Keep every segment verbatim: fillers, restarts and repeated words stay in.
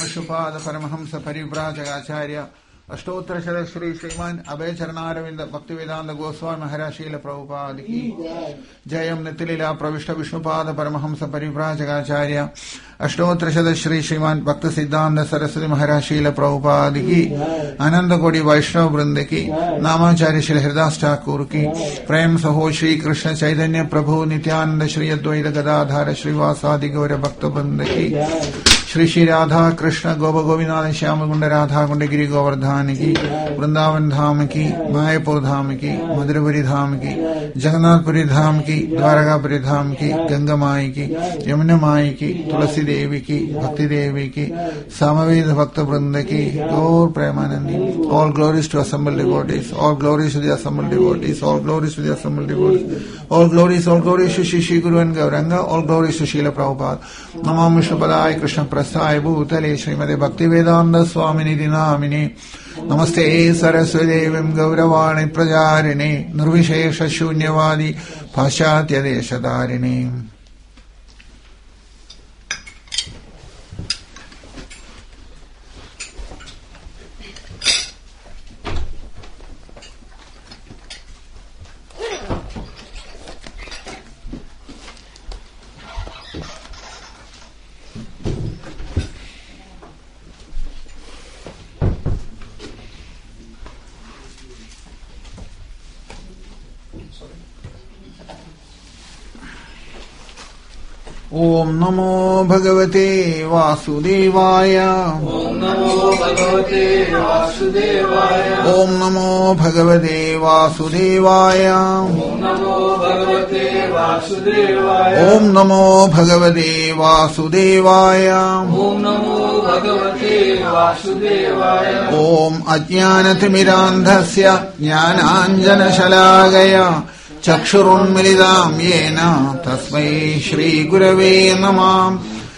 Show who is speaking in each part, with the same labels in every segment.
Speaker 1: विष्णुपाद परमहंस परिव्राजकाचार्य अष्टोत्तर शरद श्री श्रीमान अभय चरणारविंद भक्ति वेदांत गोस्वामी महाराज शील प्रभुपाद की जयम नित्यलीला प्रविष्ट विष्णुपाद परमहंस परिव्राजकाचार्य अष्टोत्तर शरद श्री श्रीमान भक्त सिद्धांत सरस्वती महाराज शील प्रभुपाद की आनंद कोटि वैष्णव वृंद की नामाचार्य श्री हरिदास ठाकुर की प्रेम सहो श्री कृष्ण चैतन्य प्रभु नित्यानंद श्री अद्वैत गदाधार श्रीवासादि गौर भक्त वृंद की श्री श्री राधा कृष्ण गोप गोविंद श्याम कुंड राधा कुंड गिरी गोवर्धन की वृंदावन धाम की मायापुर धाम की मधुरपुरी धाम की जगन्नाथपुरी धाम की द्वारकापुरी धाम की गंगा माई की यमुना माई की तुलसी देवी की भक्ति देवी की सामवेद भक्त वृंद की गौर प्रेमानंदी all glories to assemble devotees all glories to the assemble devotees all glories to the assemble devotees all glories all glories to Shri Shri Guru and Gauranga all glories to Srila Prabhupada नमो विष्णुपदाय कृष्ण प्रसाय भूतले श्रीमते भक्ति वेदांत स्वामिनि नामिने नमस्ते सरस्वती देवीं गौरवाणी प्रचारिणे निर्विशेष शून्यवादी पाश्चात्य देशधारिणे ओम नमो भगवते वासुदेवाय
Speaker 2: ओम नमो भगवते वासुदेवाय
Speaker 1: ओम नमो भगवते वासुदेवाय
Speaker 2: ओम नमो भगवते वासुदेवाय
Speaker 1: ओम नमो भगवते वासुदेवाय
Speaker 2: ओम नमो भगवते वासुदेवाय
Speaker 1: ओम अज्ञानतिमिरान्धस्य ज्ञानाञ्जनशलाकया चक्षुरुन्मिलितां येन तस्मै श्रीगुरवे नमः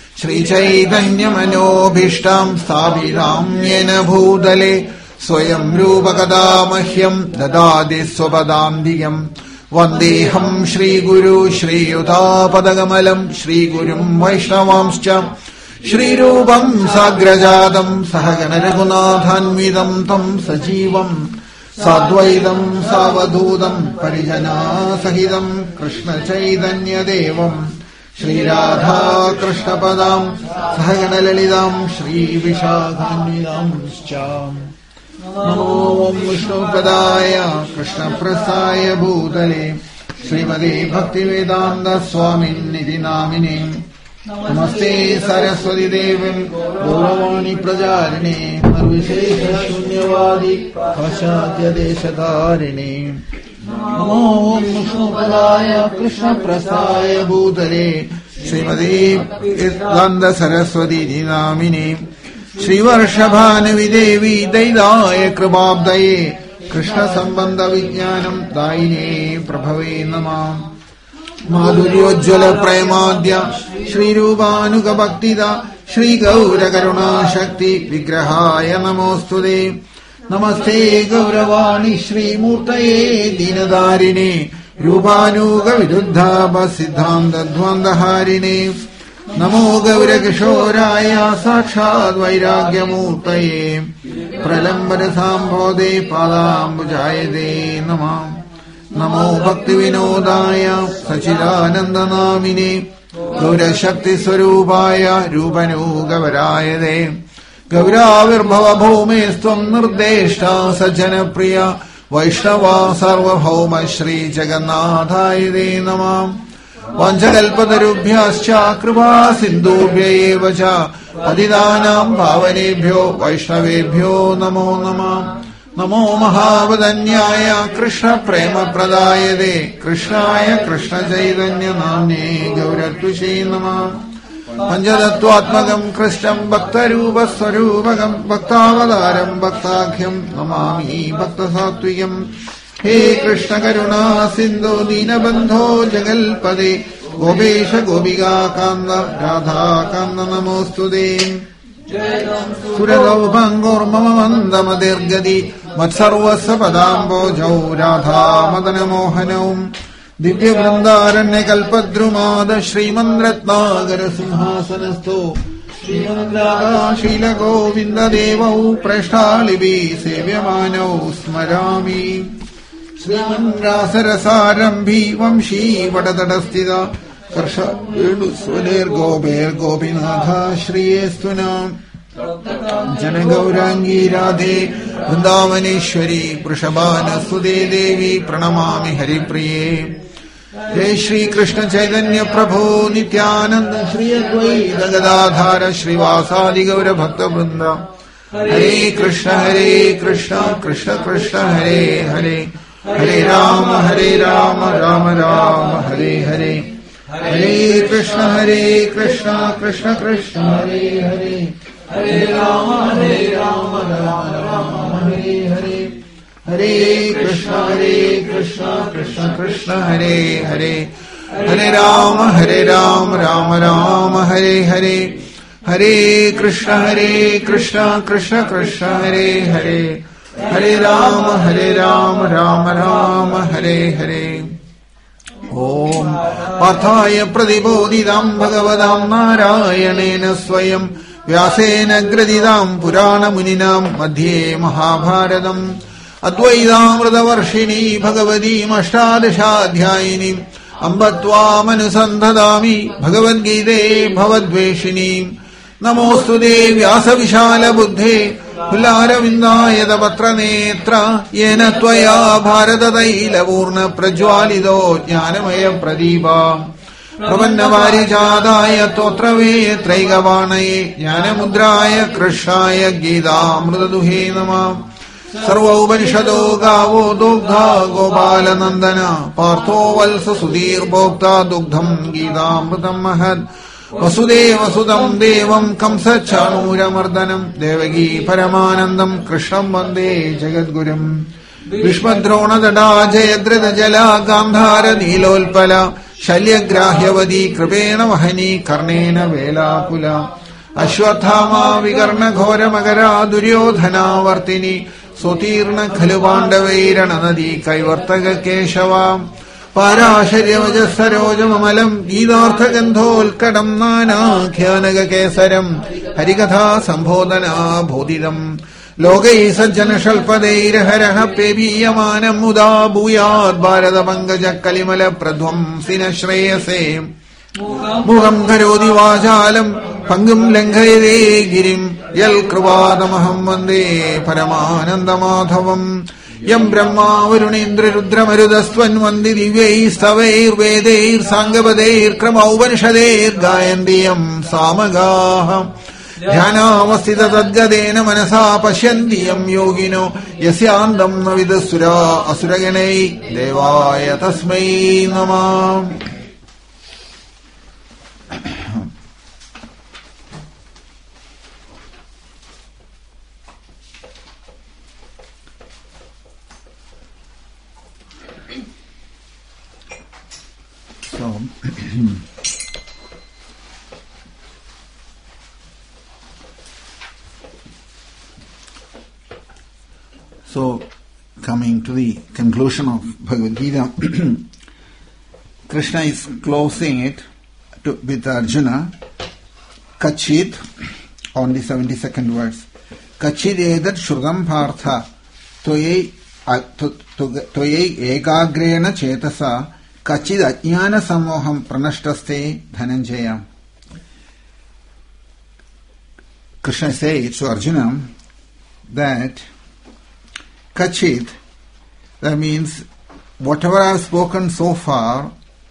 Speaker 1: श्रीचैतन्यमनोभीष्टां स्थापितां येन भूतले स्वयं रूपकदा मह्यं ददाति स्वपदान्तिकं वन्देऽहं श्रीगुरु श्रीयुतापदकमलं श्रीगुरुं वैष्णवांश्च श्रीरूपं साग्रजातं सहगणरघुनाथान्वितं तं सजीवम् साद्वैतम सावधूतम परिजना सहितम कृष्ण चैतन्य देवम श्रीराधा कृष्णपदां सहगण ललितां श्री विशाखान्वितांश्च नमो विष्णुपदाय कृष्ण प्रसाय भूतले श्रीमते भक्तिवेदांत स्वामिन्निति नामिने नमस्ते सरस्वती देवीं गौरवाणी प्रचारिणे निर्विशेष शून्यवादी पाश्चात्य देशधारिणे नमो विष्णुपदाय कृष्ण प्रसाय भूतले श्रीमती वेदांत सरस्वती नामिने श्रीवर्षभानुवि देवी दैदाय कृपाब्दये कृष्ण संबंध विज्ञानं दायिने प्रभवे नमः माधुर्योज्वल प्रेमाद्य श्रीरूपानुग भक्तिदा श्री गौर करुणा शक्ति विग्रहाय नमोस्तुते नमस्ते गौरवाणी श्रीमूर्तये दीनदारिणे रूपानुग विरुद्धाभ सिद्धान्त द्वन्द्वहारिणे नमो गौरकिशोराय साक्षात् वैराग्यमूर्तये प्रलम्बन साम्भोधे पादाम्बुजायते नमः नमो भक्ति विनोदाय सचिदानन्दनामिने गौरशक्ति स्वरूपाय रूपनुगवराय दे गौराविर्भव भौमेस्त्वं निर्देष्टा सज्जनप्रिया वैष्णवा सार्वभौम श्री जगन्नाथाय ते नमः वंशकल्पतरुभ्यश्च कृपा सिन्धुभ्य एव च पतितानां पावनेभ्यो वैष्णवेभ्यो नमो नमः नमो महावदन्याय कृष्ण प्रेम प्रदायते कृष्णाय कृष्ण चैतन्य नाम्ने गौरत्विषे नमः पंचतत्वात्मकं कृष्णं भक्तरूपस्वरूपकं भक्तावतारं भक्ताख्यं नमामि भक्तसात्विकम् हे कृष्ण करुणा सिन्धो दीनबन्धो जगल्पदे गोपेश गोपिका कान्द राधा कान्द नमोऽस्तुते सुरगौभङ्गोर्मम मन्दमतिर्गति मत्सर्वस्य पदाम्बोजौ राधा मदनमोहनौ दिव्यवृन्दारण्यकल्पद्रुमाद श्रीमन्रत्नागर सिंहासनस्थो ശ്രീമദ്രാധാശീലഗോവിന്ദദേവൗ പ്രേഷ്ഠാളിഭി സേവ്യമാനൗ സ്മരാമി. ശ്രീമദ്രാസരസാരംഭി വംശീ വടതടസ്ഥിത കർഷവേണുസ്വനേർഗോപേർഗോപിനാഥ ശ്രീയേസ്തുനാം. जनगौरांगी राधे वृंदावनेश्वरी वृषभानुसुते देवी प्रणमामि हरिप्रिये. हे श्री कृष्ण चैतन्य प्रभो नित्यानंद श्री अद्वैत गदाधार श्रीवासादि गौर भक्त वृंद. हरे कृष्ण हरे कृष्ण कृष्ण कृष्ण हरे हरे हरे राम हरे राम राम राम हरे हरे. हरे कृष्ण हरे कृष्ण कृष्ण कृष्ण हरे हरे हरे राम हरे राम राम राम हरे हरे. हरे कृष्ण हरे कृष्ण कृष्ण कृष्ण हरे हरे हरे राम हरे राम राम राम हरे हरे. हरे कृष्ण हरे कृष्ण कृष्ण कृष्ण हरे हरे हरे राम हरे राम राम राम हरे हरे. ओम पार्थाय प्रतिबोधितां भगवतां नारायणेन स्वयं व्यासेन ग्रथिताम् पुराणमुनिनाम् मध्ये महाभारतम् अद्वैतामृतवर्षिणी भगवतीमष्टादशाध्यायिनीम् अम्ब त्वामनुसन्धदामि भगवद्गीते भवद्वेषिणीम्. नमोऽस्तु ते व्यासविशालबुद्धे फुल्लारविन्दाय तपत्रनेत्र येन त्वया भारततैलपूर्णप्रज्वालितो ज्ञानमयप्रदीपा प्रपन्नवारिजाताय तोत्रवे त्रैगवाणये ज्ञानमुद्राय कृष्णाय गीतामृतदुहे नमः. सर्वोपनिषदो गावो दुग्धा गोपालनन्दन पार्थो वल्स सुधीर्भोक्ता दुग्धम् गीतामृतम् महत्. वसुदेवसुतम् देवम् कंसचाणूरमर्दनम् देवकी परमानन्दम् कृष्णम् वन्दे जगद्गुरुम्. भीष्मद्रोणतटा जयद्रथजला गान्धार नीलोत्पल शल्यग्राह्यवती कृपेण वहनी कर्णेन वेलाकुल. अश्वत्थामा विकर्णघोरमकरा दुर्योधनावर्तिनी स्वतीर्ण खलु पाण्डवैरणनदी कैवर्तक केशवा. पाराशर्यवजःसरोजममलम् गीतार्थगन्धोत्कटम् नानाख्यानककेसरम् हरिकथा सम्बोधना बोधितम्. लोकै सज्जनशल्पदैर्हरः पेबीयमानम् मुदा भूयात् भारतपङ्कज कलिमल प्रध्वंसिन श्रेयसे. मुखम् करोति वाचालम् पङ्गुम् लङ्घयते गिरिम् यल्कृपादमहम् वन्दे परमानन्दमाधवम्. यम् ब्रह्मा वरुणेन्द्ररुद्रमरुदस्त्वन्वन्ति दिव्यैस्तवैर्वेदैर्साङ्गपदैर्क्रमौपनिषदैर्गायन्ति यम् सामगाः. ध्यानावस्थित तद्गतेन मनसा पश्यन्ति यम् योगिनो यस्यान्तम् न विदुःसुरा असुरगणै देवाय तस्मै नमः. So So, coming to the conclusion of Bhagavad Gita, Krishna is closing it to, with Arjuna, Kachit, on the seventy-second verse. Kachit edat shrutam partha, toyei ekagrena chetasa, kachid ajnana samoham pranashtaste dhananjaya. Krishna says to Arjuna that Kachit, that means whatever I have spoken so far,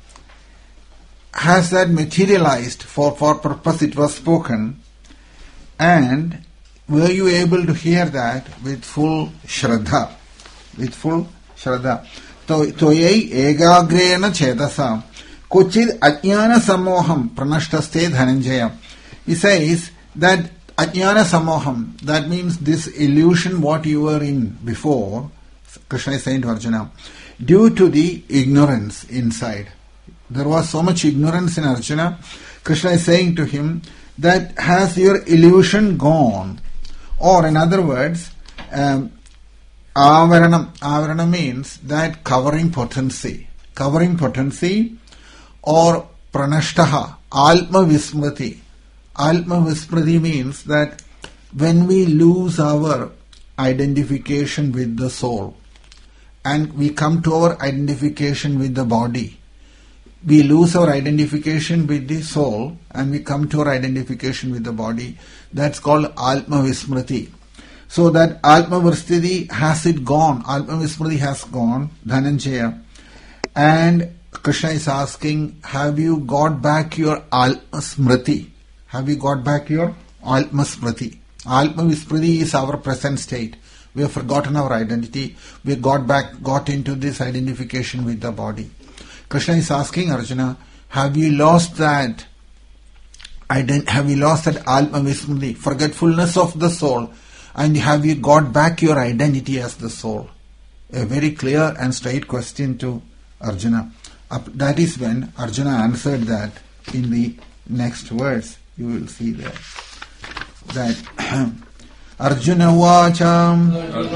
Speaker 1: has that materialized for, for purpose it was spoken, and were you able to hear that with full shraddha, with full shraddha. Toyei egagrena chetasa, kochid ajnana samoham pranashtaste dhananjaya. He says that Ajnana samoham, that means this illusion what you were in before, Krishna is saying to Arjuna, due to the ignorance inside. There was so much ignorance in Arjuna. Krishna is saying to him that has your illusion gone? Or in other words, um, avaranam. Avaranam means that covering potency. Covering potency or pranashtaha, alma vismriti. Atma Vismriti means that when we lose our identification with the soul and we come to our identification with the body, we lose our identification with the soul and we come to our identification with the body, that's called Atma Vismriti. So that Atma Vismriti, has it gone? Atma Vismriti has gone, Dhananjaya. And Krishna is asking, have you got back your Atma Smriti? Have you got back your Atma Smriti? Atma Vismriti is our present state. We have forgotten our identity. We got back, got into this identification with the body. Krishna is asking Arjuna, have you lost that? Ident- have you lost that Atma Vismriti, forgetfulness of the soul, and have you got back your identity as the soul? A very clear and straight question to Arjuna. That is when Arjuna answered that in the next verse. You will see there that Arjuna Vacham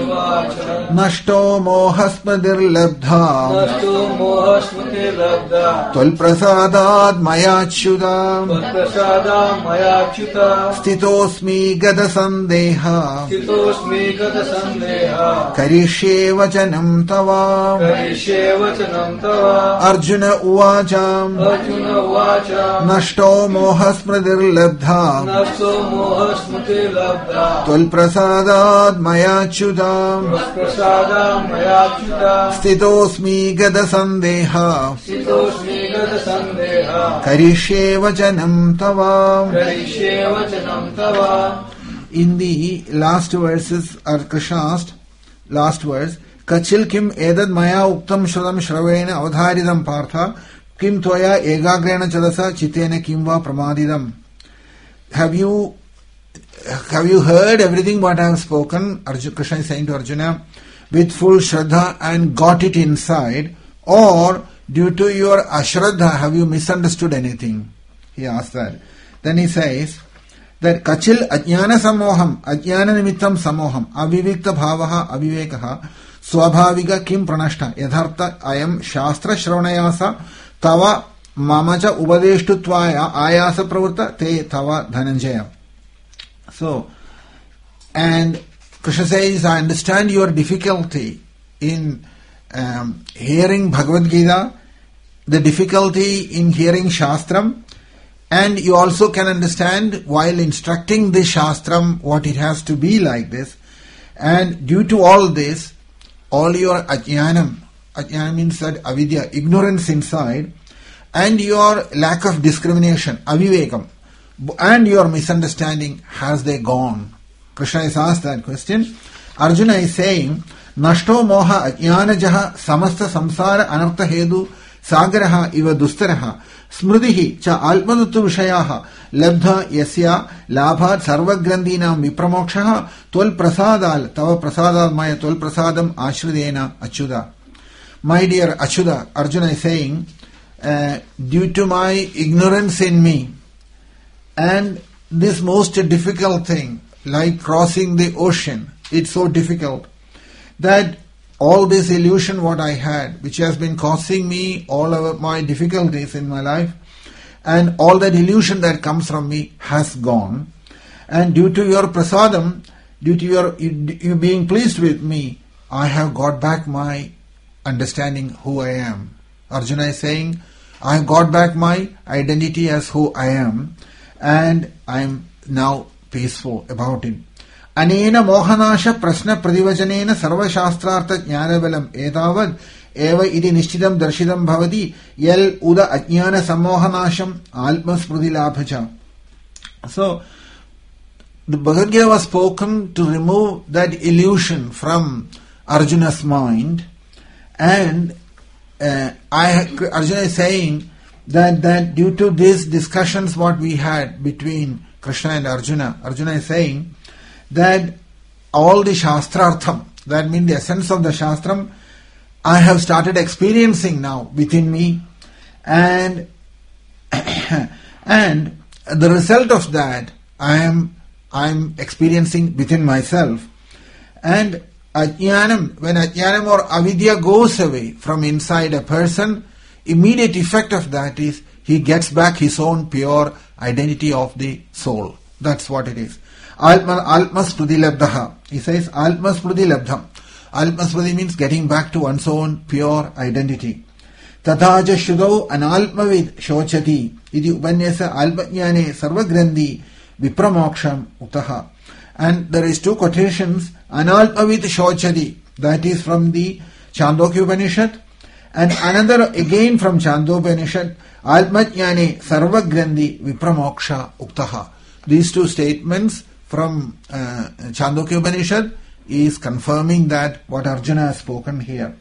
Speaker 1: Nashto Mohasmadir Labdha
Speaker 2: Nashto Mohasmati Labdha
Speaker 1: Tval Prasadad Mayachyuta
Speaker 2: Tval Prasadam Mayachyuta
Speaker 1: Stitosmi Gada Sandeha
Speaker 2: Stitosmi Gata Sandeha
Speaker 1: Karishye Vachanam Tava
Speaker 2: Karishye Vachanam Tava
Speaker 1: Arjuna Uvacham
Speaker 2: Arjuna Vacha
Speaker 1: Nashto Mohasmadir Labdha
Speaker 2: Nashto Mohasmati Labdha
Speaker 1: Tval Prasadad Mayachyuta
Speaker 2: Prasadam Mayachyuta
Speaker 1: Stitosmi Gada Sandeha
Speaker 2: Stitosmi Gata Sandeha
Speaker 1: Karishye Vachanam Tava.
Speaker 2: Karishye Vachanam Tava.
Speaker 1: In the last verses, or Krishna asked, last verse, Kachil kim edad maya uktam shradam shravena avadharidam partha kim toya egagrena chadasa chitena kimva pramadidam. Have you have you heard everything what I have spoken? Arjuna, Krishna is saying to Arjuna, with full shraddha and got it inside, or due to your ashraddha have you misunderstood anything? He asked that. Then he says that Kachil ajnana samoham, ajnana nimittam samoham, avivikta bhavaha avivekaha, swabhaviga kim pranashta, yadhartha ayam shastra shravanayasa, tava mamacha ubadeshtutvaya ayasa pravurta te tava dhananjaya. So, and Krishna says, I understand your difficulty in um, hearing Bhagavad Gita, the difficulty in hearing Shastram, and you also can understand while instructing the Shastram what it has to be like this. And due to all this, all your ajnanam, ajnanam means that avidya, ignorance inside, and your lack of discrimination, avivekam, and your misunderstanding, has they gone? Krishna is asked that question. Arjuna is saying, Nashto moha ajnanajaha samasta samsara anartha hedu sagaraha iva dustaraha smrutihi cha almaduttu vishayaha labdha yasya labhat sarvagrandhinam vipramokshaha tval prasadal tava prasadal maya tval prasadam ashridena achyuda. My dear Achyuta, Arjuna is saying, uh, due to my ignorance in me, and this most difficult thing, like crossing the ocean, it's so difficult, that all this illusion what I had, which has been causing me all of my difficulties in my life, and all that illusion that comes from me has gone. And due to your prasadam, due to your you, you being pleased with me, I have got back my understanding who I am. Arjuna is saying, I have got back my identity as who I am, and I am now peaceful about it. Anena mohanasha prasna pradivachanena sarva shastrartha jnanabalam etavad eva iti nishchidam darshidam bhavati yel uda ajnana samohanasham alma smriti labhacha. So, the Bhagavad Gita was spoken to remove that illusion from Arjuna's mind, and uh, I, Arjuna is saying that, that due to these discussions what we had between Krishna and Arjuna, Arjuna is saying that all the Shastrartham, that means the essence of the Shastram, I have started experiencing now within me, and and the result of that I am I am experiencing within myself. And ajnanam, when ajnanam or avidya goes away from inside a person, immediate effect of that is he gets back his own pure identity of the soul. That's what it is. Atma Smriti Labdha. He says Atma Smriti Labdham. Atma Smriti means getting back to one's own pure identity. Tathaja Shudau Analpmavid Shochati. Idi Upanyasa Alpajnane Sarvagrandhi Vipramoksham Utaha. And there is two quotations. Analpmavid Shochati. That is from the Chandogya Upanishad. And another again from Chandogya Upanishad. Alpajnane Sarvagrandhi Vipramoksha Uktaha. These two statements from uh, Chandogya Upanishad is confirming that what Arjuna has spoken here.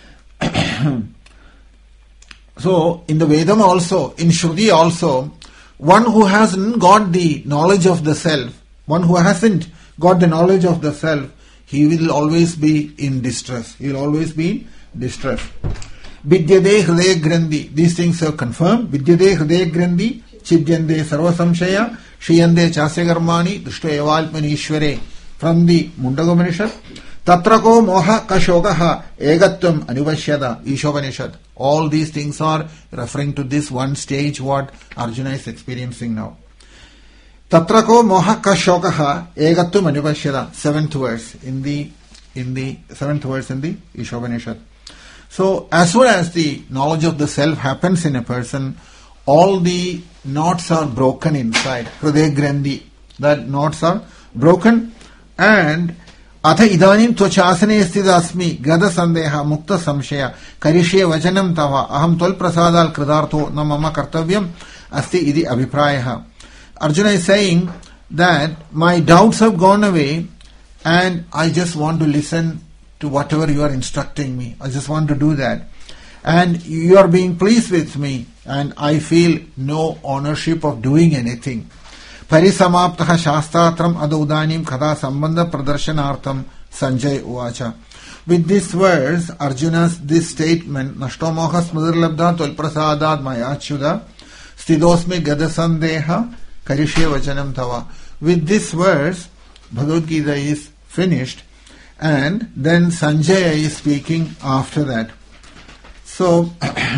Speaker 1: So, in the Vedam also, in Shruti also, one who hasn't got the knowledge of the self, one who hasn't got the knowledge of the self, he will always be in distress. He will always be in distress. Vidyade Hridaya Grandhi. These things are confirmed. Vidyade Hridaya Grandhi. Chidyande Sarva Samshaya. Shriyande Chasya Karmani. Dushto Evalpani Ishvare. From the Mundaga Upanishad. Tatrako Moha Kashogaha. Egatvam Anuvashyada. Ishopanishad. All these things are referring to this one stage what Arjuna is experiencing now. Tatrako Moha Kashogaha. Egatvam Anuvashyada. Seventh verse in the in the seventh verse in the Ishopanishad. So, as soon as the knowledge of the self happens in a person, all the knots are broken inside. Hridaya Grandhi. That knots are broken. And Atha idanim tvachasane stidasmi gada sandeha mukta samshaya karishye vajanam tava aham tol prasadal kridartho na mama kartavyam asti idi abhiprayaha. Arjuna is saying that my doubts have gone away and I just want to listen to whatever you are instructing me. I just want to do that. And you are being pleased with me and I feel no ownership of doing anything. Parisamaptaha shastatram adaudanim kada sambandha pradarshanartham Sanjay uvacha. With this verse, Arjuna's this statement, Nashtomoha smudurlabdha tolprasadad mayachyuda stidosme gadasandeha karishye vachanam tava. With this verse, Bhagavad Gita is finished. And then Sanjaya is speaking after that. So,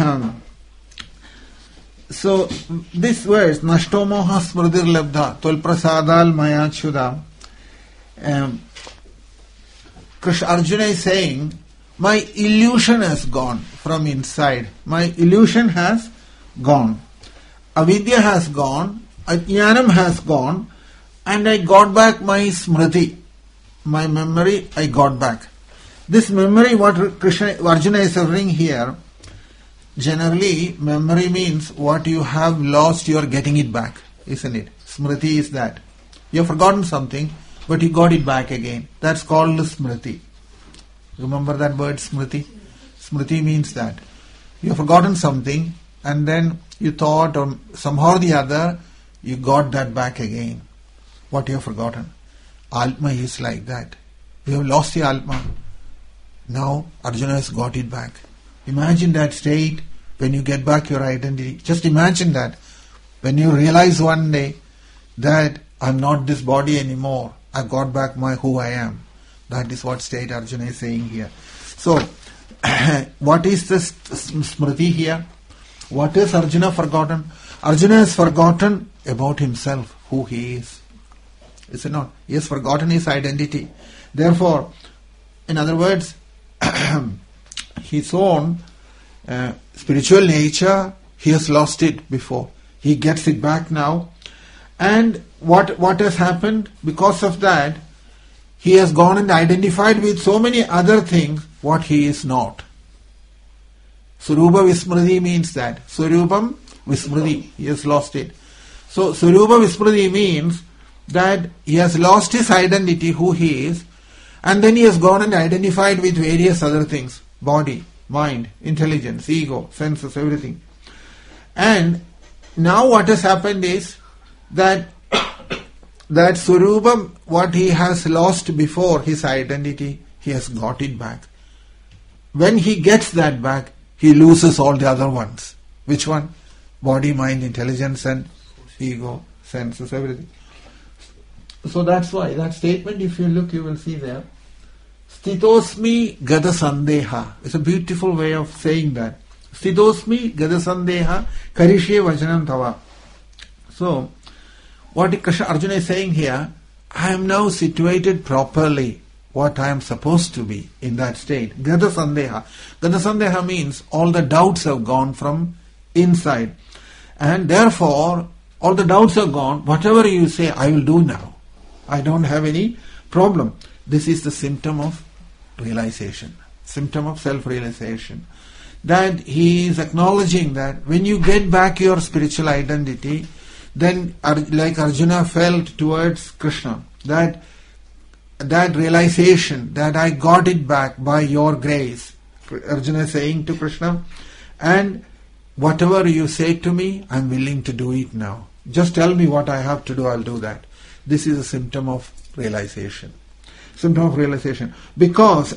Speaker 1: so this verse, Nashtomoha smridir labdha, tolprasadal mayachyuda, um, Krishna Arjuna is saying, my illusion has gone from inside. My illusion has gone. Avidya has gone, Ajnanam has gone, and I got back my smriti. My memory, I got back. This memory, what Krishna, Arjuna is referring here, generally, memory means what you have lost, you are getting it back, isn't it? Smriti is that. You have forgotten something, but you got it back again. That's called smriti. Remember that word, smriti? Smriti means that. You have forgotten something, and then you thought, or somehow or the other, you got that back again. What you have forgotten. Atma is like that. You have lost the Atma. Now Arjuna has got it back. Imagine that state when you get back your identity. Just imagine that. When you realize one day that I'm not this body anymore. I got back my who I am. That is what state Arjuna is saying here. So, what is this smriti here? What is Arjuna forgotten? Arjuna has forgotten about himself, who he is. Is it not? He has forgotten his identity. Therefore, in other words, his own uh, spiritual nature, he has lost it before. He gets it back now. And what what has happened? Because of that, he has gone and identified with so many other things what he is not. Surupa Vismriti means that. Surupam Vismriti. He has lost it. So, Surupa Vismriti means that he has lost his identity, who he is, and then he has gone and identified with various other things. Body, mind, intelligence, ego, senses, everything. And now what has happened is that that Surupam, what he has lost before, his identity, he has got it back. When he gets that back, he loses all the other ones. Which one? Body, mind, intelligence and ego, senses, everything. So that's why, that statement, if you look, you will see there. Stitosmi gada sandeha. It's a beautiful way of saying that. Sthitosmi gadasandeha karishye vajanam tava. So, what Krishna Arjuna is saying here, I am now situated properly, what I am supposed to be in that state. Gadasandeha. Gadasandeha means all the doubts have gone from inside. And therefore, all the doubts are gone. Whatever you say, I will do now. I don't have any problem. This is the symptom of realization. Symptom of self-realization. That he is acknowledging that when you get back your spiritual identity, then like Arjuna felt towards Krishna, that that realization that I got it back by your grace. Arjuna is saying to Krishna, and whatever you say to me, I am willing to do it now. Just tell me what I have to do, I will do that. This is a symptom of realization. Symptom of realization. Because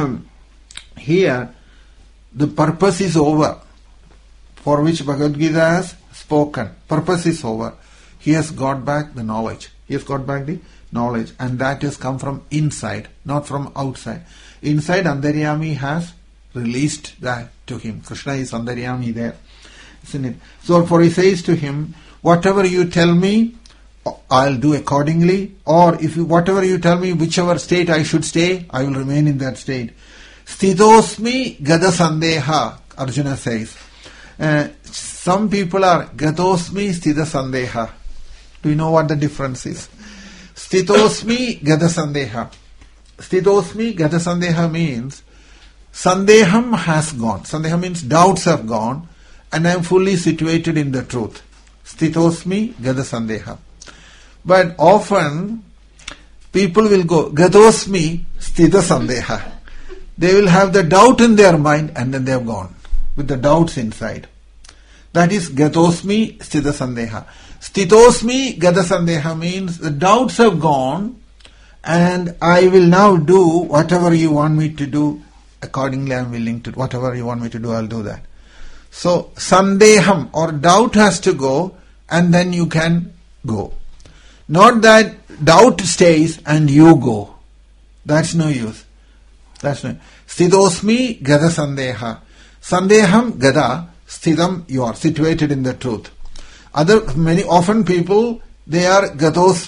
Speaker 1: here the purpose is over for which Bhagavad Gita has spoken. Purpose is over. He has got back the knowledge. He has got back the knowledge, and that has come from inside, not from outside. Inside, Antaryami has released that to him. Krishna is Antaryami there, isn't it? So, for he says to him, whatever you tell me, I'll do accordingly, or if you, whatever you tell me, whichever state I should stay, I will remain in that state. Sthitosmi gadasandeha, Arjuna says. Uh, some people are gadosmi sthita sandeha. Do you know what the difference is? Sthitosmi gadasandeha. Sthitosmi gadasandeha means sandeham has gone. Sandeham means doubts have gone, and I am fully situated in the truth. Sthitosmi gadasandeha. But often people will go gadosmi sthita sandeha. They will have the doubt in their mind, and then they have gone with the doubts inside. That is gadosmi sthita sandeha. Sthitosmi gadasandeha means the doubts have gone, and I will now do whatever you want me to do. Accordingly, I am willing to. Whatever you want me to do, I will do that. So, sandeham or doubt has to go, and then you can go. Not that doubt stays and you go. That's no use. That's no. Sthitosmi gada sandeha. Sandeham gada, sthidam, you are situated in the truth. Other many often people, they are gados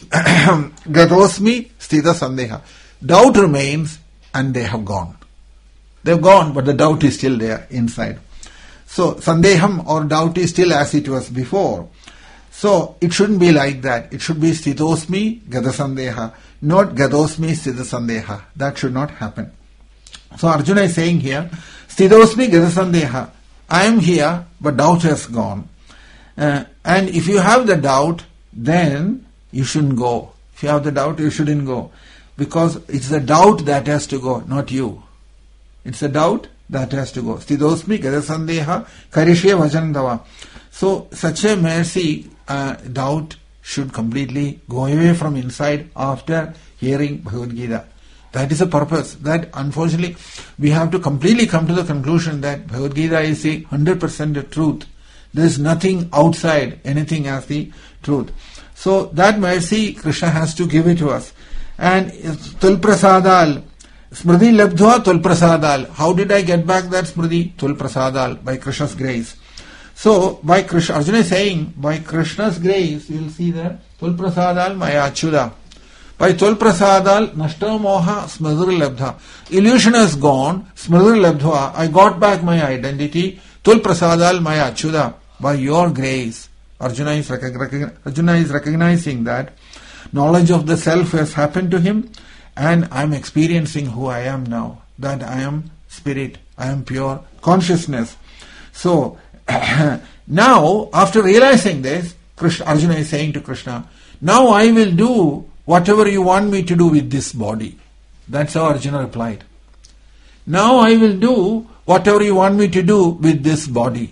Speaker 1: gadosmi sthita sandeha. Doubt remains and they have gone. They have gone, but the doubt is still there inside. So sandeham or doubt is still as it was before. So it shouldn't be like that. It should be sthitosmi gadasandeha, not gadosmi sthita sandeha. That should not happen. So Arjuna is saying here, sthitosmi gadasandeha. I am here, but doubt has gone. Uh, and if you have the doubt, then you shouldn't go. If you have the doubt, you shouldn't go. Because it's the doubt that has to go, not you. It's the doubt that has to go. Sthitosmi gadasandeha karishye vajanam. So such a mercy, uh, doubt should completely go away from inside after hearing Bhagavad Gita. That is the purpose. That unfortunately we have to completely come to the conclusion that Bhagavad Gita is the one hundred percent the truth. There is nothing outside anything as the truth. So that mercy Krishna has to give it to us. And Tulprasadal, Smriti Labdhva Tulprasadal. How did I get back that Smriti? Tulprasadal, by Krishna's grace. So by Krishna, Arjuna is saying, by Krishna's grace, you will see that Tulprasadal Maya Achyuta. By Tulprasadal Nashta Moha Smriti Labdha. Illusion has gone, Smriti Labdhva. I got back my identity. Tulprasadal Maya Achyuta. By your grace. Arjuna is, recogni- Arjuna is recognizing that knowledge of the self has happened to him, and I am experiencing who I am now. That I am spirit, I am pure consciousness. So, now, after realizing this, Krishna, Arjuna is saying to Krishna, now I will do whatever you want me to do with this body. That's how Arjuna replied. Now I will do whatever you want me to do with this body.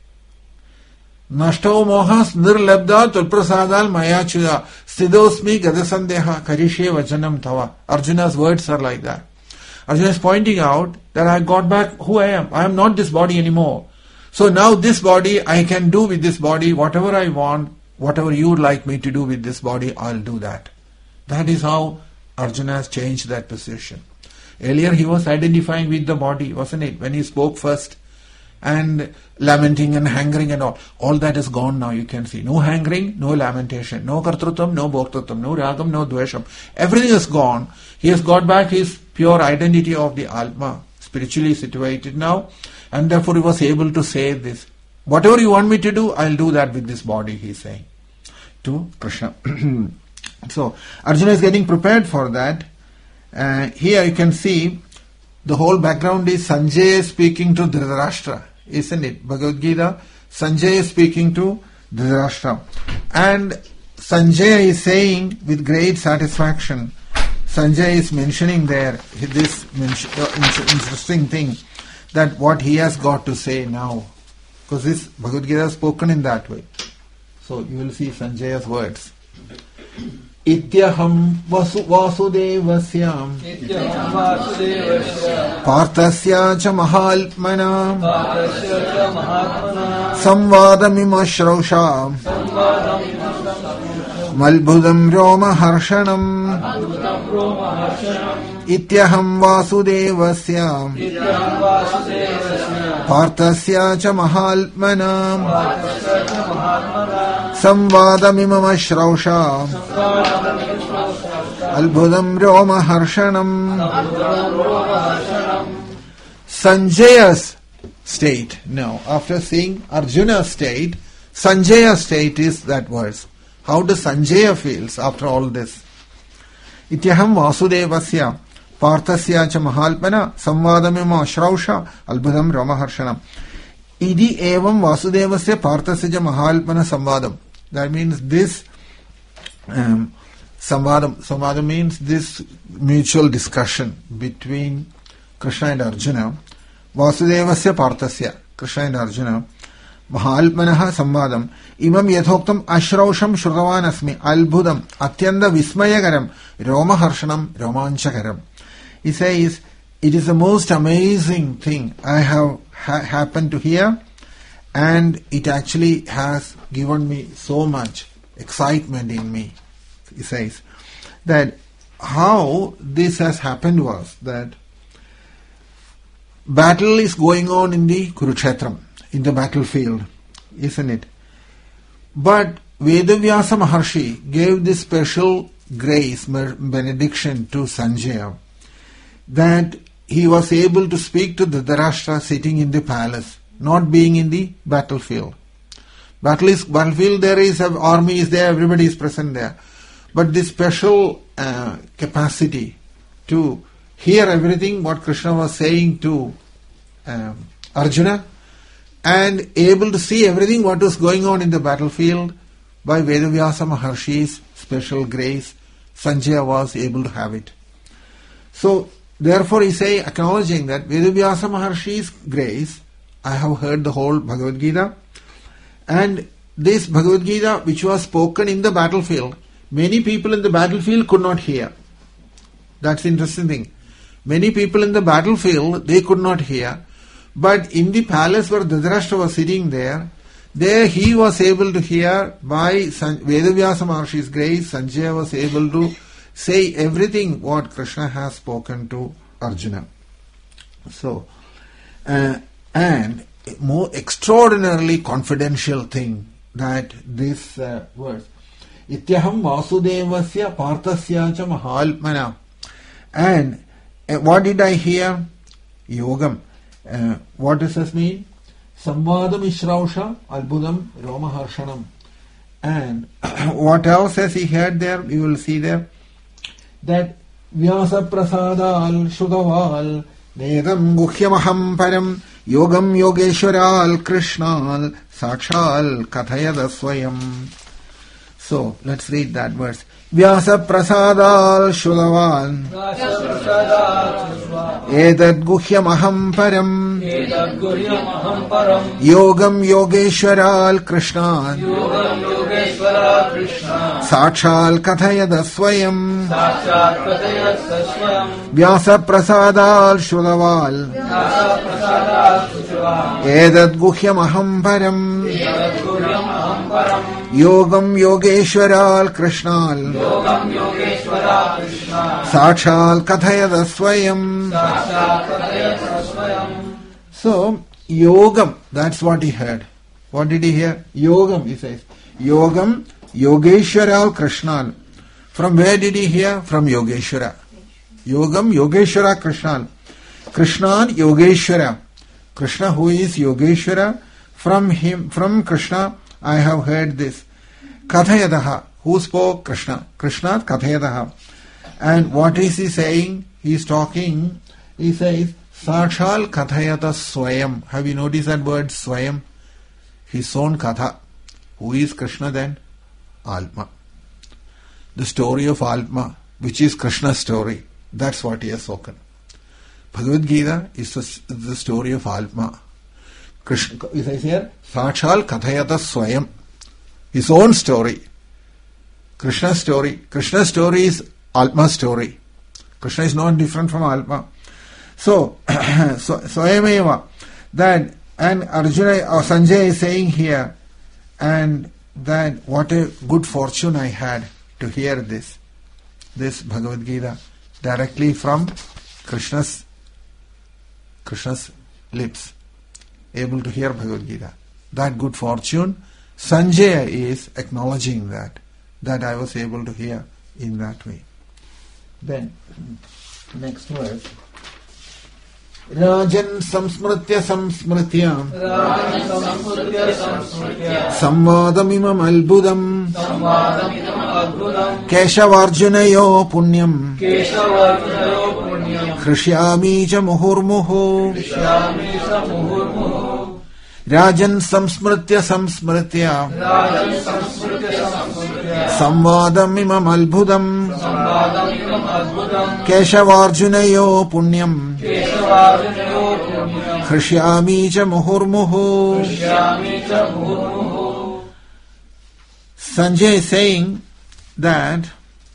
Speaker 1: Nashto mohas nirlabda tulprasadal mayachida sthidosmi gadasandeha karishye vajanam tava. Arjuna's words are like that. Arjuna is pointing out that I got back who I am. I am not this body anymore. So now this body, I can do with this body whatever I want, whatever you would like me to do with this body, I'll do that. That is how Arjuna has changed that position. Earlier he was identifying with the body, wasn't it? When he spoke first, and lamenting and hankering and all. All that is gone now, you can see. No hankering, no lamentation, no kartrutvam, no bhoktrutvam, no ragam, no dvesham. Everything is gone. He has got back his pure identity of the Atma, spiritually situated now, and therefore he was able to say this. Whatever you want me to do, I'll do that with this body, he is saying to Krishna. So, Arjuna is getting prepared for that. Uh, here you can see the whole background is Sanjaya speaking to Dhritarashtra, isn't it? Bhagavad Gita, Sanjaya speaking to Dhritarashtra. And Sanjaya is saying with great satisfaction, Sanjaya is mentioning there this interesting thing, that what he has got to say now. Because this Bhagavad Gita is spoken in that way. So you will see Sanjaya's words. Ityaham vasu vasudevasyam
Speaker 2: Ityaham vasudevasya
Speaker 1: Parthasya cha mahalpmana
Speaker 2: Parthasya cha mahatmana
Speaker 1: Samvadamima shrausha
Speaker 2: Samvadam
Speaker 1: Malbhudam roma harshanam
Speaker 2: Adhutam roma harshanam
Speaker 1: Ityaham vasudevasya
Speaker 2: Ityaham vasudevasya
Speaker 1: Parthasya cha mahalpmana
Speaker 2: Parthasya cha mahatmana
Speaker 1: Samvadamima shrausha Albhudam roma harshanam. Sanjaya's state. Now, after seeing Arjuna's state, Sanjaya's state is that verse. How does Sanjaya feels after all this? Ityaham vasudevasya parthasya cha mahalpana samvadamima ashrausha albhudam roma harshanam. Idi evam vasudevasya parthasya cha mahalpana samvadam. That means this um, samvadam. Samvadam means this mutual discussion between Krishna and Arjuna. Vasudevasya parthasya, Krishna and Arjuna. Mahalpanaha samvadam. Imam yathoktam ashrausham shrutavan asmi albhudam atyanda vismayagaram roma harshanam romanchakaram. He says, it is the most amazing thing I have ha- happened to hear, and it actually has given me so much excitement in me. He says that how this has happened was that battle is going on in the Kurukshetram, in the battlefield, isn't it? But Vedavyasa Maharshi gave this special grace, benediction to Sanjaya, that he was able to speak to Dhritarashtra sitting in the palace, not being in the battlefield. Battle is battlefield, there is an army is there, everybody is present there. But this special uh, capacity to hear everything what Krishna was saying to um, Arjuna, and able to see everything what was going on in the battlefield, by Vedavyasa Maharshi's special grace, Sanjaya was able to have it. So, therefore he say, acknowledging that Vedavyasa Maharshi's grace, I have heard the whole Bhagavad Gita, and this Bhagavad Gita which was spoken in the battlefield, many people in the battlefield could not hear. That's the interesting thing. Many people in the battlefield, they could not hear, but in the palace where Dhritarashtra was sitting there, there he was able to hear by San- Vedavyasa Maharshi's grace. Sanjaya was able to say everything what Krishna has spoken to Arjuna. So, uh, and a more extraordinarily confidential thing that this uh, verse, Ityaham Vasudevasya Parthasya cha Mahalpmana. And uh, what did I hear? Yogam. Uh, what does this mean? Samvadam Ishrausha Albudam Roma Harshanam. And what else has he heard there? You will see there that Vyasa Prasadal Shudaval Nedam Guhyamaham Param Yogam Yogeshwaral Krishnal Sakshal Kathayada Swayam. So let's read that verse. Vyasa Prasadal Shudaval Edad Guhyamaham Param Yogam Yogeshwaral Krishna Sakshal Kathayada Swayam. Vyasa Prasadal Shudaval Edad Guhyamaham Param Yogam Yogeshwaral Krishnal Sakshal Kathayada Swayam. So, Yogam, that's what he heard. What did he hear? Yogam, he says. Yogam, Yogeshwara Krishna. From where did he hear? From Yogeshwara. Yogam, Yogeshwara Krishna. Krishna, Yogeshwara. Krishna, who is Yogeshwara, from him, from Krishna, I have heard this. Kathayadaha, who spoke? Krishna. Krishna, Kathayadaha. And what is he saying? He is talking, he says, Sakshal Kathayata Swayam. Have you noticed that word Swayam? His own Katha. Who is Krishna then? Atma. The story of Atma, which is Krishna's story. That's what he has spoken. Bhagavad Gita is the, the story of Atma. Krishna, it says here, Sakshal Kathayata Swayam. His own story. Krishna's story. Krishna's story is Atma's story. Krishna is not different from Atma. So, so Swayameva, that, and Arjuna or Sanjay is saying here, and that what a good fortune I had to hear this, this Bhagavad Gita directly from Krishna's Krishna's lips, able to hear Bhagavad Gita. That good fortune, Sanjaya is acknowledging that, that I was able to hear in that way. Then, next verse. Rajan samsmritya samsmritya samvadamimam albudam keshavarjunayo punyam krishyami cha muhurmuhu. Rajan samsmritya samsmritya samvadamimam albudam keshavarjunayo punyam krishyami cha muhurmuhu. Sanjay is saying that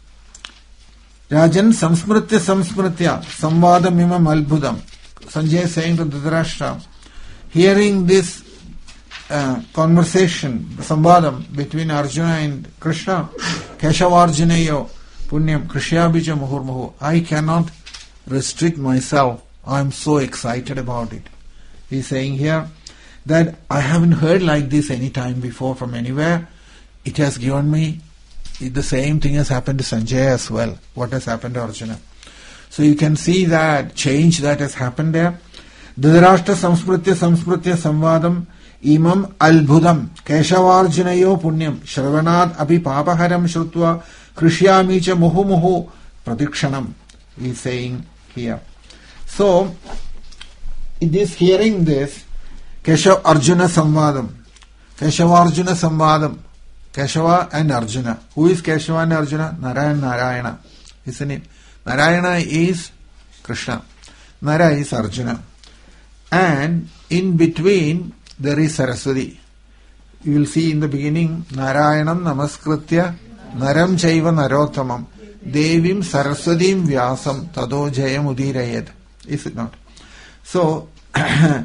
Speaker 1: Rajan samsmritya samsmritya samvadamimam albudam. Sanjay is saying to Dhritarashtra, hearing this uh, conversation, samvadam between Arjuna and Krishna, Keshavarjunayo punyam krishyabija muhurmuhu, I cannot restrict myself. I am so excited about it. He is saying here that I haven't heard like this any time before from anywhere. It has given me, the same thing has happened to Sanjay as well. What has happened to Arjuna? So you can see that change that has happened there. Dhritarashtra samsmritya samsmritya samvadam imam albudam keshavarjunayo punyam shravanad api papaharam shrutva krishyami cha muhu muhu pradikshanam. He is saying here. So, it is hearing this Keshav Arjuna samvadam. Keshava Arjuna samvadam. Keshava and Arjuna. Who is Keshava and Arjuna? Narayana Narayana. Isn't it? Narayana is Krishna. Nara is Arjuna. And in between there is Saraswati. You will see in the beginning, Narayanam Namaskritya Naram Chaiva Narottamam Devim Saraswatim Vyasam Tado Jayam Udirayad. Is it not? So, uh,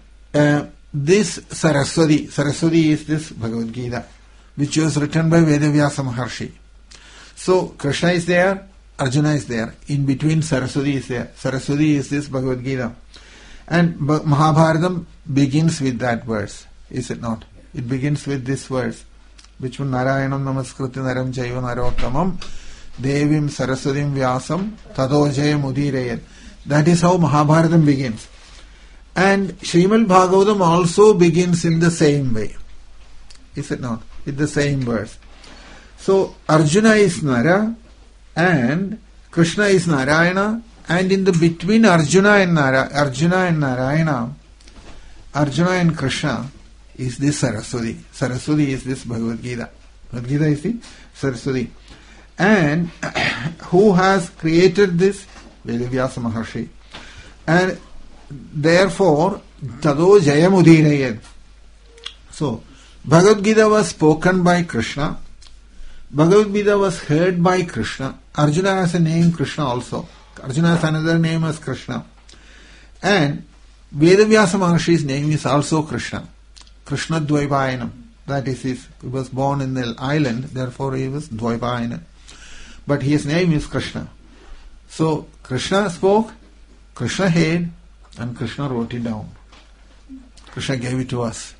Speaker 1: this Saraswati, Saraswati is this Bhagavad Gita, which was written by Vedavyasa Maharshi. So, Krishna is there, Arjuna is there. In between, Saraswati is there. Saraswati is this Bhagavad Gita. And Mahabharatam begins with that verse, is it not? It begins with this verse, which one Narayanam Namaskritya Naram Jaiva Narottamam Devim Saraswatim Vyasam Tado Jayam Udirayat. That is how Mahabharatam begins. And Srimad Bhagavatam also begins in the same way. Is it not? With the same verse. So Arjuna is Nara and Krishna is Narayana, and in the between Arjuna and Nara, Arjuna and Narayana, Arjuna and Krishna is this Saraswati. Saraswati is this Bhagavad Gita. Bhagavad Gita is the Saraswati. And who has created this? Vedavyasa Maharshi. And therefore, Tado Jayam Udirayad. So, Bhagavad Gita was spoken by Krishna. Bhagavad Gita was heard by Krishna. Arjuna has a name Krishna also. Arjuna has another name as Krishna. And Vedavyasa Maharshi's name is also Krishna. Krishna Dvaipayanam. That is his. He was born in the island, therefore he was Dvaipayanam. But his name is Krishna. So Krishna spoke, Krishna heard, and Krishna wrote it down. Krishna gave it to us.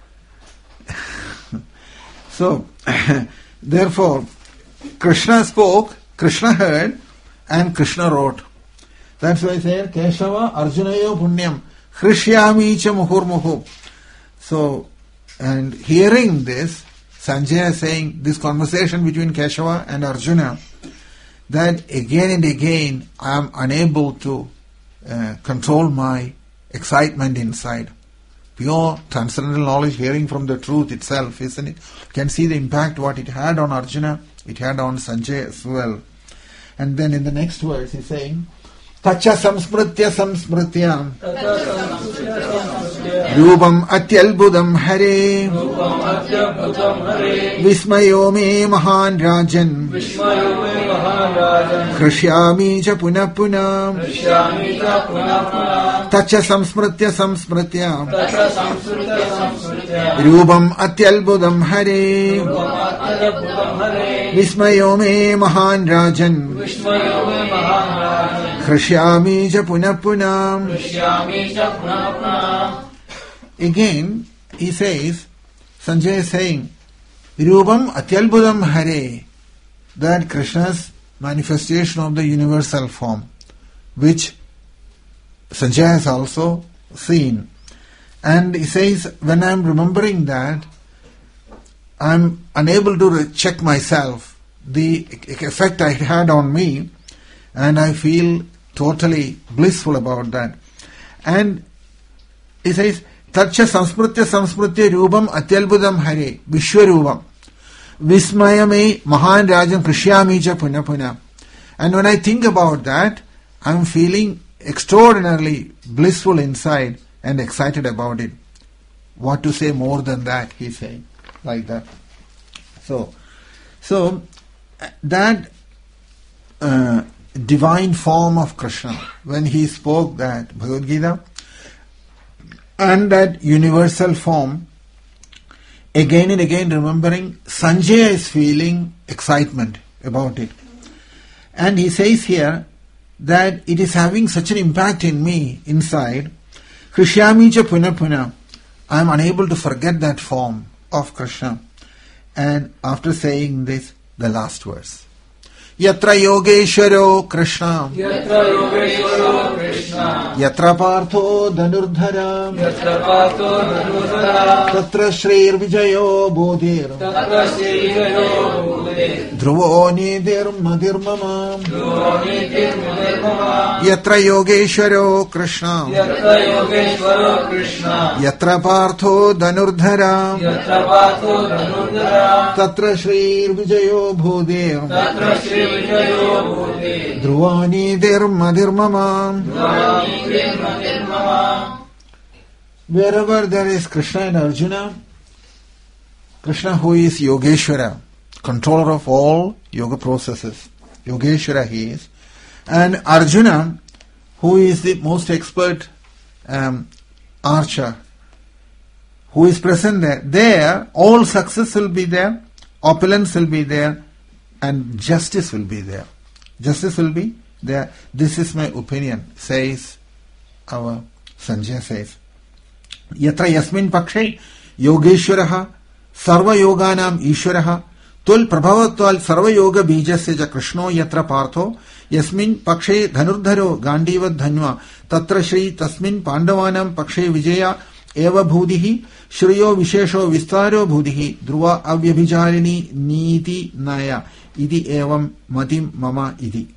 Speaker 1: So, therefore, Krishna spoke, Krishna heard, and Krishna wrote. That's why I say, Keshava Arjunayo Punyam Hrishyami cha muhurmuhu. So, and hearing this, Sanjaya saying this conversation between Keshava and Arjuna, that again and again I am unable to uh, control my excitement inside. Pure transcendental knowledge, hearing from the truth itself, isn't it? You can see the impact what it had on Arjuna, it had on Sanjaya as well. And then in the next verse he's saying, Tacha samsmritya samsmrityam Rupam atyalbudam hare Vismayo me mahan rajan Krishyami cha punah punah Tacha samsmritya samsmrityam Rupam atyalbudam hare Vismayo me mahan rajan Krishyami cha punah punah. Again, he says, Sanjay is saying, Virubam atyalbudam hare, that Krishna's manifestation of the universal form, which Sanjay has also seen. And he says, when I am remembering that, I am unable to check myself, the effect it had on me, and I feel totally blissful about that. And he says, Tacha samsmritya samsmritya rupam atyalbudam hare vishwarupam vismayame mahan rajan krishyami cha punah punah. And when I think about that, I am feeling extraordinarily blissful inside and excited about it. What to say more than that, he's saying, like that. So, so that uh, divine form of Krishna, when he spoke that Bhagavad Gita, and that universal form, again and again remembering, Sanjaya is feeling excitement about it. And he says here that it is having such an impact in me inside, Krishyami cha punah punah, I am unable to forget that form of Krishna. And after saying this, the last verse. Yatra Yogeshwaro Krishna
Speaker 2: Yatra Yogeshwaro Krishna
Speaker 1: Yatra Partho Dhanurdhara
Speaker 2: Yatra Partho Dhanurdhara
Speaker 1: Tatra Shrir Vijayo Bodhir
Speaker 2: Tatra Shri Vijayo Bodhir
Speaker 1: Dhruvo Nidir Madir Mama
Speaker 2: Dhruvo Nidir Madir Mama
Speaker 1: Yatra Yogeshwaro Krishna
Speaker 2: Yatra Yogeshwaro Krishna
Speaker 1: Yatra Partho Dhanurdhara
Speaker 2: Yatra Partho Dhanurdhara
Speaker 1: Tatra Shrir Vijayo Bodhir
Speaker 2: Tatra Shri Vijayo Bodhir
Speaker 1: Dhruvo Nidir Madir Mama.
Speaker 2: Dhruvo Nidir Madir Mama.
Speaker 1: Wherever there is Krishna and Arjuna, Krishna who is Yogeshwara, controller of all yoga processes, Yogeshwara he is, and Arjuna who is the most expert um, archer, who is present there, there all success will be there, opulence will be there, and justice will be there. Justice will be there. This is my opinion, says our Sanjaya says. Yatra yasmin pakshe yogeshwaraha sarva yoganam ishwaraha tul prabhavatval sarva yoga bijasya ja krishno yatra partho yasmin pakshe dhanurdharo gandivad dhanyva tatra shri tasmin pandavanam pakshe vijaya eva bhudihi shriyo vishesho vistaro bhudihi dhruva avyabhijarini niti naya idi evam matim mama idi.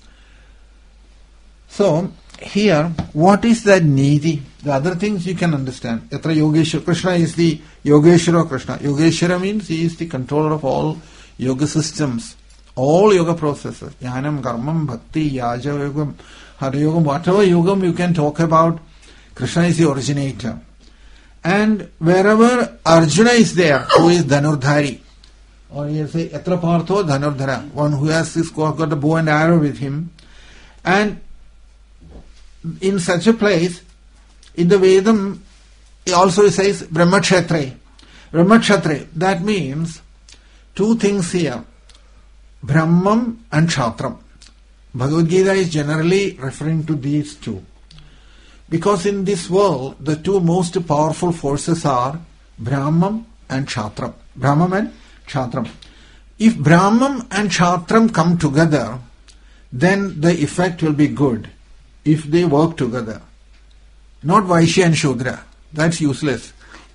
Speaker 1: So, here, what is that niti? The other things you can understand. Yatra Yogeshwara, Krishna is the Yogeshwara Krishna. Yogeshwara means he is the controller of all yoga systems, all yoga processes. Jnanam, Karmam, Bhakti, Yaja Yogam, Hara Yogam, whatever yogam you can talk about, Krishna is the originator. And wherever Arjuna is there, who is Dhanurdhari, or you say Yatra Partho Dhanurdhara, one who has this, got a bow and arrow with him, and in such a place, in the Vedam, it also says Brahmakshetre. Brahmakshetre, that means two things here, Brahmam and Kshatram. Bhagavad Gita is generally referring to these two. Because in this world, the two most powerful forces are Brahman and Kshatram. Brahman and Kshatram. If Brahman and Kshatram come together, then the effect will be good if they work together. Not Vaishya and Shudra. That's useless.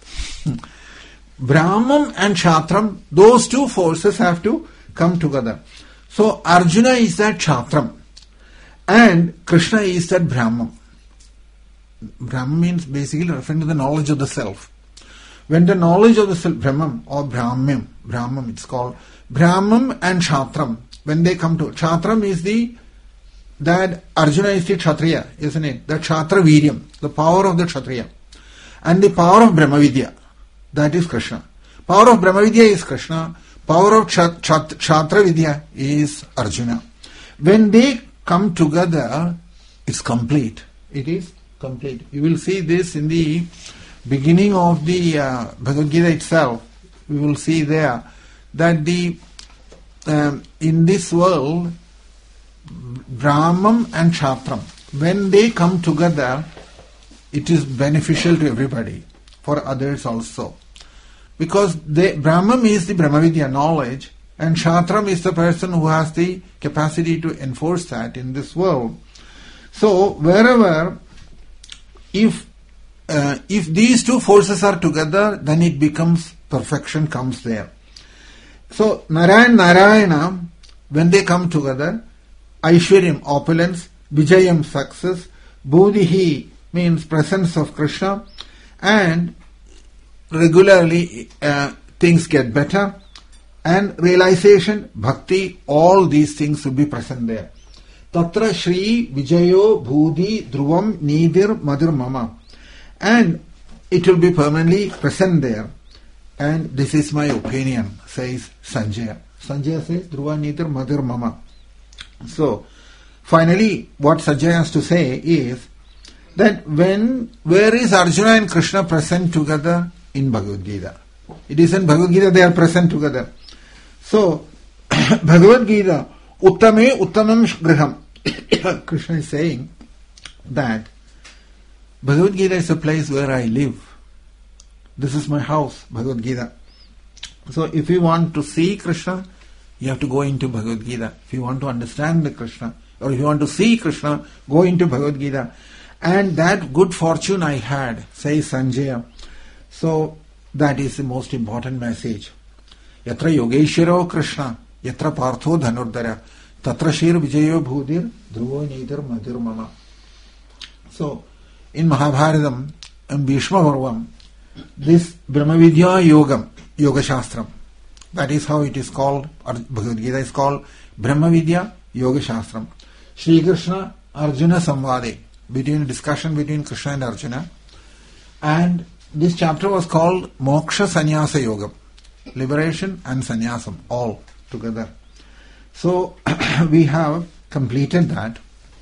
Speaker 1: Brahman and Kshatram, those two forces have to come together. So Arjuna is that Kshatram and Krishna is that Brahman. Brahman means basically referring to the knowledge of the self. When the knowledge of the self, Brahman or Brahman, Brahman it's called, Brahman and Kshatram, when they come to, Kshatram is the, that Arjuna is the Kshatriya, isn't it? The Kshatra Viryam, the power of the Kshatriya. And the power of Brahmavidya, that is Krishna. Power of Brahmavidya is Krishna. Power of Kshat, Kshat, Kshatra Vidya is Arjuna. When they come together, it's complete. It is complete. You will see this in the beginning of the uh, Bhagavad Gita itself. We will see there that the um, in this world, Brahman and Kshatram, when they come together, it is beneficial to everybody, for others also. Because they, Brahman is the Brahmavidya knowledge, and Kshatram is the person who has the capacity to enforce that in this world. So wherever, if uh, if these two forces are together, then it becomes perfection comes there. So Narayan Narayana, when they come together, Aishwaryam opulence, Vijayam success, Bodhihi means presence of Krishna, and regularly uh, things get better, and realization, bhakti, all these things will be present there. Tatra Shri Vijayo Bhudi Dhruvam Nidir Madhur Mama, and it will be permanently present there. And this is my opinion, says Sanjaya. Sanjaya says Dhruva Nidir Madhur Mama. So finally what Sanjaya has to say is that when, where is Arjuna and Krishna present together? In Bhagavad Gita. It is in Bhagavad Gita they are present together. So, Bhagavad Gita, Uttame Uttamam Griham. Krishna is saying that Bhagavad Gita is a place where I live. This is my house, Bhagavad Gita. So, if you want to see Krishna, you have to go into Bhagavad Gita. If you want to understand the Krishna, or if you want to see Krishna, go into Bhagavad Gita. And that good fortune I had, says Sanjaya. So, that is the most important message. Yatra Yogeshwaro Krishna, Yatra Partho Dhanurdara, Tatra Shir Vijayo Bhudir, Dhruvo Nidir Madhur Mama. So, in Mahabharatam and Bhishma Parvam, this Brahmavidya Yogam, Yoga Shastram, that is how it is called, or Bhagavad Gita is called Brahmavidya Yoga Shastram. Shri Krishna Arjuna Samvade, between discussion between Krishna and Arjuna, and this chapter was called Moksha Sannyasa Yoga, liberation and sannyasam, all together. So we have completed that,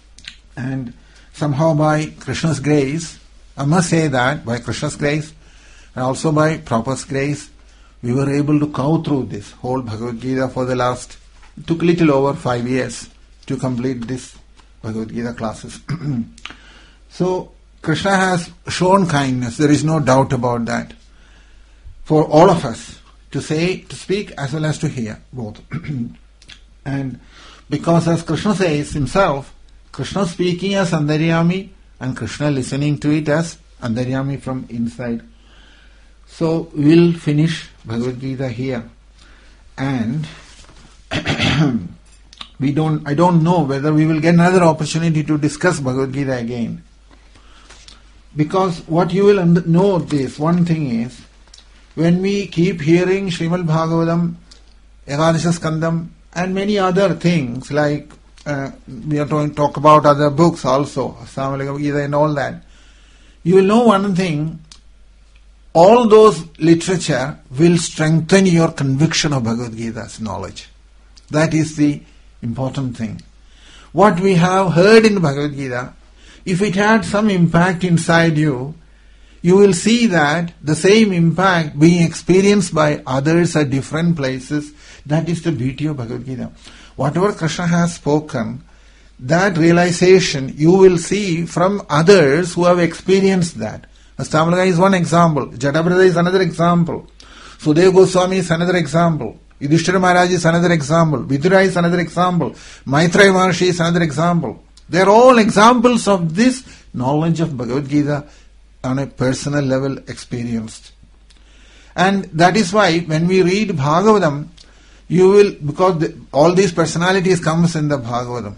Speaker 1: and somehow by Krishna's grace, I must say that by Krishna's grace and also by Prabhupada's grace, we were able to cow through this whole Bhagavad Gita for the last, it took a little over five years to complete this Bhagavad Gita classes. So Krishna has shown kindness, there is no doubt about that, for all of us to say, to speak as well as to hear, both. And because as Krishna says himself, Krishna speaking as Antaryami and Krishna listening to it as Antaryami from inside. So we'll finish Bhagavad Gita here. And we don't, I don't know whether we will get another opportunity to discuss Bhagavad Gita again. Because what you will know this, one thing is, when we keep hearing Srimad Bhagavatam, Ekadasha Skandam, and many other things, like uh, we are going to talk about other books also, Samvalika Gita and all that, you will know one thing, all those literature will strengthen your conviction of Bhagavad Gita's knowledge. That is the important thing. What we have heard in Bhagavad Gita, if it had some impact inside you, you will see that the same impact being experienced by others at different places. That is the beauty of Bhagavad Gita. Whatever Krishna has spoken, that realization you will see from others who have experienced that. Astamalaga is one example. Jatabrata is another example. Sudeva Goswami is another example. Yudhishthira Maharaj is another example. Vidura is another example. Maitreya Maharshi is another example. They are all examples of this knowledge of Bhagavad Gita on a personal level experienced. And that is why when we read Bhagavatam, you will, because the, all these personalities comes in the Bhagavatam.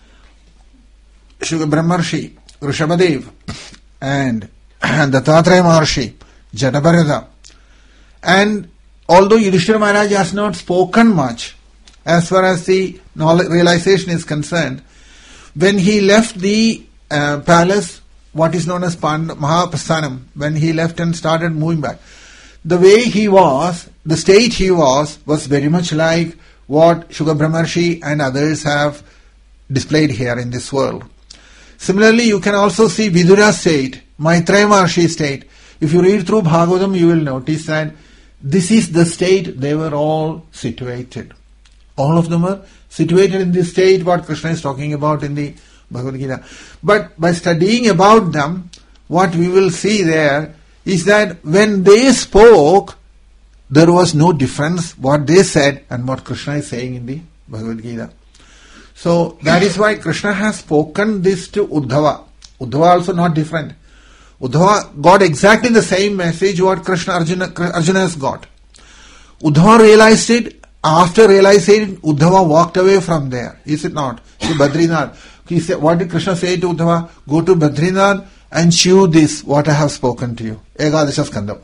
Speaker 1: Shuka Brahmarshi, Rishabhadev, and Dattatreya Maharshi, Jatabrata. And although Yudhishthira Maharaj has not spoken much as far as the knowledge, realization is concerned, when he left the uh, palace, what is known as Pand- Mahaprasthanam, when he left and started moving back, the way he was, the state he was, was very much like what Shuka Brahmarshi and others have displayed here in this world. Similarly, you can also see Vidura's state, Maitreya Maharshi's state. If you read through Bhagavatam, you will notice that this is the state they were all situated. All of them were situated in this state what Krishna is talking about in the Bhagavad Gita. But by studying about them, what we will see there is that when they spoke, there was no difference what they said and what Krishna is saying in the Bhagavad Gita. So that is why Krishna has spoken this to Uddhava. Uddhava also not different. Uddhava got exactly the same message what Krishna Arjuna, Arjuna has got. Uddhava realized it. After realizing it, Uddhava walked away from there. Is it not? To Badrinath. He said, what did Krishna say to Uddhava? Go to Badrinath and chew this, what I have spoken to you. Ekadasha Skandam.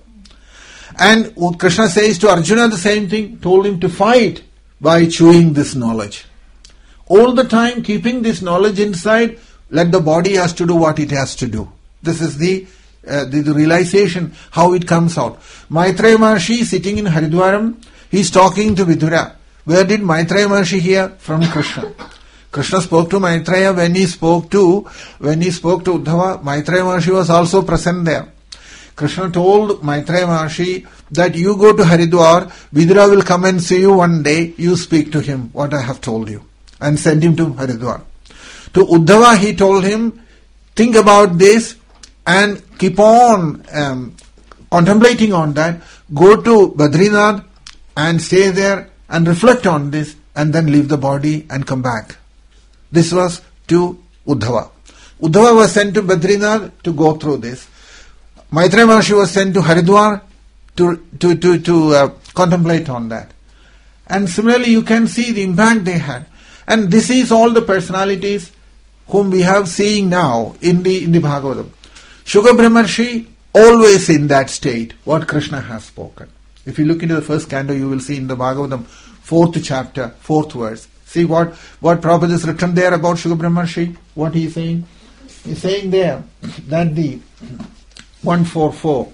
Speaker 1: And Krishna says to Arjuna the same thing, told him to fight by chewing this knowledge. All the time keeping this knowledge inside, let the body has to do what it has to do. This is the, uh, the, the realization, how it comes out. Maitreya Maharshi sitting in Haridwaram, he is talking to Vidura. Where did Maitreya Maharshi hear? From Krishna. Krishna spoke to Maitreya when he spoke to, when he spoke to Uddhava, Maitreya Maharshi was also present there. Krishna told Maitreya Maharshi that you go to Haridwar, Vidura will come and see you one day, you speak to him what I have told you. And send him to Haridwar. To Uddhava he told him, think about this and keep on um, contemplating on that. Go to Badrinath and stay there and reflect on this and then leave the body and come back. This was to Uddhava. Uddhava was sent to Badrinath to go through this. Maitreya Maharshi was sent to Haridwar to, to, to, to uh, contemplate on that. And similarly you can see the impact they had. And this is all the personalities whom we have seen now in the in the Bhagavatam. Shuka Brahmarshi always in that state, what Krishna has spoken. If you look into the first canto, you will see in the Bhagavatam, fourth chapter, fourth verse. See what, what Prabhupada is written there about Shuka Brahmarshi, what he is saying. He is saying there that the one forty-four.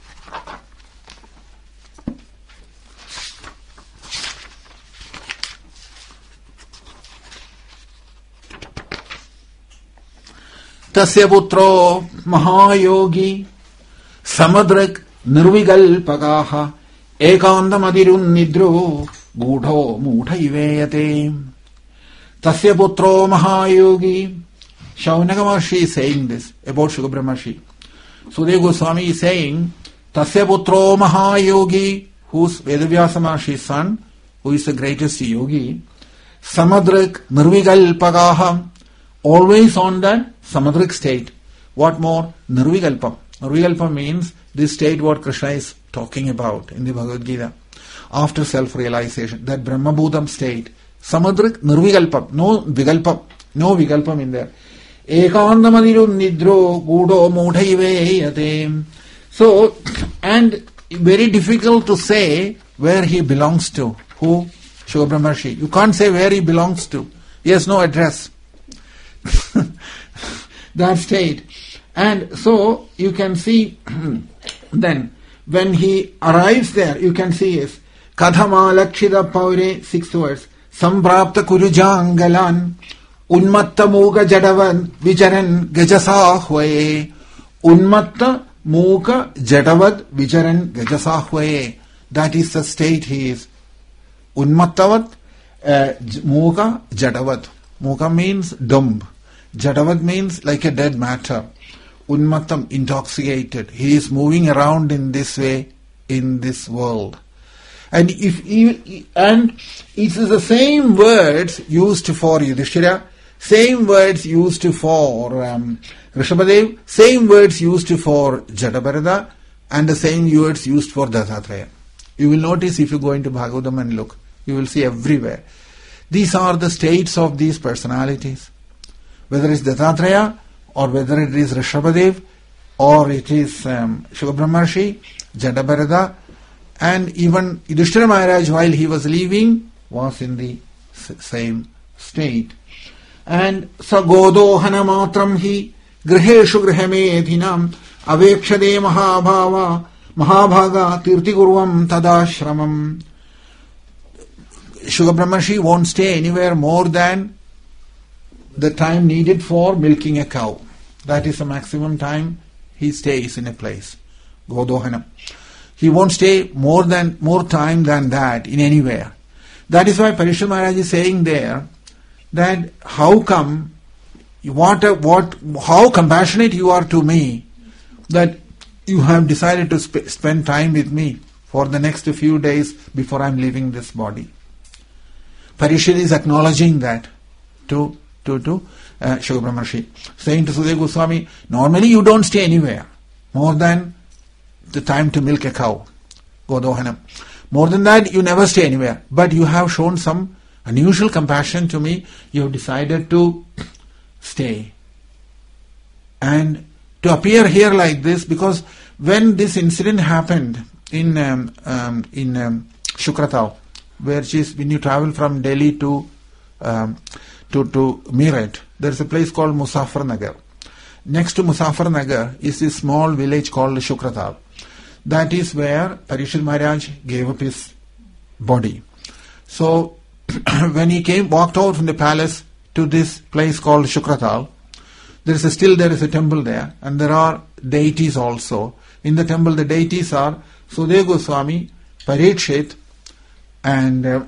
Speaker 1: Tasya putro mahayogi samadrak nirvigalpakaha ekandamadirun nidro gudho mudhaiveyate. Tasya putro mahayogi. Shaunaka Maharshi is saying this about Shuka Brahmarshi. Sudeva Goswami is saying, Tasya putro mahayogi, who's Vedavyasa Maharshi's son, who is the greatest yogi, samadrak nirvigalpakaha, always on that samadrik state. What more? Nirvigalpam. Nirvigalpam means this state what Krishna is talking about in the Bhagavad Gita. After self-realization, that Brahmabhutam state. Samadrik nirvigalpam. No vigalpam. No vigalpam in there. Ekandamadiru nidro gudo mudhaiveyate. So, and very difficult to say where he belongs to. Who? Shuka Brahmarshi. You can't say where he belongs to. He has no address. That state. And so you can see then when he arrives there, you can see is Kadhama Lakshita Paure, sixth verse, Samprapta Kurujangalan Unmatta Muka Jadavan Vicharan Gajasahwaye. Unmatta Muka Jadavad Vicharan Gajasahwaye. That is the state he is. Unmattavat uh, Muka Jadavad. Mukam means dumb. Jadavat means like a dead matter. Unmattam, intoxicated. He is moving around in this way in this world. And if he, and it is the same words used for Yudhishthira, same words used for um, Rishabhadev, same words used for Jadabharata, and the same words used for Dattatreya. You will notice if you go into Bhagavatam and look, you will see everywhere. These are the states of these personalities. Whether it's Dattatreya, or whether it is Rishabhadev, or it is um, Shukabhrahmarshi, Jadabharata, and even Yudhishthira Maharaj, while he was leaving, was in the s- same state. And Sagodohana matram hi griheshu grihemedhinam avekshade mahabhava mahabhaga tirtigurvam tadashramam. Shukabhrahmarshi won't stay anywhere more than the time needed for milking a cow. That is the maximum time he stays in a place. Godohana. He won't stay more than more time than that in anywhere. That is why Parikshit Maharaj is saying there that how come, what, what, how compassionate you are to me that you have decided to sp- spend time with me for the next few days before I am leaving this body. Parikshit is acknowledging that to to to uh, Shukabhrahmarshi, saying to Sudeva Goswami, normally you don't stay anywhere more than the time to milk a cow, Godohanam. More than that, you never stay anywhere. But you have shown some unusual compassion to me. You have decided to stay and to appear here like this, because when this incident happened in um, um, in um, Shukratav, which is when you travel from Delhi to um, to to Meerut, there is a place called Muzaffarnagar. Next to Muzaffarnagar is a small village called Shukratav. That is where Parikshit Maharaj gave up his body. So when he came, walked out from the palace to this place called Shukratal, there is a, still there is a temple there, and there are deities also. In the temple, the deities are Sudeva Goswami, Parikshit, and uh,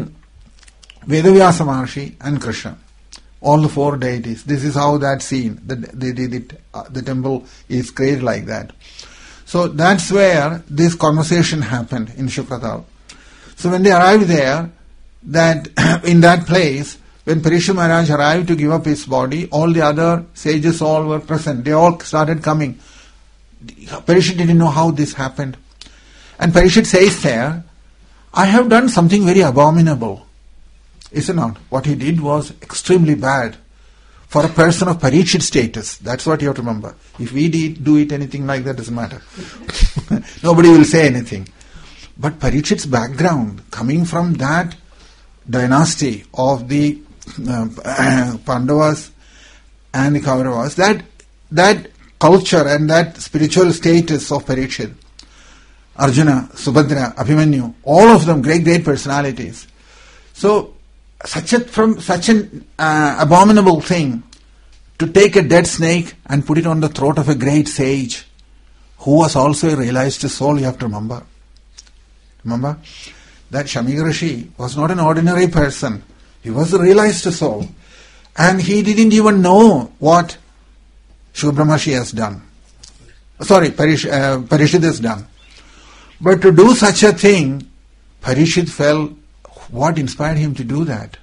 Speaker 1: Vedavyasa Maharshi, and Krishna. All the four deities. This is how that scene, the the the, the, uh, the temple is created like that. So that's where this conversation happened in Shukratal. So when they arrived there, that in that place, when Parikshit Maharaj arrived to give up his body, all the other sages all were present. They all started coming. Parikshit didn't know how this happened. And Parikshit says there, I have done something very abominable. Is it not? What he did was extremely bad. For a person of Parikshit status, that's what you have to remember. If we did, do it anything like that, doesn't matter. Nobody will say anything. But Parikshit's background, coming from that dynasty of the uh, Pandavas and the Kauravas, that that culture and that spiritual status of Parikshit, Arjuna, Subhadra, Abhimanyu, all of them great, great personalities. So, Such a from such an uh, abominable thing to take a dead snake and put it on the throat of a great sage who was also a realized soul, you have to remember. Remember that Shamika Rishi was not an ordinary person. He was a realized soul. And he didn't even know what Shukabhrahmarshi has done. Sorry, Parish, uh, Parikshit has done. But to do such a thing, Parikshit felt, what inspired him to do that?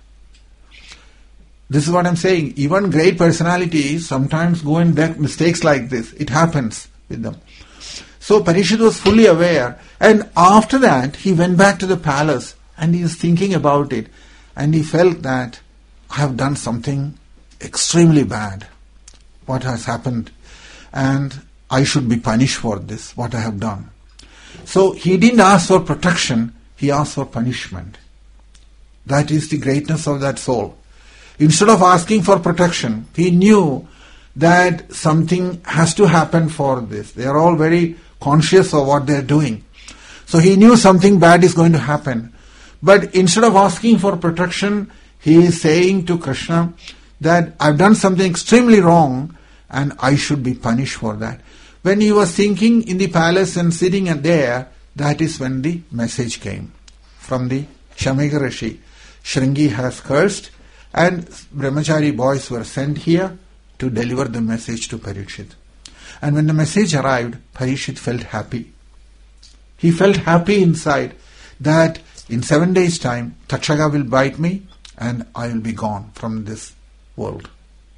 Speaker 1: This is what I'm saying. Even great personalities sometimes go and make mistakes like this. It happens with them. So Parikshit was fully aware. And after that, he went back to the palace and he was thinking about it. And he felt that I have done something extremely bad. What has happened? And I should be punished for this, what I have done. So he didn't ask for protection. He asked for punishment. That is the greatness of that soul. Instead of asking for protection, he knew that something has to happen for this. They are all very conscious of what they are doing. So he knew something bad is going to happen. But instead of asking for protection, he is saying to Krishna that I've done something extremely wrong and I should be punished for that. When he was thinking in the palace and sitting there, that is when the message came from the Shamika Rishi. Shringi has cursed And brahmachari boys were sent here to deliver the message to Parikshit. And when the message arrived, Parikshit felt happy. He felt happy inside that in seven days' time, Takshaka will bite me and I will be gone from this world.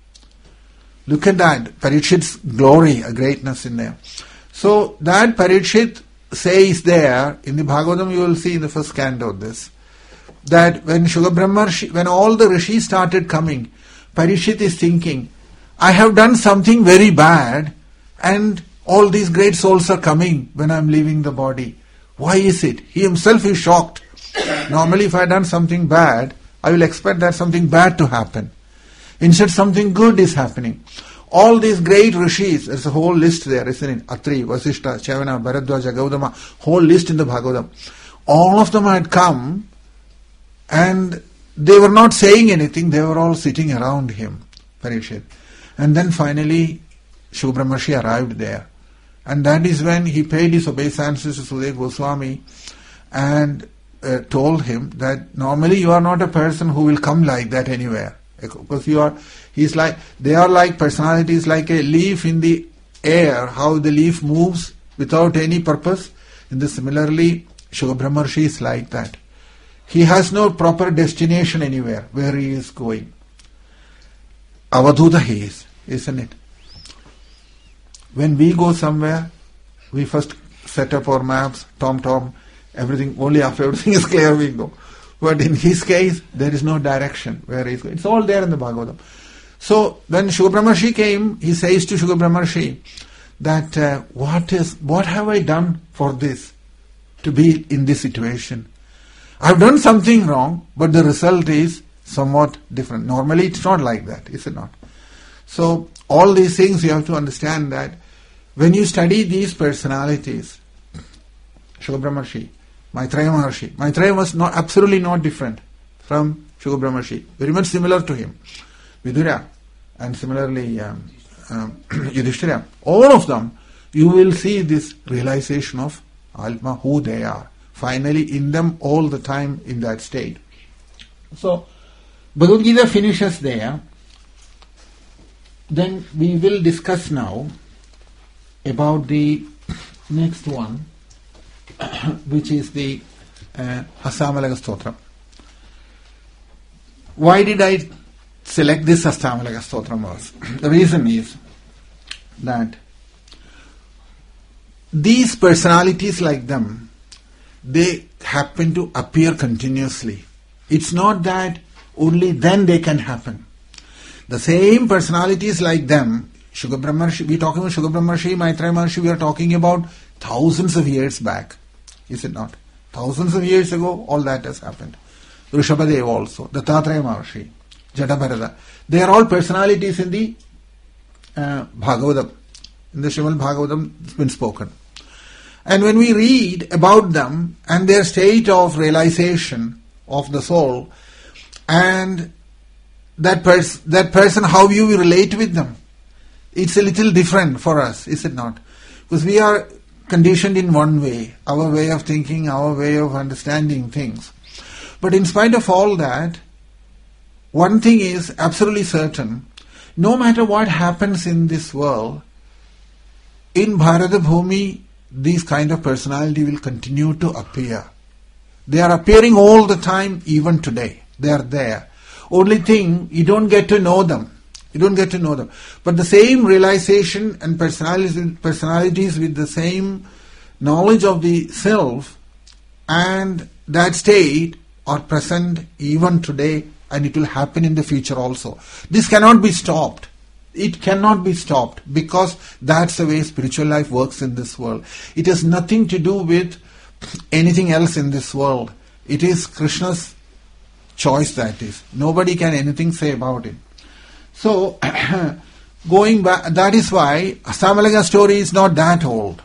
Speaker 1: Look at that, Parikshit's glory, a greatness in there. So that Parikshit says there, in the Bhagavatam you will see in the first canto this, that when Shuka Brahmarshi, when all the rishis started coming, Parikshit is thinking, I have done something very bad and all these great souls are coming when I am leaving the body. Why is it? He himself is shocked. Normally if I have done something bad, I will expect that something bad to happen. Instead something good is happening. All these great rishis, there's a whole list there, isn't it? Atri, Vasishta, Chavana, Bharadwaja, Gautama, whole list in the Bhagavatam. All of them had come and they were not saying anything, they were all sitting around him, Parikshit. And then finally, Shuka Brahmarshi arrived there. And that is when he paid his obeisances to Sudeva Goswami and uh, told him that normally you are not a person who will come like that anywhere. Because you are, he's like, they are like personalities like a leaf in the air, how the leaf moves without any purpose. In the similarly, Shuka Brahmarshi is like that. He has no proper destination anywhere where he is going. Avadhuta he is, isn't it? When we go somewhere, we first set up our maps, tom-tom, everything, only after everything is clear we go. But in his case, there is no direction where he is going. It's all there in the Bhagavatam. So, when Shuka Brahmarshi came, he says to Shuka Brahmarshi that, uh, what is, what have I done for this, to be in this situation? I have done something wrong, but the result is somewhat different. Normally it's not like that, is it not? So, all these things you have to understand that when you study these personalities, Shuka Brahmarshi, Maitreya Maharshi, Maitreya was not, absolutely not different from Shuka Brahmarshi, very much similar to him. Vidura, and similarly um, um, Yudhishthira, all of them, you will see this realization of Atma, who they are. Finally, in them all the time in that state. So, Bhagavad Gita finishes there. Then we will discuss now about the next one, which is the uh, Hastamalaga Stotra. Why did I select this Hastamalaga Stotra verse? The reason is that these personalities like them, they happen to appear continuously. It's not that only then they can happen. The same personalities like them, Shuka Brahmarshi, we are talking about Shuka Brahmarshi, Maitreya Maharshi, we are talking about thousands of years back. Is it not? Thousands of years ago, all that has happened. Rishabhadev also, Dattatreya Maharshi, Jadabharata. They are all personalities in the uh, Bhagavatam. In the Srimad Bhagavatam, it's been spoken. And when we read about them and their state of realization of the soul, and that, pers- that person, how you relate with them, it's a little different for us, is it not? Because we are conditioned in one way, our way of thinking, our way of understanding things. But in spite of all that, one thing is absolutely certain, no matter what happens in this world, in Bharata Bhumi, these kind of personality will continue to appear. They are appearing all the time, even today. They are there. Only thing, you don't get to know them. You don't get to know them. But the same realization and personalities, personalities with the same knowledge of the self and that state are present even today, and it will happen in the future also. This cannot be stopped. It cannot be stopped because that's the way spiritual life works in this world. It has nothing to do with anything else in this world. It is Krishna's choice, that is. Nobody can anything say about it. So, going back, that is why Hastamalaga story is not that old.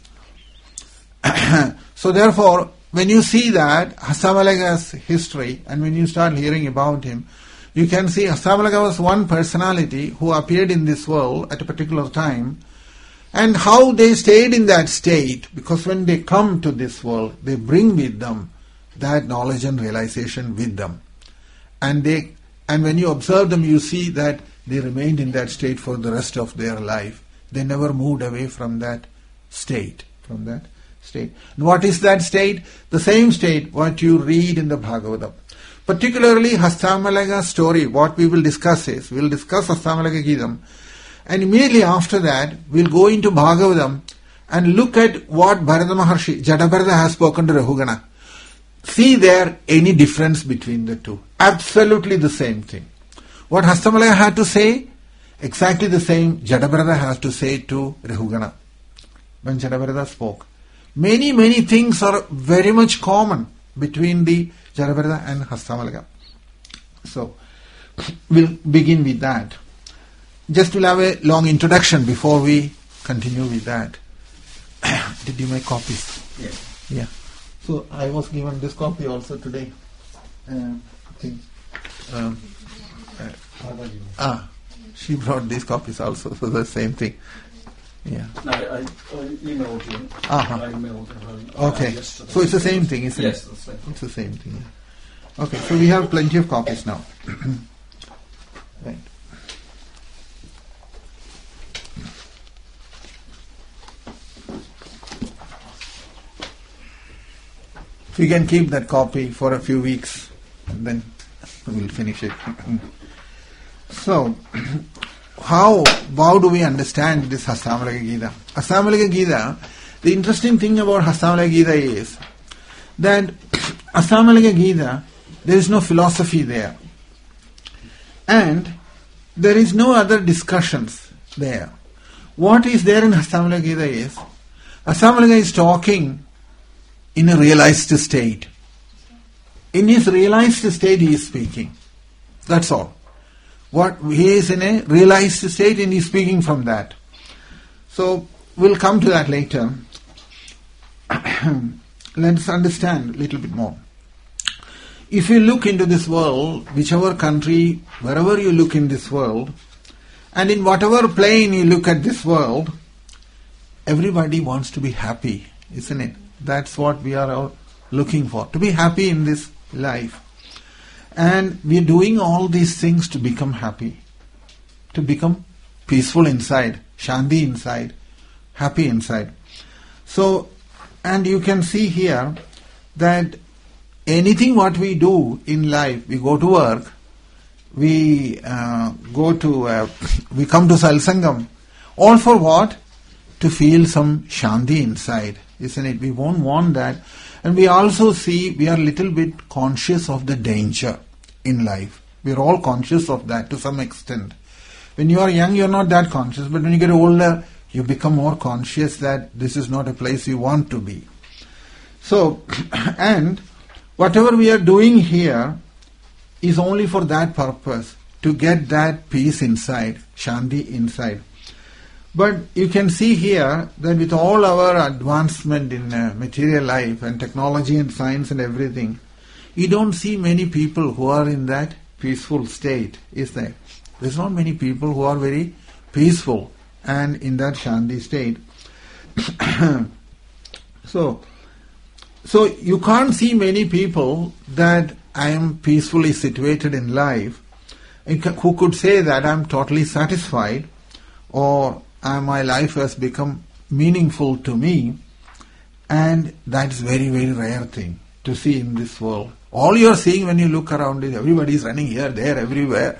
Speaker 1: So therefore, when you see that Hastamalaga's history and when you start hearing about him, you can see Hastamalaga was one personality who appeared in this world at a particular time, and how they stayed in that state, because when they come to this world, they bring with them that knowledge and realization with them. And they And when you observe them, you see that they remained in that state for the rest of their life. They never moved away from that state. From that state. And what is that state? The same state what you read in the Bhagavatam. Particularly Hastamalaga story, what we will discuss is, we will discuss Hastamalaga Geetam, and immediately after that, we will go into Bhagavatam and look at what Bharata Maharshi, Jadabharata has spoken to Rahugana. See there any difference between the two. Absolutely the same thing. What Hastamalaga had to say, exactly the same Jadabharata has to say to Rahugana. When Jadabharata spoke. Many, many things are very much common between the Jadabharata and Hastamalaga. So, we'll begin with that. Just we'll have a long introduction before we continue with that. Did you make copies?
Speaker 2: Yes.
Speaker 1: Yeah. So, I was given this copy also today. Um, I think, um, uh, ah, she brought these copies also, so the same thing. Yeah.
Speaker 3: No, I, I emailed you.
Speaker 1: Uh-huh.
Speaker 3: I emailed her.
Speaker 1: Okay.
Speaker 3: Uh, yesterday.
Speaker 1: So it's the same thing, isn't
Speaker 3: yes,
Speaker 1: it?
Speaker 3: Yes, that's
Speaker 1: It's the same thing. Yeah. Okay, so we have plenty of copies now. Right. So you can keep that copy for a few weeks and then we'll finish it. So, how, how do we understand this Hastamalaga Gita? Hastamalaga Gita, the interesting thing about Hastamalaga Gita is that Hastamalaga Gita, there is no philosophy there. And there is no other discussions there. What is there in Hastamalaga Gita is, Hastamalaga is talking in a realized state. In his realized state he is speaking. That's all. What he is in a realized state and he is speaking from that. So we'll come to that later. Let's understand a little bit more. If you look into this world, whichever country, wherever you look in this world, and in whatever plane you look at this world, everybody wants to be happy, isn't it? That's what we are all looking for, to be happy in this life. And we are doing all these things to become happy, to become peaceful inside, shanti inside, happy inside. So, and you can see here that anything what we do in life, we go to work, we uh, go to, uh, we come to Satsangam, all for what? To feel some shanti inside, isn't it? We won't want that. And we also see, we are a little bit conscious of the danger in life. We are all conscious of that to some extent. When you are young, you are not that conscious, but when you get older, you become more conscious that this is not a place you want to be. So, and whatever we are doing here is only for that purpose, to get that peace inside, shanti inside. But you can see here that with all our advancement in uh, material life and technology and science and everything, you don't see many people who are in that peaceful state, is there? There's not many people who are very peaceful and in that shanti state. so, so you can't see many people that I am peacefully situated in life, who could say that I am totally satisfied or uh, my life has become meaningful to me, and that's very, very rare thing to see in this world. All you are seeing when you look around is everybody is running here, there, everywhere.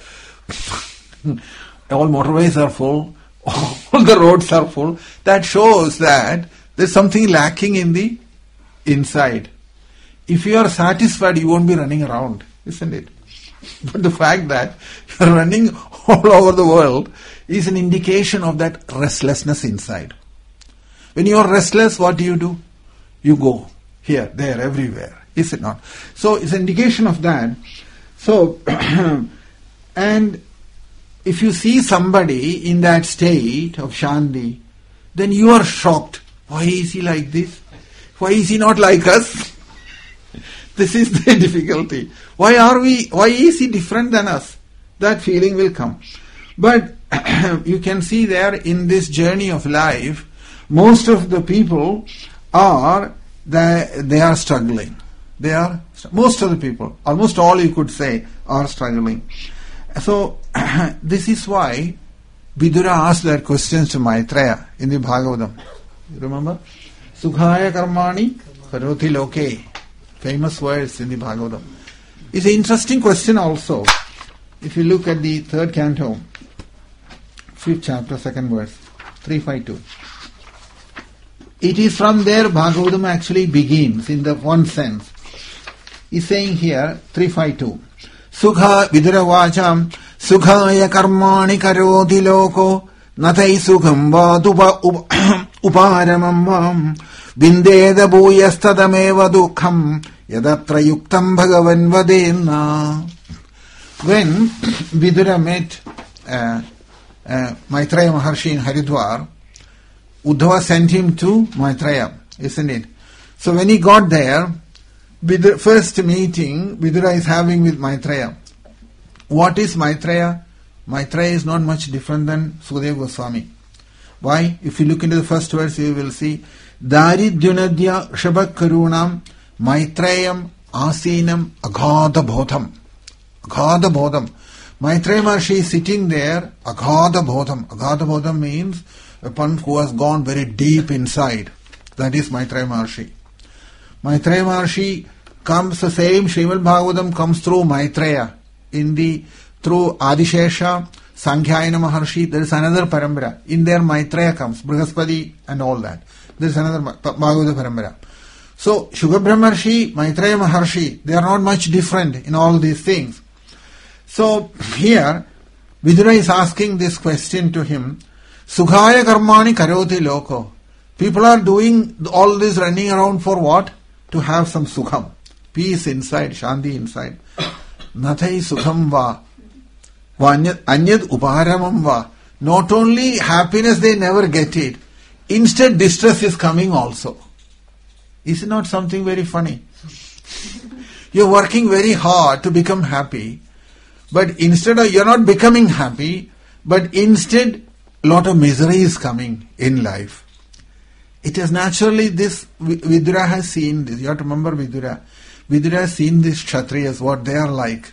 Speaker 1: All motorways are full, all the roads are full. That shows that there's something lacking in the inside. If you are satisfied, you won't be running around, isn't it? But the fact that you are running all over the world is an indication of that restlessness inside. When you are restless, what do you do? You go here, there, everywhere. Is it not? So it's an indication of that. So, and if you see somebody in that state of shanti, then you are shocked. Why is he like this? Why is he not like us? This is the difficulty. Why are we, why is he different than us? That feeling will come. But you can see there in this journey of life, most of the people are, they, they are struggling. They are, most of the people, almost all you could say, are struggling. So, this is why Vidura asked that question to Maitreya in the Bhagavatam. You remember? Sukhaya karmani karoti loke. Famous words in the Bhagavatam. It's an interesting question also. If you look at the third canto, fifth chapter, second verse, three fifty-two. It is from there Bhagavatam actually begins in the one sense. He's saying here, three fifty-two. Sukha vidura vacham sukhaya karmani karoti loko natai sukham vadupa uparamam vam vindeda bhuyastadameva dukham yadatra yuktam bhagavan vadena. When Vidura met uh, uh, Maitreya Maharshi in Haridwar, Uddhava sent him to Maitreya, isn't it? So when he got there, Vidura, first meeting Vidura is having with Maitreya. What is Maitreya? Maitreya is not much different than Sukadeva Goswami. Why? If you look into the first verse, you will see Daridyunadya Shabakkarunam Maitreyam Asinam Aghada Bodham. Aghada Bodham. Maitreya Maharshi is sitting there, Aghada Bodham. Aghada Bodham means a one who has gone very deep inside. That is Maitreya Maharshi. Maitreya Maharshi comes, the same Srimad Bhagavatam comes through Maitreya. In the, through Adishesha, Sankhyaina Maharshi, there is another Parambara. In there Maitreya comes, Brihaspati and all that. There is another Bhagavata Parambara. So, Shukabra Maharshi, Maitreya Maharshi, they are not much different in all these things. So, here, Vidura is asking this question to him, Sukhaya karmani karoti loko. People are doing all this running around for what? To have some sukham. Peace inside, shanti inside. Nathai sukham va. Anyad uparamam va. Not only happiness, they never get it. Instead, distress is coming also. Is it not something very funny? You're working very hard to become happy, but instead of, you're not becoming happy, but instead, a lot of misery is coming in life. It is naturally this, Vidura has seen this. You have to remember Vidura. Vidura has seen these Kshatriyas, what they are like.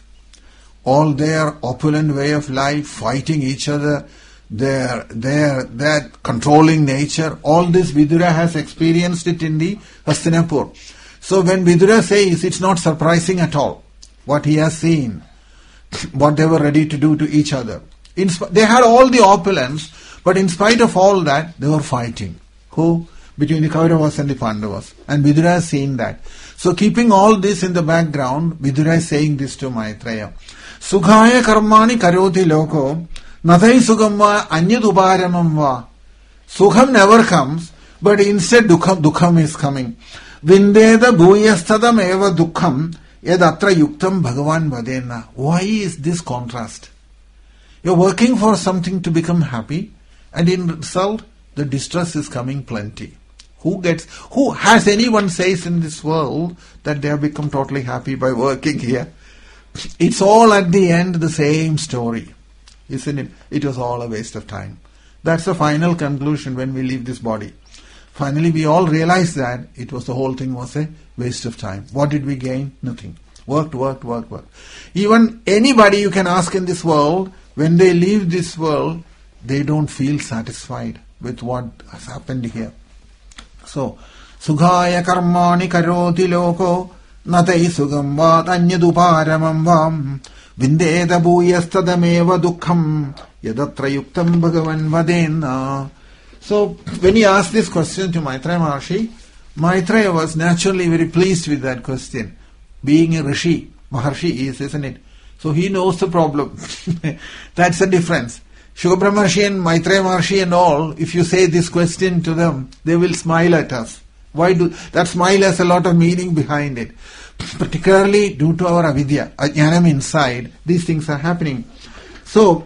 Speaker 1: All their opulent way of life, fighting each other, their, their, their controlling nature, all this Vidura has experienced it in the Hastinapur. So when Vidura says, it's not surprising at all what he has seen, what they were ready to do to each other. In sp- they had all the opulence, but in spite of all that, they were fighting. Who? Between the Kauravas and the Pandavas. And Vidura has seen that. So keeping all this in the background, Vidura is saying this to Maitreya. Sukhaya karmani karoti loko, nathai sukham va anyad uparamam va. Sukham never comes, but instead dukham, dukham is coming. Vindeda bhuyastadam eva dukham yadatra yuktam bhagavan vadena. Why is this contrast? You're working for something to become happy, and in result, the distress is coming plenty. Who gets, who has anyone says in this world that they have become totally happy by working here? It's all at the end the same story, isn't it? It was all a waste of time. That's the final conclusion when we leave this body. Finally, we all realize that it was the whole thing was a waste of time. What did we gain? Nothing. Worked, worked, worked, worked. Even anybody you can ask in this world, when they leave this world, they don't feel satisfied with what has happened here. So, Sukhaya karmani karoti loko, natai sugam vat anyaduparamam vam, vindeda bhuyastadameva dukham, yadatra yuktam bhagavan vadena. So, when he asked this question to Maitreya Maharshi, Maitreya was naturally very pleased with that question. Being a Rishi, Maharshi is, isn't it? So he knows the problem. That's the difference. Shukabra Maharshi and Maitreya Maharshi and all, if you say this question to them, they will smile at us. Why do that smile has a lot of meaning behind it. Particularly due to our avidya, ajnanam inside, these things are happening. So,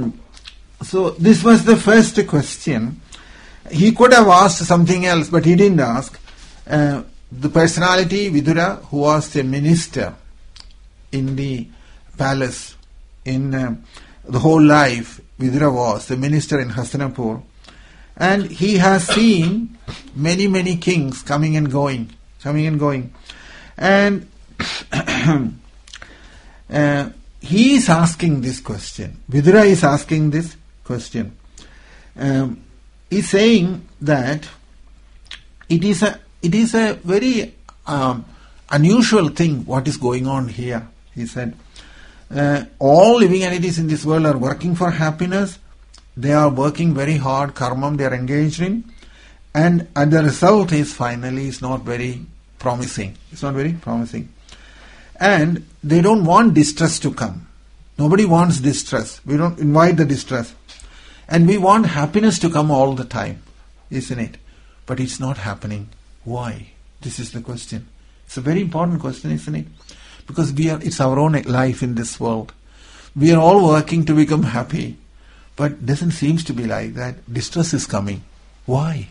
Speaker 1: so this was the first question. He could have asked something else, but he didn't ask. Uh, the personality, Vidura, who was the minister in the palace, in uh, the whole life, Vidura was the minister in Hastinapur. And he has seen many, many kings coming and going, coming and going. And uh, he is asking this question. Vidura is asking this question. Um, he's saying that it is a it is a very um, unusual thing what is going on here. He said, uh, all living entities in this world are working for happiness. They are working very hard, karmam they are engaged in, and, and the result is finally is not very promising. It's not very promising. And they don't want distress to come. Nobody wants distress. We don't invite the distress. And we want happiness to come all the time, isn't it? But it's not happening. Why? This is the question. It's a very important question, isn't it? Because we are, it's our own life in this world. We are all working to become happy. But it doesn't seem to be like that. Distress is coming. Why?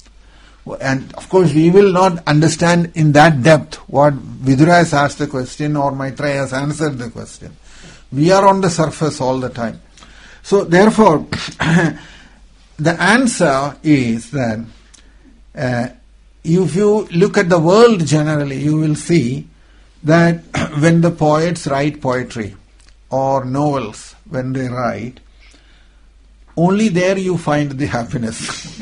Speaker 1: And of course we will not understand in that depth what Vidura has asked the question or Maitreya has answered the question. We are on the surface all the time. So therefore, the answer is that uh, if you look at the world generally, you will see that when the poets write poetry or novels, when they write, only there you find the happiness.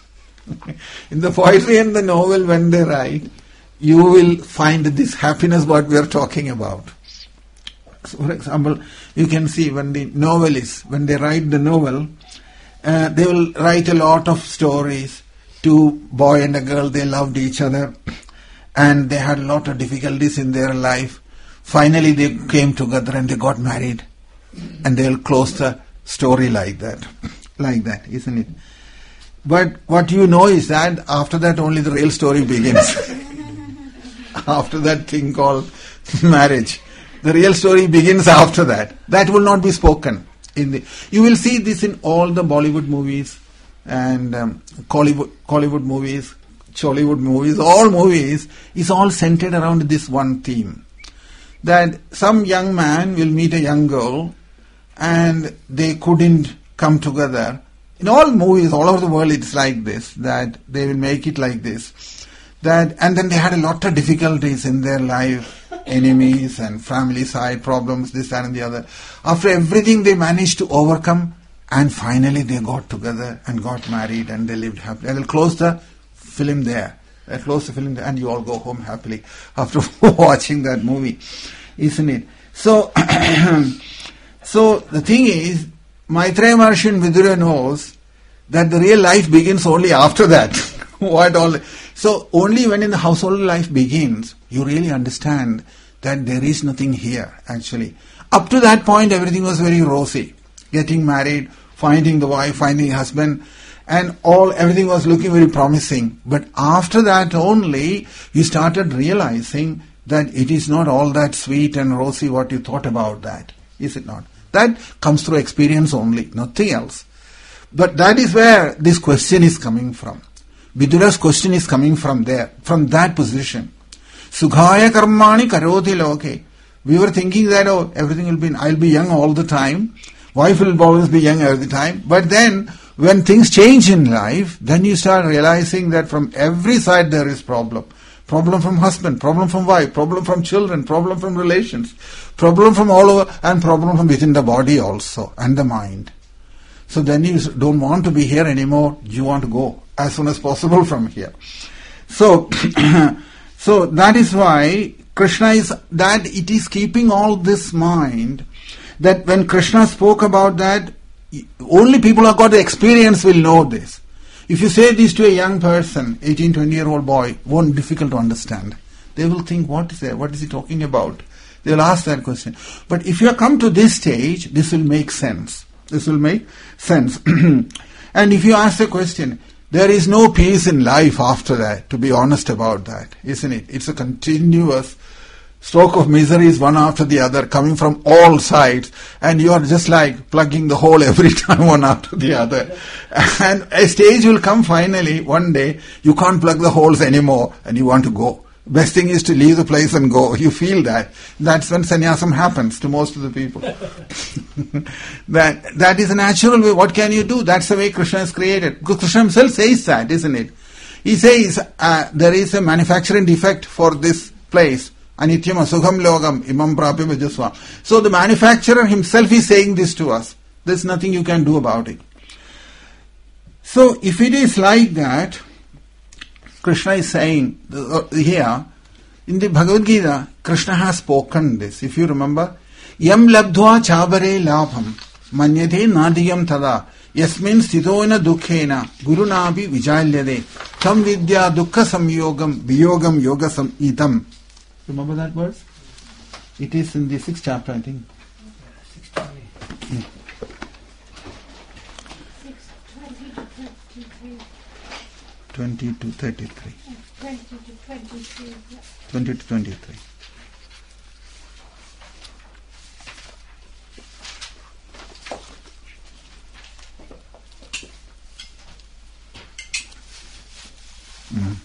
Speaker 1: In the poetry and the novel, when they write, you will find this happiness what we are talking about. So for example, you can see when the novelists, when they write the novel, uh, they will write a lot of stories. Two boy and a girl, they loved each other and they had a lot of difficulties in their life. Finally they came together and they got married, and they will close the story like that. Like that, isn't it? But what you know is that after that only the real story begins. After that thing called marriage. The real story begins after that. That will not be spoken. In the, you will see this in all the Bollywood movies and um, Collywood, Collywood movies, Chollywood movies, all movies is all centered around this one theme. That some young man will meet a young girl and they couldn't come together. In all movies all over the world it's like this, that they will make it like this. That and then they had a lot of difficulties in their life, enemies and family side problems, this, that and the other. After everything they managed to overcome, and finally they got together and got married and they lived happily. I will close the film there. I close the film there and you all go home happily after watching that movie, isn't it? So, so the thing is, Maitreya Maharshi and Vidura knows that the real life begins only after that. What all? So only when in the household life begins, you really understand that there is nothing here actually. Up to that point, everything was very rosy. Getting married, finding the wife, finding the husband, and all everything was looking very promising. But after that only, you started realizing that it is not all that sweet and rosy what you thought about that. Is it not? That comes through experience only, nothing else. But that is where this question is coming from. Vidura's question is coming from there, from that position. Sukhaya karmani karoti loke. We were thinking that, oh, everything will be, I'll be young all the time. Wife will always be young all the time. But then, when things change in life, then you start realizing that from every side there is problem. Problem from husband, problem from wife, problem from children, problem from relations, problem from all over, and problem from within the body also, and the mind. So then you don't want to be here anymore, you want to go as soon as possible from here. So, so that is why Krishna is, that it is keeping all this mind, that when Krishna spoke about that, only people who have got the experience will know this. If you say this to a young person, eighteen, twenty year old boy, won't difficult to understand. They will think, what is that? What is he talking about? They will ask that question. But if you have come to this stage, this will make sense. This will make sense. And if you ask the question, there is no peace in life after that, to be honest about that, isn't it? It's a continuous stroke of miseries one after the other coming from all sides, and you are just like plugging the hole every time one after the other. And a stage will come finally, one day, you can't plug the holes anymore and you want to go. Best thing is to leave the place and go. You feel that. That's when sannyasam happens to most of the people. that that is a natural way. What can you do? That's the way Krishna is created. Because Krishna himself says that, isn't it? He says uh, there is a manufacturing defect for this place. Anityam asukham logam imam prapya bhajasva. So the manufacturer himself is saying this to us. There's nothing you can do about it. So if it is like that, Krishna is saying uh, here, in the Bhagavad Gita, Krishna has spoken this. If you remember, Yam labdhva chabare labham manyate nadiyam tada yasmin stitona dukkhena gurunabi vijalyade tam vidya dukkha samyogam viyogam yoga samhitam. Remember that verse? It is in the sixth chapter, I think. Hmm. twenty to thirty-three.
Speaker 4: twenty to twenty-three.
Speaker 1: twenty to twenty-three. Mm.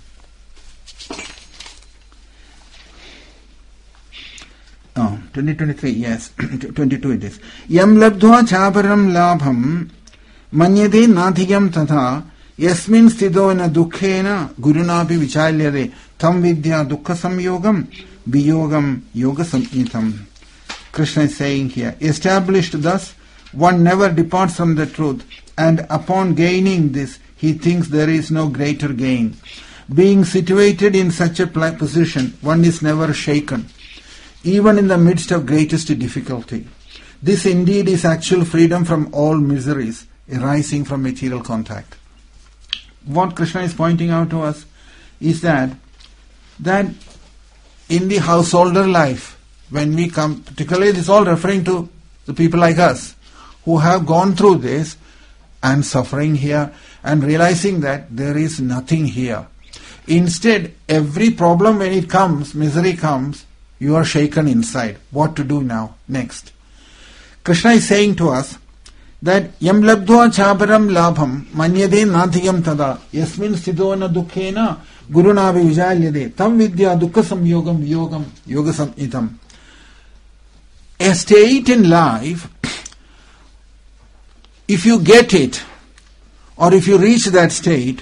Speaker 1: Oh, twenty twenty-three, yes. twenty-two it is. Yam labdhva chaparam labham manyade nadhiyam tatha yasmin stidona dukkhena gurunapi vichalyade tam vidya dukkha samyogam viyogam yoga samhitam. Krishna is saying here, established thus, one never departs from the truth, and upon gaining this, he thinks there is no greater gain. Being situated in such a position, one is never shaken, even in the midst of greatest difficulty. This indeed is actual freedom from all miseries arising from material contact. What Krishna is pointing out to us is that that in the householder life, when we come, particularly this is all referring to the people like us who have gone through this and suffering here and realizing that there is nothing here. Instead, every problem when it comes, misery comes, you are shaken inside. What to do now? Next. Krishna is saying to us that yam labdhva chaparam labham manyade nadhiyam tada yasmin stidona dukkhena gurunavi vijalyade tam vidya dukkha samyogam viyogam yoga samhitam. A state in life, if you get it, or if you reach that state,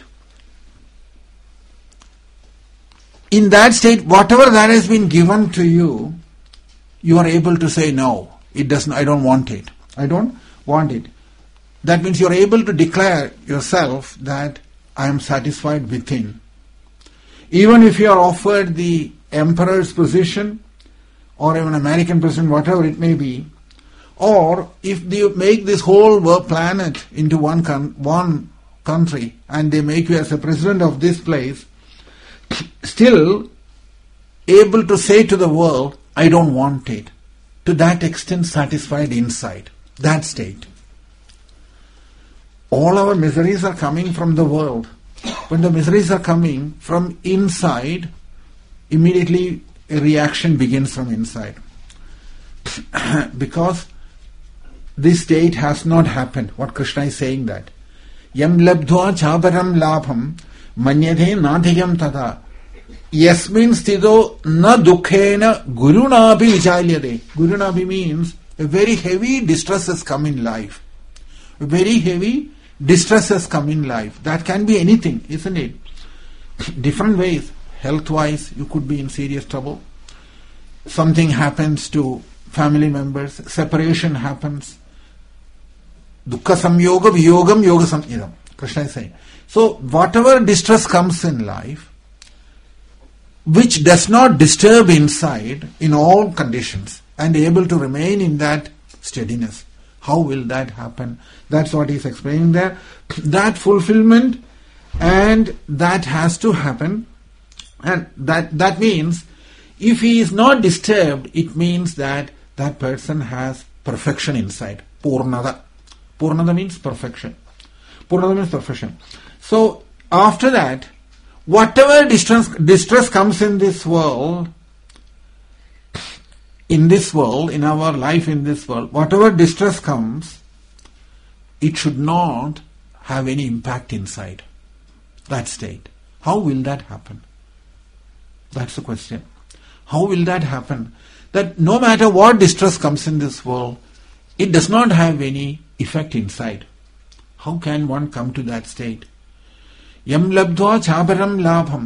Speaker 1: in that state, whatever that has been given to you, you are able to say no. It doesn't. I don't want it. I don't want it. That means you are able to declare yourself that I am satisfied within. Even if you are offered the emperor's position, or even American president, whatever it may be, or if you make this whole world planet into one con- one country and they make you as a president of this place, still able to say to the world, I don't want it. To that extent satisfied inside. That state. All our miseries are coming from the world. When the miseries are coming from inside, immediately a reaction begins from inside. Because this state has not happened. What Krishna is saying that. Yam labdhva chaparam labham manyadhe nadhiyam tada yasmin stido na dukkhena gurunapi vichalyade. Gurunapi means a very heavy distress has come in life. A very heavy distress has come in life. That can be anything, isn't it? Different ways. Health-wise, you could be in serious trouble. Something happens to family members. Separation happens. Dukkha samyoga viyogam yoga samhidam. Krishna is saying. So, whatever distress comes in life, which does not disturb inside in all conditions and able to remain in that steadiness. How will that happen? That's what he's explaining there. That fulfillment, and that has to happen. And that, that means, if he is not disturbed, it means that that person has perfection inside. Purnada. Purnada means perfection. Purnada means perfection. So, after that, whatever distress, distress comes in this world, in this world, in our life in this world, whatever distress comes, it should not have any impact inside that state. How will that happen? That's the question. How will that happen? That no matter what distress comes in this world, it does not have any effect inside. How can one come to that state? Yam labdhva chaparam labham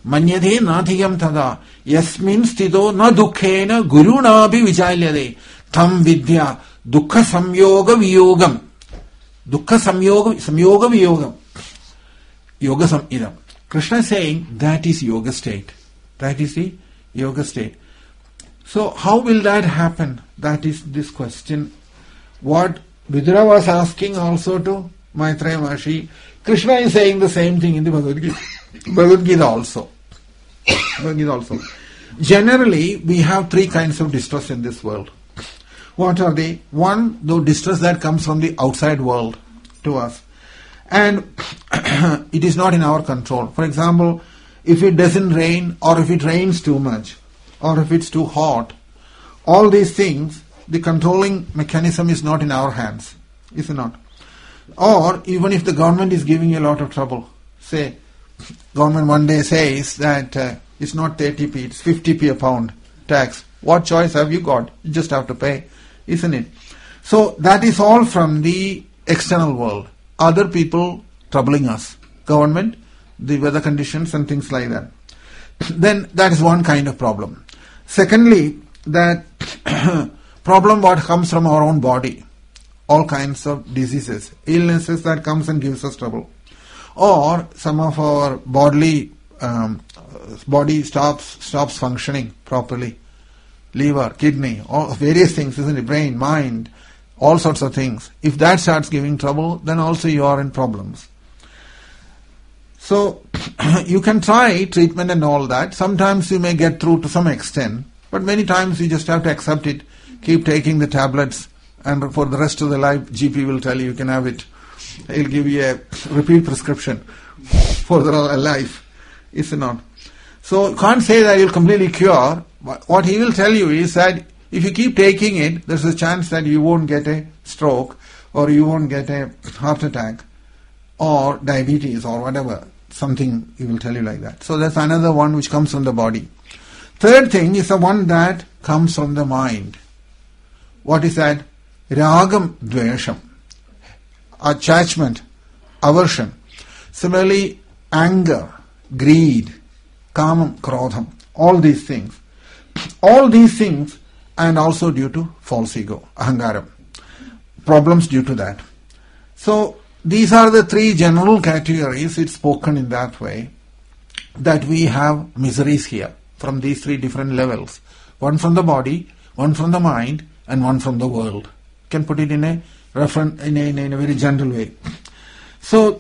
Speaker 1: Manyade nathiyam tada yasmin stito na dukkhena gurunapi vichalyade tam vidya dukkha samyoga viyogam. Dukkha samyoga, samyoga viyogam. Yoga samidam. Krishna is saying that is yoga state. That is the yoga state. So how will that happen? That is this question. What Vidura was asking also to Maitreya Maharshi. Krishna is saying the same thing in the Bhagavad Gita, Bhagavad Gita also. Bhagavad Gita also. Generally, we have three kinds of distress in this world. What are they? One, the distress that comes from the outside world to us. And it is not in our control. For example, if it doesn't rain, or if it rains too much, or if it's too hot, all these things, the controlling mechanism is not in our hands. Is it not? Or even if the government is giving you a lot of trouble, say, government one day says that uh, it's not thirty p, it's fifty p a pound tax. What choice have you got? You just have to pay, isn't it? So that is all from the external world. Other people troubling us. Government, the weather conditions and things like that. Then that is one kind of problem. Secondly, that problem what comes from our own body. All kinds of diseases, illnesses that comes and gives us trouble. Or some of our bodily um, body stops stops functioning properly. Liver, kidney, all various things, isn't it? Brain, mind, all sorts of things. If that starts giving trouble, then also you are in problems. So you can try treatment and all that. Sometimes you may get through to some extent, but many times you just have to accept it, keep taking the tablets, and for the rest of the life, G P will tell you you can have it. He'll give you a repeat prescription for the life. Is it not? So you can't say that you'll completely cure. What he will tell you is that if you keep taking it, there's a chance that you won't get a stroke, or you won't get a heart attack, or diabetes, or whatever. Something he will tell you like that. So that's another one which comes from the body. Third thing is the one that comes from the mind. What is that? Ragam dvesham. Attachment, aversion. Similarly, anger, greed, kamam, krodham. All these things. All these things, and also due to false ego, ahangaram. Problems due to that. So, these are the three general categories, it's spoken in that way, that we have miseries here, from these three different levels. One from the body, one from the mind, and one from the world. Can put it in a reference, in a, in a, in a very gentle way. So,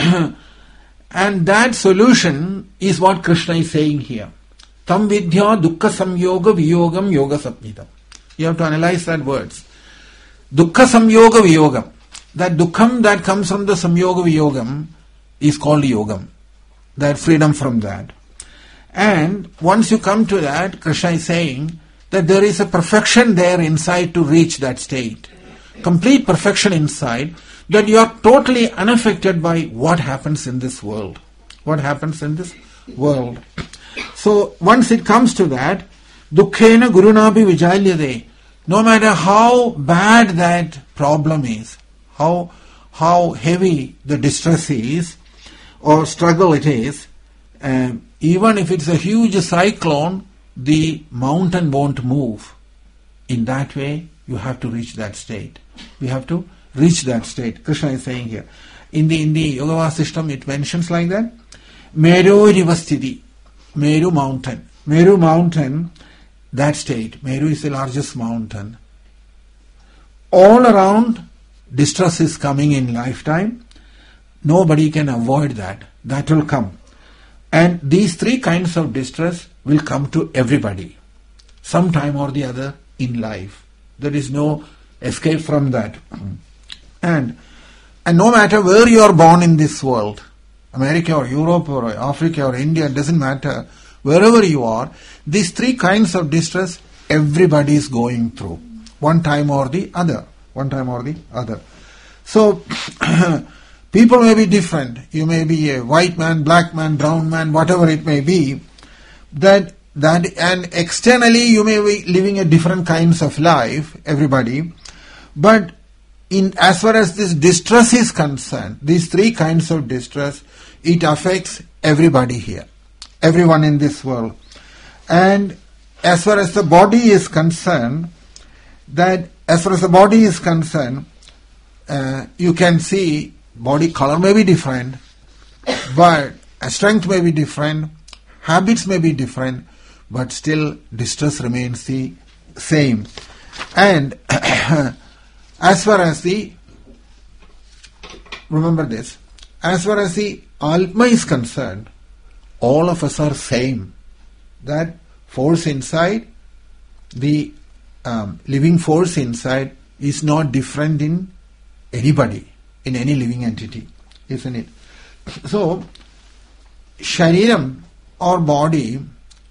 Speaker 1: and that solution is what Krishna is saying here. Tam vidya dukkha samyoga viyogam yoga sapnidam. You have to analyze that words. Dukkha samyoga viyogam. That dukkham that comes from the samyoga viyogam is called yogam. That freedom from that. And once you come to that, Krishna is saying that there is a perfection there inside to reach that state. Complete perfection inside, that you are totally unaffected by what happens in this world. What happens in this world. So once it comes to that, dukkhena gurunapi vijalyade. No matter how bad that problem is, how how heavy the distress is, or struggle it is, um, even if it's a huge cyclone, the mountain won't move. In that way, you have to reach that state. We have to reach that state. Krishna is saying here. In the in the Yoga system, it mentions like that. Meru rivasthiti. Meru mountain. Meru mountain, that state. Meru is the largest mountain. All around, distress is coming in lifetime. Nobody can avoid that. That will come. And these three kinds of distress will come to everybody, sometime or the other in life. There is no escape from that. And and no matter where you are born in this world, America or Europe or Africa or India, it doesn't matter, wherever you are, these three kinds of distress everybody is going through, one time or the other, one time or the other. So, people may be different. You may be a white man, black man, brown man, whatever it may be. That that and externally you may be living a different kinds of life, everybody. But in as far as this distress is concerned, these three kinds of distress, it affects everybody here. everyone in this world. And as far as the body is concerned, that as far as the body is concerned, uh, you can see body color may be different, but strength may be different, habits may be different, but still distress remains the same. And as far as the, remember this, as far as the Atma is concerned, all of us are same. That force inside, the um, living force inside is not different in anybody, in any living entity, isn't it? So, Shariram or body,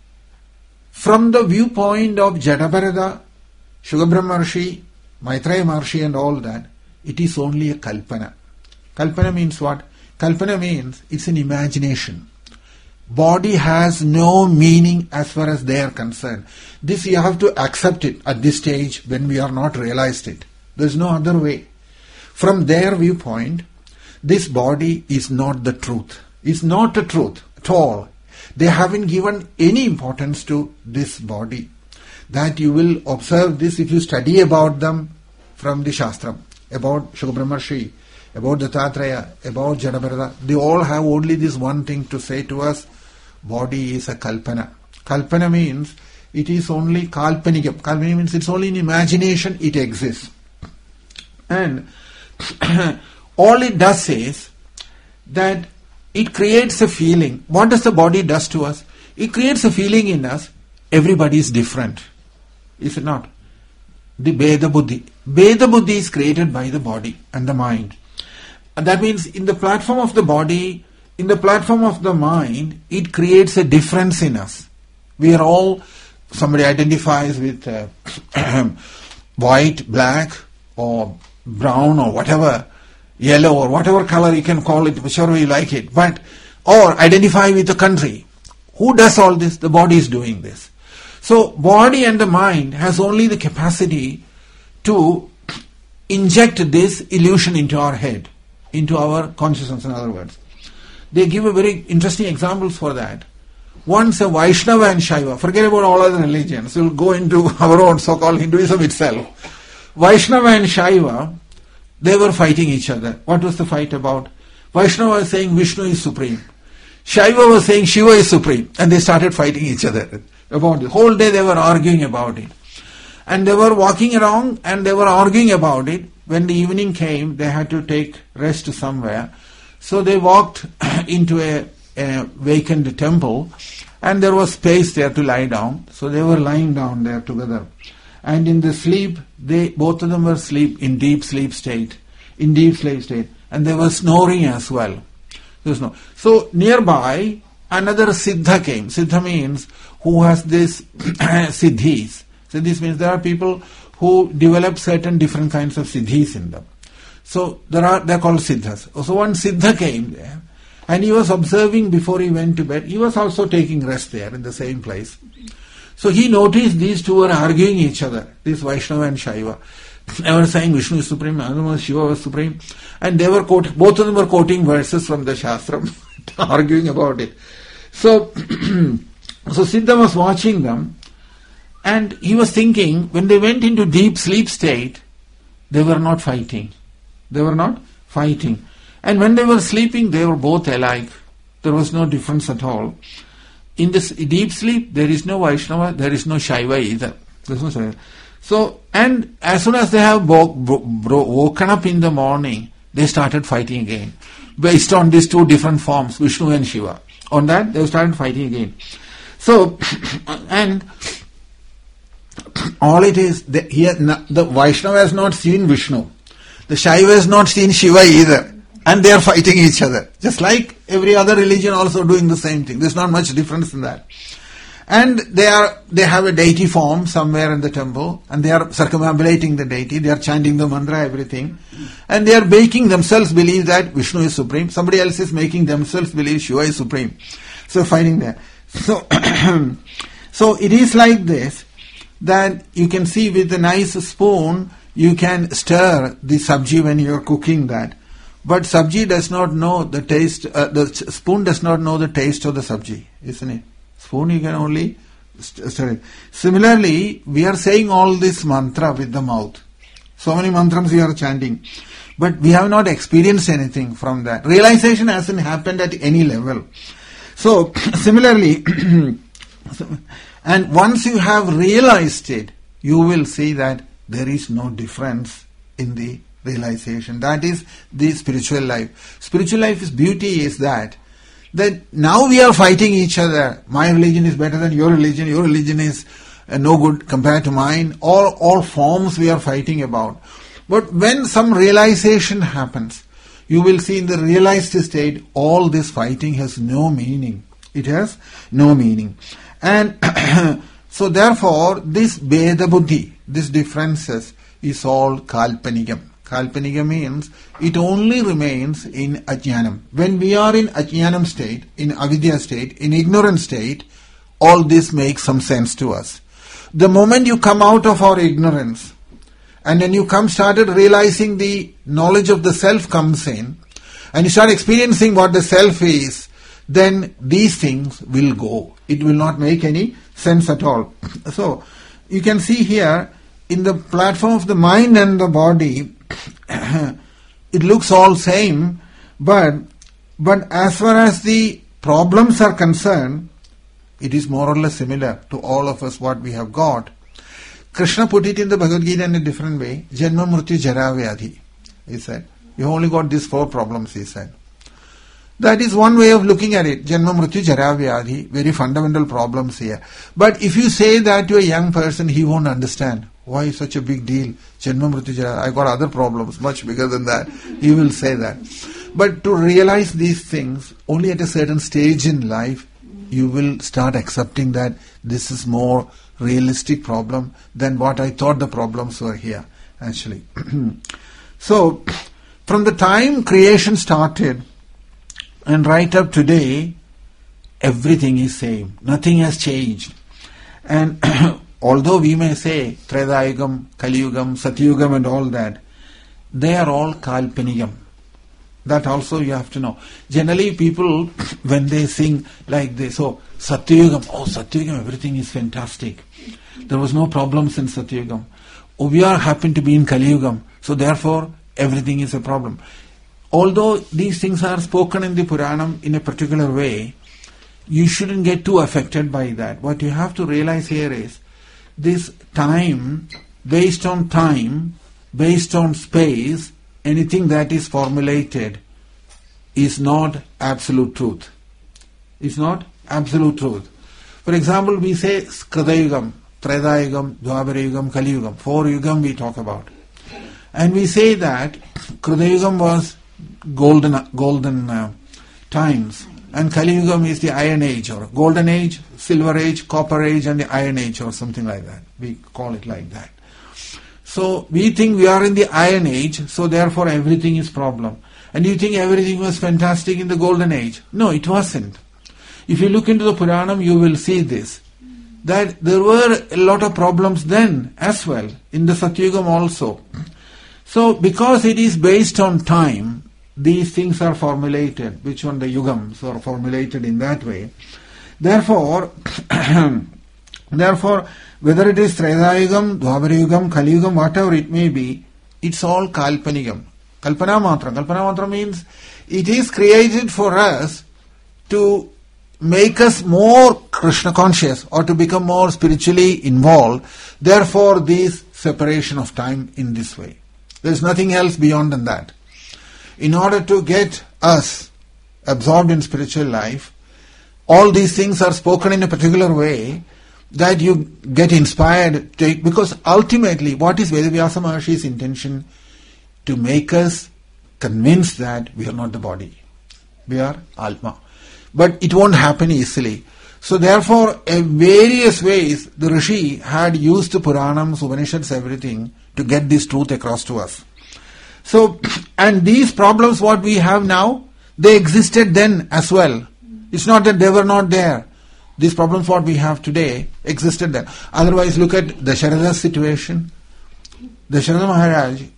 Speaker 1: from the viewpoint of Jadabharata, Shukabrahma Maharshi, Maitreya Maharshi and all that, it is only a kalpana. Kalpana means what? Kalpana means it's an imagination. Body has no meaning as far as they are concerned. This you have to accept it at this stage when we are not realized it. There is no other way. From their viewpoint, this body is not the truth. It's not the truth at all. They haven't given any importance to this body. That you will observe this if you study about them from the Shastram, about Shukabrahma Maharshi, about Dattatreya, about Jadabharata. They all have only this one thing to say to us: body is a kalpana. Kalpana means it is only kalpanika. Kalpana means it's only in imagination it exists. And all it does is that it creates a feeling. What does the body does to us? It creates a feeling in us, everybody is different. Is it not? The Beda Buddhi. Beda Buddhi is created by the body and the mind. And that means in the platform of the body, in the platform of the mind, it creates a difference in us. We are all, somebody identifies with uh, white, black, or brown, or whatever, yellow, or whatever color you can call it, whichever you like it, but, or identify with the country. Who does all this? The body is doing this. So, body and the mind has only the capacity to inject this illusion into our head, into our consciousness, in other words. They give a very interesting examples for that. Once a Vaishnava and Shaiva, forget about all other religions, we'll go into our own so-called Hinduism itself. Vaishnava and Shaiva, they were fighting each other. What was the fight about? Vaishnava was saying Vishnu is supreme. Shaiva was saying Shiva is supreme. And they started fighting each other about it. Whole day they were arguing about it. And they were walking around and they were arguing about it. When the evening came, they had to take rest somewhere. So they walked into a, a vacant temple and there was space there to lie down. So they were lying down there together. And in the sleep, they both of them were asleep in deep sleep state. In deep sleep state. And they were snoring as well. There was no. So nearby, another Siddha came. Siddha means who has this Siddhis. Siddhis means there are people who develop certain different kinds of Siddhis in them. So there are, they are called Siddhas. So one Siddha came there and he was observing before he went to bed. He was also taking rest there in the same place. So he noticed these two were arguing each other, this Vaishnava and Shaiva. They were saying Vishnu is supreme, another was Shiva was supreme. And they were quoting, both of them were quoting verses from the Shastram, arguing about it. So, so Siddha was watching them and he was thinking, when they went into deep sleep state, they were not fighting. They were not fighting. And when they were sleeping, they were both alike. There was no difference at all. In this deep sleep, there is no Vaishnava, there is no Shaiva either. There's no Shaiva. So, and as soon as they have woke, woken up in the morning, they started fighting again. Based on these two different forms, Vishnu and Shiva. On that, they started fighting again. So, and all it is, the, here, the Vaishnava has not seen Vishnu. The Shaiva has not seen Shiva either. And they are fighting each other. Just like every other religion also doing the same thing. There's not much difference in that. And they are they have a deity form somewhere in the temple and they are circumambulating the deity, they are chanting the mantra, everything. And they are making themselves believe that Vishnu is supreme. Somebody else is making themselves believe Shiva is supreme. So fighting there. So, so it is like this, that you can see with a nice spoon, you can stir the sabji when you are cooking that. But sabji does not know the taste, uh, the spoon does not know the taste of the sabji, isn't it? Spoon you can only stir it. Similarly, we are saying all this mantra with the mouth. So many mantras we are chanting. But we have not experienced anything from that. Realization hasn't happened at any level. So, similarly, and once you have realized it, you will see that there is no difference in the realization. That is the spiritual life. Spiritual life's beauty is that, that now we are fighting each other. My religion is better than your religion. Your religion is uh, no good compared to mine. All, all forms we are fighting about. But when some realization happens, you will see in the realized state, all this fighting has no meaning. It has no meaning. And so therefore, this Veda Buddhi, this differences, is all Kalpanigam. Kalpanika means it only remains in Ajnanam. When we are in Ajnanam state, in Avidya state, in ignorant state, all this makes some sense to us. The moment you come out of our ignorance, and when you come started realizing the knowledge of the self comes in, and you start experiencing what the self is, then these things will go. It will not make any sense at all. So, you can see here, in the platform of the mind and the body, it looks all same, but, but as far as the problems are concerned, it is more or less similar to all of us what we have got. Krishna put it in the Bhagavad Gita in a different way. Janma Mrityu Jara Vyadhi. He said, you only got these four problems, he said. That is one way of looking at it. Janma Mrityu Jara Vyadhi. Very fundamental problems here. But if you say that to a young person, he won't understand. Why such a big deal? Janma Mrityu Jara. I got other problems much bigger than that. He will say that. But to realize these things, only at a certain stage in life, you will start accepting that this is more realistic problem than what I thought the problems were here, actually. So, from the time creation started and right up today, everything is same. Nothing has changed. And although we may say Tredayugam, Kaliyugam, Satyugam and all that, they are all Kalpanigam. That also you have to know. Generally people, when they sing like this, so Satyugam, oh Satyugam, everything is fantastic. There was no problems in Satyugam. Oh, we are happen to be in Kaliyugam, so therefore everything is a problem. Although these things are spoken in the Puranam in a particular way, you shouldn't get too affected by that. What you have to realize here is, this time, based on time, based on space, anything that is formulated is not absolute truth. It's not absolute truth. For example, we say Kritayugam, Tredayugam, Dwaparayugam, Kaliyugam. Four yugam we talk about. And we say that Kritayugam was golden golden uh, times, and Kaliyugam is the Iron Age, or Golden Age, Silver Age, Copper Age and the Iron Age, or something like that. We call it like that. So we think we are in the Iron Age, so therefore everything is problem. And you think everything was fantastic in the Golden Age. No, it wasn't. If you look into the Puranam, you will see this, that there were a lot of problems then as well, in the Satyugam also. So because it is based on time, these things are formulated, which one the Yugams are formulated in that way. Therefore, therefore, whether it is Tredayugam, Dwaparayugam, Kaliyugam, whatever it may be, it's all Kalpanigam. Kalpana Matra. Kalpana Matra means it is created for us to make us more Krishna conscious or to become more spiritually involved. Therefore, this separation of time in this way. There is nothing else beyond than that. In order to get us absorbed in spiritual life, all these things are spoken in a particular way that you get inspired to, because ultimately what is Vedavyasa Maharshi's intention? To make us convinced that we are not the body. We are Atma. But it won't happen easily. So therefore, in various ways, the Rishi had used the Puranams, Upanishads, everything to get this truth across to us. So, and these problems what we have now, they existed then as well. It's not that they were not there. These problems what we have today existed then. Otherwise, look at Dasharatha's situation. Dasharatha Maharaj,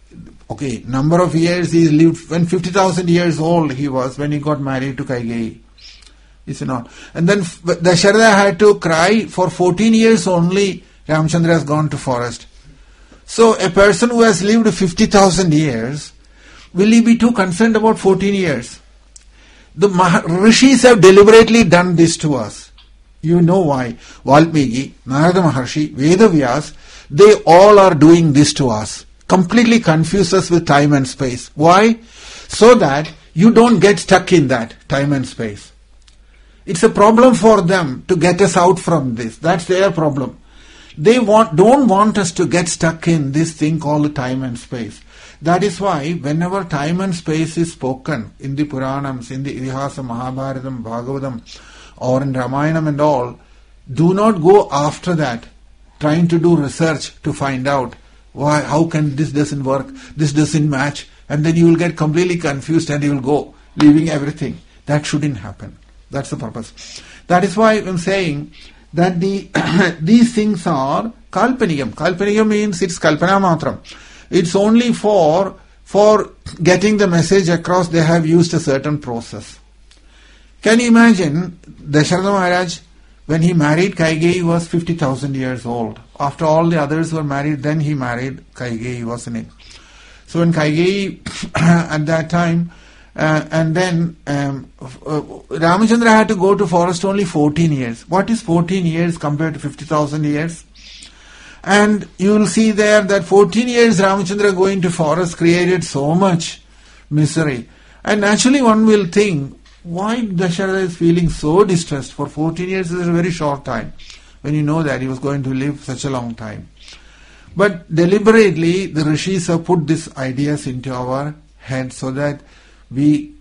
Speaker 1: Okay, number of years he lived, when fifty thousand years old he was when he got married to Kaigeyi. Is it not? And then Dasharatha had to cry for fourteen years only. Ramchandra has gone to forest. So a person who has lived fifty thousand years, will he be too concerned about fourteen years? The Mah- Rishis have deliberately done this to us. You know why. Valmiki, Narada Maharshi, Vedavyas, they all are doing this to us. Completely confuse us with time and space. Why? So that you don't get stuck in that time and space. It's a problem for them to get us out from this. That's their problem. They want, don't want us to get stuck in this thing called time and space. That is why whenever time and space is spoken in the Puranams, in the Idihasa, Mahabharatam, Bhagavatam, or in Ramayanam and all, do not go after that, trying to do research to find out why, how can this doesn't work, this doesn't match, and then you will get completely confused and you will go, leaving everything. That shouldn't happen. That's the purpose. That is why I'm saying that the these things are kalpaniyam. Kalpaniyam means it's kalpana matram. It's only for for getting the message across. They have used a certain process. Can you imagine Dasharatha Maharaj, when he married Kaigeyi, was fifty thousand years old. After all the others were married, then he married Kaigeyi, wasn't it? So when Kaigeyi at that time, uh, and then um, uh, Ramachandra had to go to forest only fourteen years. What is fourteen years compared to fifty thousand years? And you will see there that fourteen years Ramachandra going to forest created so much misery. And naturally one will think, why Dasharatha is feeling so distressed? For fourteen years is a very short time, when you know that he was going to live such a long time. But deliberately the rishis have put these ideas into our head so that we,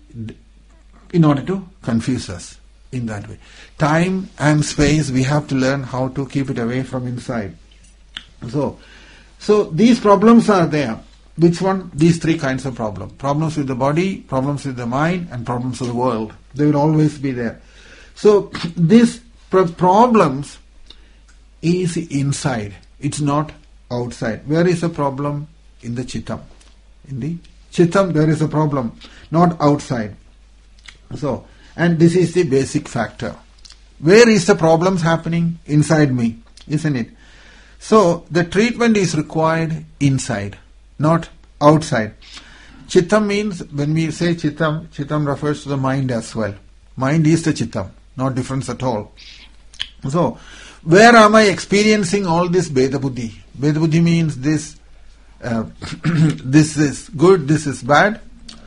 Speaker 1: in order to confuse us in that way. Time and space, we have to learn how to keep it away from inside. So, so these problems are there. Which one? These three kinds of problems. Problems with the body, problems with the mind, and problems with the world. They will always be there. So, these pro- problems is inside. It's not outside. Where is the problem? In the chittam. In the chittam there is a problem, not outside. So, and this is the basic factor. Where is the problems happening? Inside me, isn't it? So, the treatment is required inside, not outside. Chittam means, when we say chittam, chittam refers to the mind as well. Mind is the chittam, not difference at all. So, where am I experiencing all this Beda Buddhi? Beda Buddhi means this, uh, this is good, this is bad,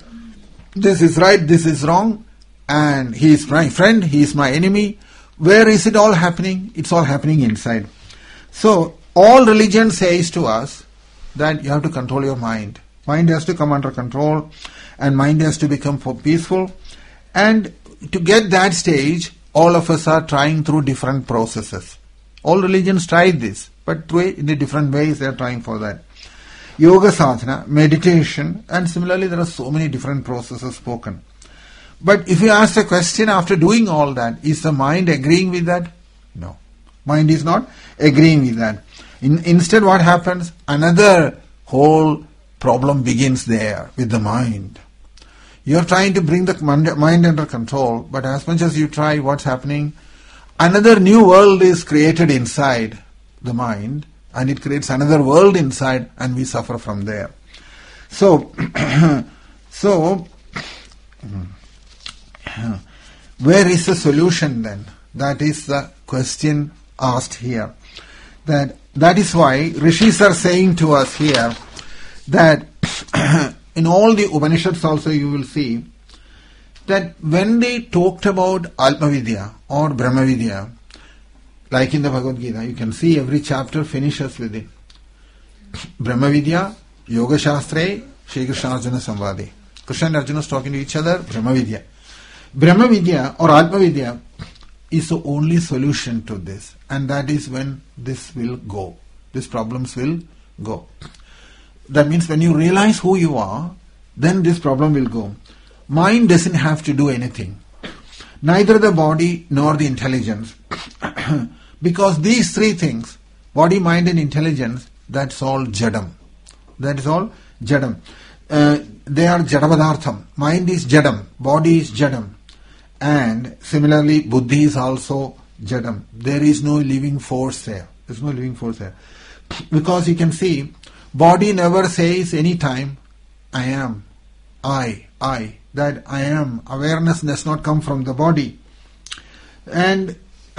Speaker 1: this is right, this is wrong, and he is my friend, he is my enemy. Where is it all happening? It's all happening inside. So, all religion says to us that you have to control your mind. Mind has to come under control, and mind has to become peaceful. And to get that stage, all of us are trying through different processes. All religions tried this, but in the different ways they are trying for that. Yoga sadhana, meditation, and similarly there are so many different processes spoken. But if you ask the question after doing all that, is the mind agreeing with that? No. Mind is not agreeing with that. In, instead what happens? Another whole problem begins there with the mind. You are trying to bring the mind under control, but as much as you try, what's happening? Another new world is created inside the mind, and it creates another world inside, and we suffer from there. So, so where is the solution then? That is the question asked here. That that is why rishis are saying to us here that in all the Upanishads also you will see that when they talked about Atmavidya or Brahmavidya, like in the Bhagavad Gita, you can see every chapter finishes with it. Brahmavidya, Yoga Shastre, Shri Krishna Arjuna Samvadi. Krishna and Arjuna is talking to each other, Brahmavidya. Brahmavidya or Atmavidya is the only solution to this, and that is when this will go. These problems will go. That means when you realize who you are, then this problem will go. Mind doesn't have to do anything. Neither the body nor the intelligence. Because these three things, body, mind and intelligence, that's all jadam. That is all jadam. uh, they are jadapadartham. Mind is jadam, body is jadam. And similarly, buddhi is also jadam. There is no living force there. There is no living force there. Because you can see, body never says any time, I am, I, I. That I am. Awareness does not come from the body. And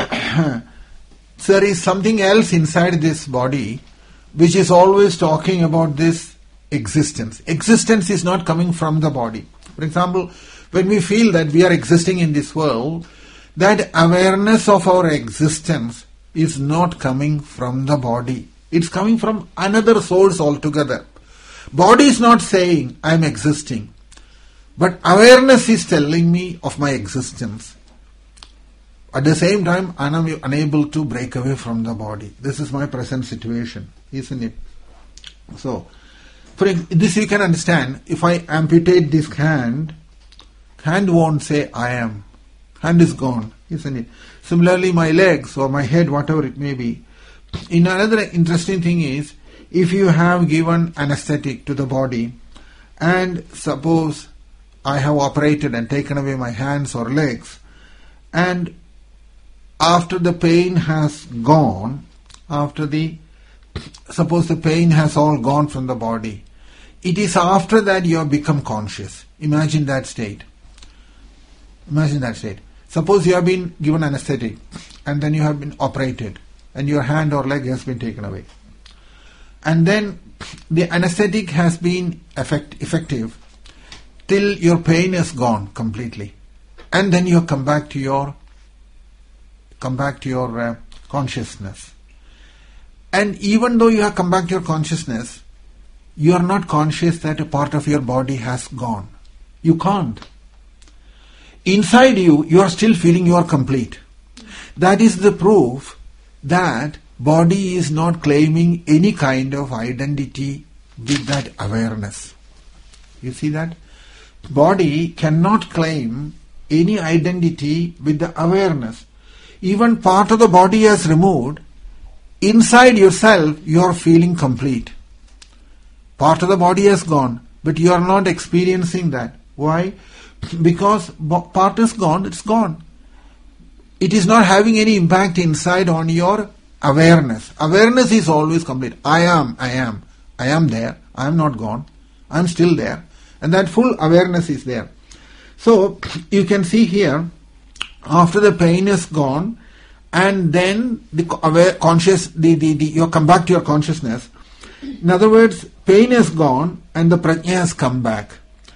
Speaker 1: there is something else inside this body which is always talking about this existence. Existence is not coming from the body. For example, when we feel that we are existing in this world, that awareness of our existence is not coming from the body. It's coming from another source altogether. Body is not saying, I am existing. But awareness is telling me of my existence. At the same time, I am unable to break away from the body. This is my present situation, isn't it? So, for this you can understand. If I amputate this hand, hand won't say I am. Hand is gone, isn't it? Similarly, my legs or my head, whatever it may be. In another interesting thing is, if you have given anesthetic to the body, and suppose I have operated and taken away my hands or legs, and after the pain has gone, after the, suppose the pain has all gone from the body, it is after that you have become conscious. Imagine that state. Imagine that state. Suppose you have been given anesthetic and then you have been operated and your hand or leg has been taken away. And then the anesthetic has been effect, effective till your pain is gone completely. And then you come back to your come back to your uh, consciousness. And even though you have come back to your consciousness, you are not conscious that a part of your body has gone. You can't. Inside you, you are still feeling you are complete. That is the proof that body is not claiming any kind of identity with that awareness. You see that? Body cannot claim any identity with the awareness. Even part of the body is removed, inside yourself you are feeling complete. Part of the body has gone, but you are not experiencing that. Why? Because part is gone, it's gone. It is not having any impact inside on your awareness. Awareness is always complete. I am, I am, I am there, I am not gone, I am still there. And that full awareness is there. So, you can see here, after the pain is gone, and then the aware, conscious, the, the, the, you come back to your consciousness. In other words, pain is gone and the prajna has come back.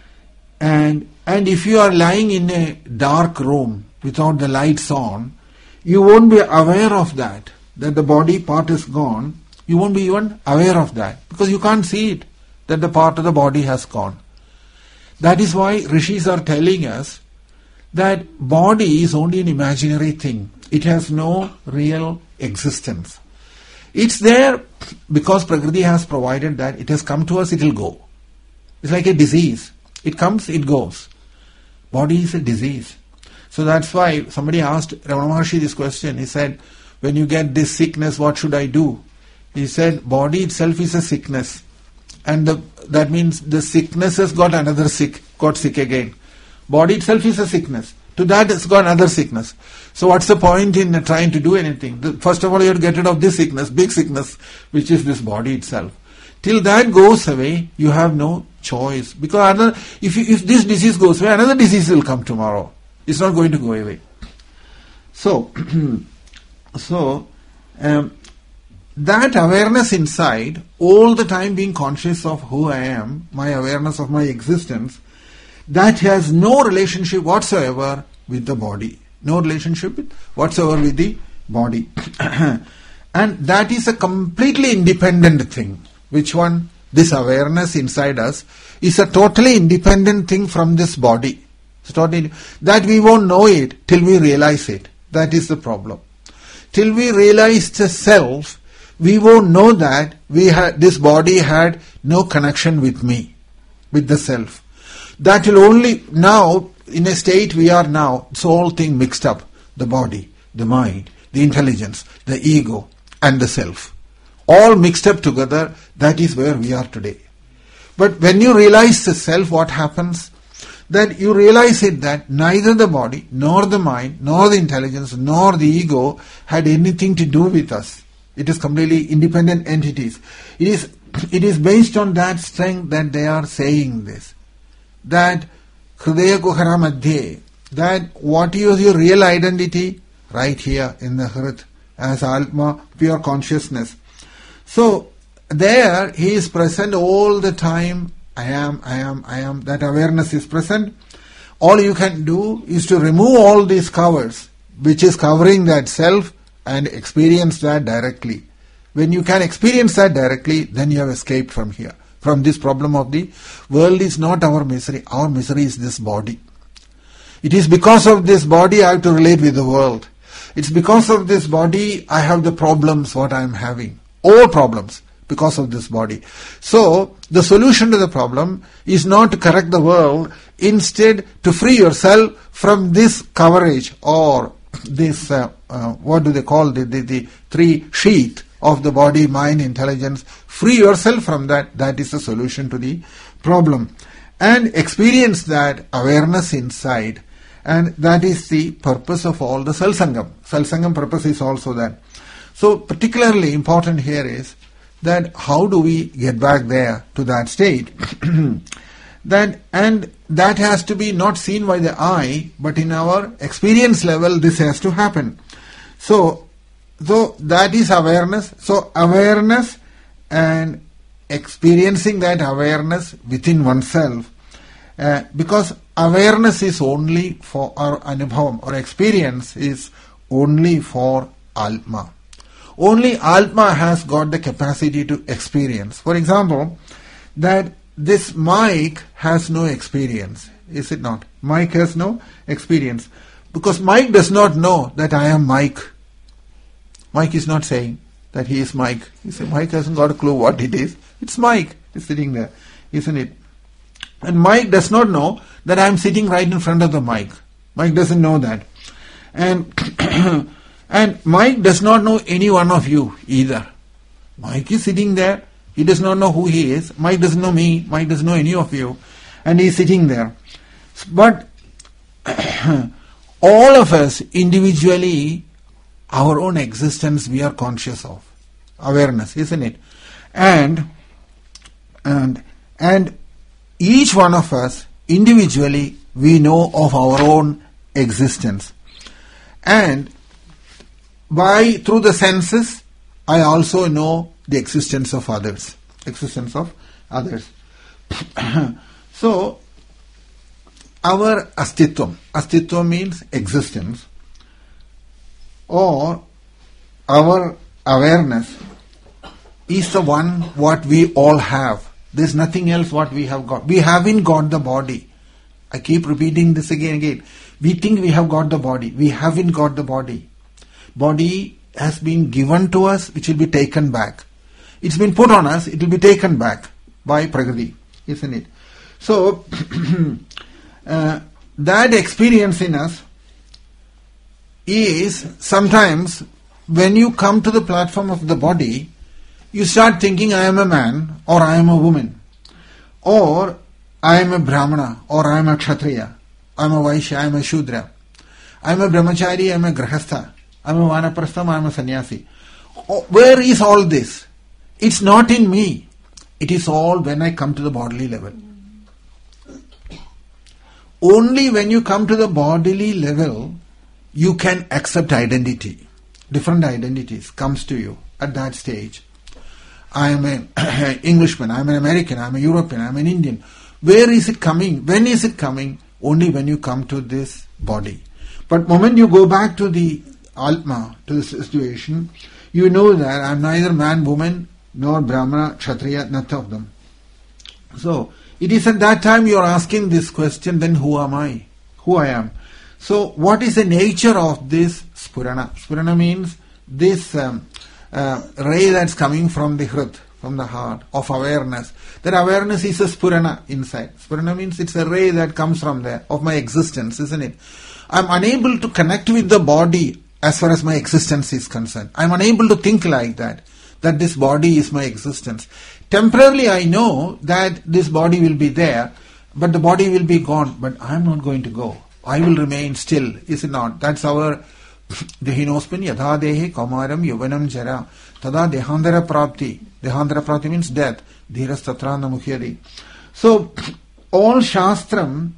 Speaker 1: And and if you are lying in a dark room without the lights on, you won't be aware of that, that the body part is gone. You won't be even aware of that because you can't see it, that the part of the body has gone. That is why rishis are telling us that body is only an imaginary thing. It has no real existence. It's there because Prakriti has provided that it has come to us, it will go. It's like a disease. It comes, it goes. Body is a disease. So that's why somebody asked Ramana Maharshi this question. He said, when you get this sickness, what should I do? He said, body itself is a sickness. And the, that means the sickness has got another sick, got sick again. Body itself is a sickness. To that it's got another sickness. So what's the point in trying to do anything? The, first of all, you have to get rid of this sickness, big sickness, which is this body itself. Till that goes away, you have no choice. Because another, if, you, if this disease goes away, another disease will come tomorrow. It's not going to go away. So, so um, that awareness inside, all the time being conscious of who I am, my awareness of my existence, that has no relationship whatsoever with the body. No relationship with, whatsoever with the body. And that is a completely independent thing. Which one? This awareness inside us is a totally independent thing from this body. It's totally, that we won't know it till we realize it. That is the problem. Till we realize the self, we won't know that we had, this body had no connection with me, with the self. That will only, now, in a state we are now, it's all thing mixed up. The body, the mind, the intelligence, the ego, and the self. All mixed up together, that is where we are today. But when you realize the self, what happens? That you realize it that neither the body, nor the mind, nor the intelligence, nor the ego had anything to do with us. It is completely independent entities. It is, it is based on that strength that they are saying this. That Hridaya Kuhara Madhye, that what is your real identity? Right here in the Hrit, as Atma, pure consciousness. So, there he is present all the time. I am, I am, I am. That awareness is present. All you can do is to remove all these covers, which is covering that self, and experience that directly. When you can experience that directly, then you have escaped from here. From this problem of the world is not our misery. Our misery is this body. It is because of this body I have to relate with the world. It's because of this body I have the problems what I am having. All problems. Because of this body. So, the solution to the problem is not to correct the world, instead to free yourself from this coverage or this, uh, uh, what do they call the, the, the three sheath of the body, mind, intelligence. Free yourself from that. That is the solution to the problem. And experience that awareness inside. And that is the purpose of all the Satsangam. Satsangam purpose is also that. So, particularly important here is that how do we get back there to that state? that and that has to be not seen by the eye, but in our experience level this has to happen. So, so that is awareness. So awareness and experiencing that awareness within oneself, uh, because awareness is only for our anubhavam, or experience is only for Atma. Only Atma has got the capacity to experience. For example, that this mic has no experience, is it not? Mic has no experience. Because Mike does not know that I am Mike. Mike is not saying that he is Mike. He says Mike hasn't got a clue what it is. It's Mike. It's sitting there, isn't it? And Mike does not know that I am sitting right in front of the mic. Mike doesn't know that. And And Mike does not know any one of you either. Mike is sitting there. He does not know who he is. Mike doesn't know me. Mike doesn't know any of you. And he is sitting there. But all of us individually, our own existence we are conscious of. Awareness, isn't it? And, and, and each one of us individually we know of our own existence. And by through the senses, I also know the existence of others. Existence of others. So, our astitvam. Astitvam means existence. Or our awareness is the one what we all have. There's nothing else what we have got. We haven't got the body. I keep repeating this again and again. We think we have got the body. We haven't got the body. Body has been given to us, which will be taken back. It's been put on us, it will be taken back by Prakriti, isn't it? So, uh, that experience in us is sometimes when you come to the platform of the body, you start thinking, I am a man, or I am a woman, or I am a Brahmana, or I am a Kshatriya, I am a Vaishya, I am a Shudra, I am a Brahmachari, I am a Grahastha, I am a Vanaprastham, I am a Sannyasi. Oh, where is all this? It's not in me. It is all when I come to the bodily level. Only when you come to the bodily level, you can accept identity. Different identities comes to you at that stage. I am an Englishman, I am an American, I am a European, I am an Indian. Where is it coming? When is it coming? Only when you come to this body. But moment you go back to the Atma, to the situation, you know that I am neither man, woman, nor Brahmana, Kshatriya, none of them. So, it is at that time you are asking this question, then who am I? Who I am? So, what is the nature of this Spurana? Spurana means this um, uh, ray that's coming from the Hrit, from the heart, of awareness. That awareness is a Spurana inside. Spurana means it's a ray that comes from there, of my existence, isn't it? I'm unable to connect with the body as far as my existence is concerned. I'm unable to think like that, that this body is my existence. temporarily I know that this body will be there, but the body will be gone, but I am not going to go. I will remain still, is it not? That's our Dehinosmin yadha dehe kaumaram yuvanam jara tada dehandara prapti. Dehandara prapti means death. Dhiras tatrana mukhyadi. So, all Shastram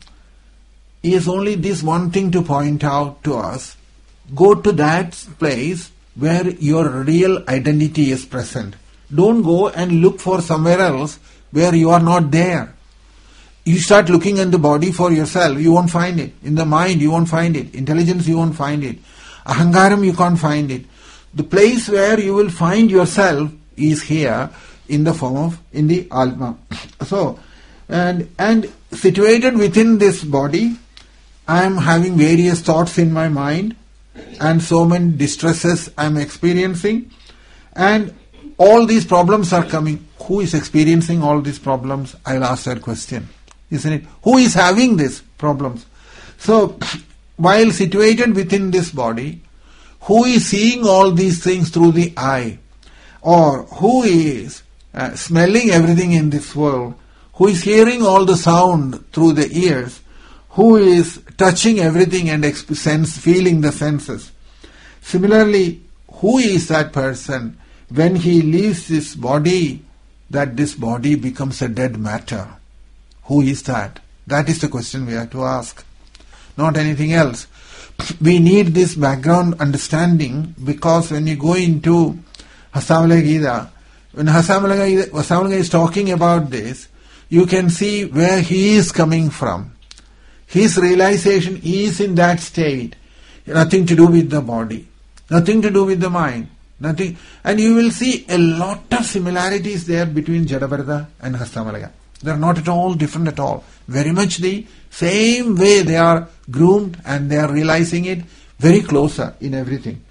Speaker 1: is only this one thing to point out to us. Go to that place where your real identity is present. Don't go and look for somewhere else where you are not there. You start looking in the body for yourself, you won't find it. In the mind, you won't find it. Intelligence, you won't find it. Ahangaram, you can't find it. The place where you will find yourself is here in the form of, in the Atma. So, and, and situated within this body, I am having various thoughts in my mind and so many distresses I am experiencing, and all these problems are coming. Who is experiencing all these problems? I will ask that question. Isn't it? Who is having these problems? So, while situated within this body, who is seeing all these things through the eye? Or who is uh, smelling everything in this world? Who is hearing all the sound through the ears? Who is touching everything and exp- sense, feeling the senses? Similarly, who is that person when he leaves this body, that this body becomes a dead matter? Who is that? That is the question we have to ask. Not anything else. We need this background understanding, because when you go into Hasamala Gita, when Hasamala Gita is talking about this, you can see where he is coming from. His realization is in that state. Nothing to do with the body. Nothing to do with the mind. Nothing. And you will see a lot of similarities there between Jadavarta and Hasamalaga. They are not at all different at all. Very much the same way they are groomed and they are realizing it, very closer in everything.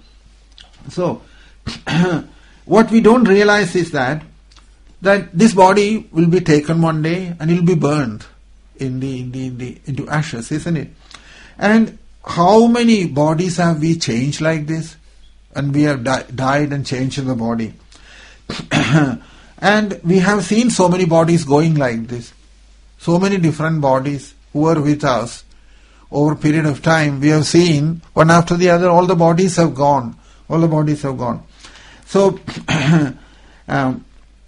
Speaker 1: So, what we don't realize is that that this body will be taken one day and it will be burned in the, in the, in the into ashes, isn't it? And how many bodies have we changed like this? And we have di- died and changed in the body. And we have seen so many bodies going like this. So many different bodies who are with us over a period of time. We have seen one after the other, all the bodies have gone. All the bodies have gone. So, um,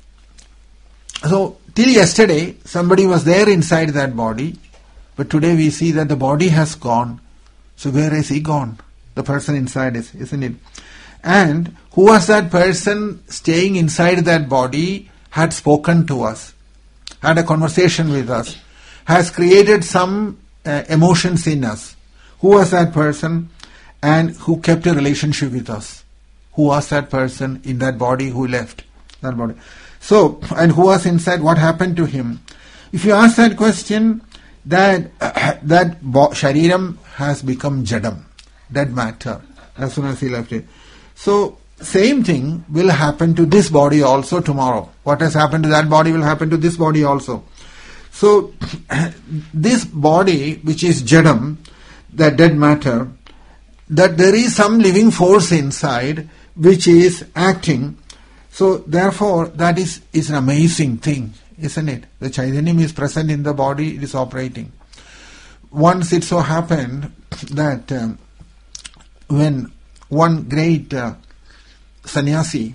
Speaker 1: so till yesterday, somebody was there inside that body, but today we see that the body has gone. So where is he gone? The person inside is, isn't it? And who was that person staying inside that body, had spoken to us, had a conversation with us, has created some uh, emotions in us. Who was that person? And who kept a relationship with us? Who was that person in that body who left that body? So, and who was inside? What happened to him? If you ask that question, that uh, that bo- shariram has become jadam, dead matter, as soon as he left it. So, same thing will happen to this body also tomorrow. What has happened to that body will happen to this body also. So, this body, which is jadam, that dead matter, that there is some living force inside which is acting. So, therefore, that is, is an amazing thing, isn't it? The Chaitanyam is present in the body, it is operating. Once it so happened that um, when one great uh, sannyasi,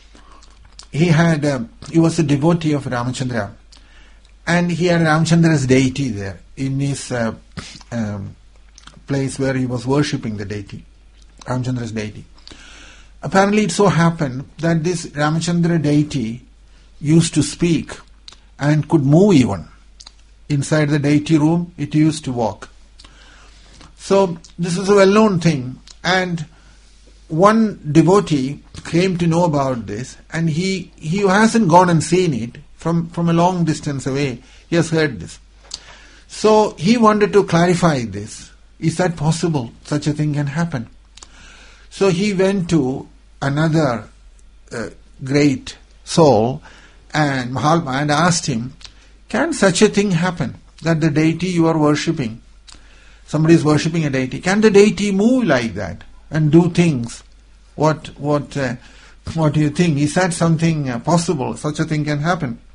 Speaker 1: he had, uh, he was a devotee of Ramachandra, and he had Ramachandra's deity there in his uh, um, place where he was worshipping the deity, Ramachandra's deity. Apparently it so happened that this Ramachandra deity used to speak and could move even. Inside the deity room, it used to walk. So this is a well-known thing, and one devotee came to know about this, and he, he hasn't gone and seen it from, from a long distance away. He has heard this. So he wanted to clarify this. Is that possible? Such a thing can happen. So he went to another uh, great soul and Mahatma and asked him, can such a thing happen? That the deity you are worshipping, somebody is worshipping a deity, can the deity move like that and do things? What what uh, what do you think? Is that something uh, possible? Such a thing can happen?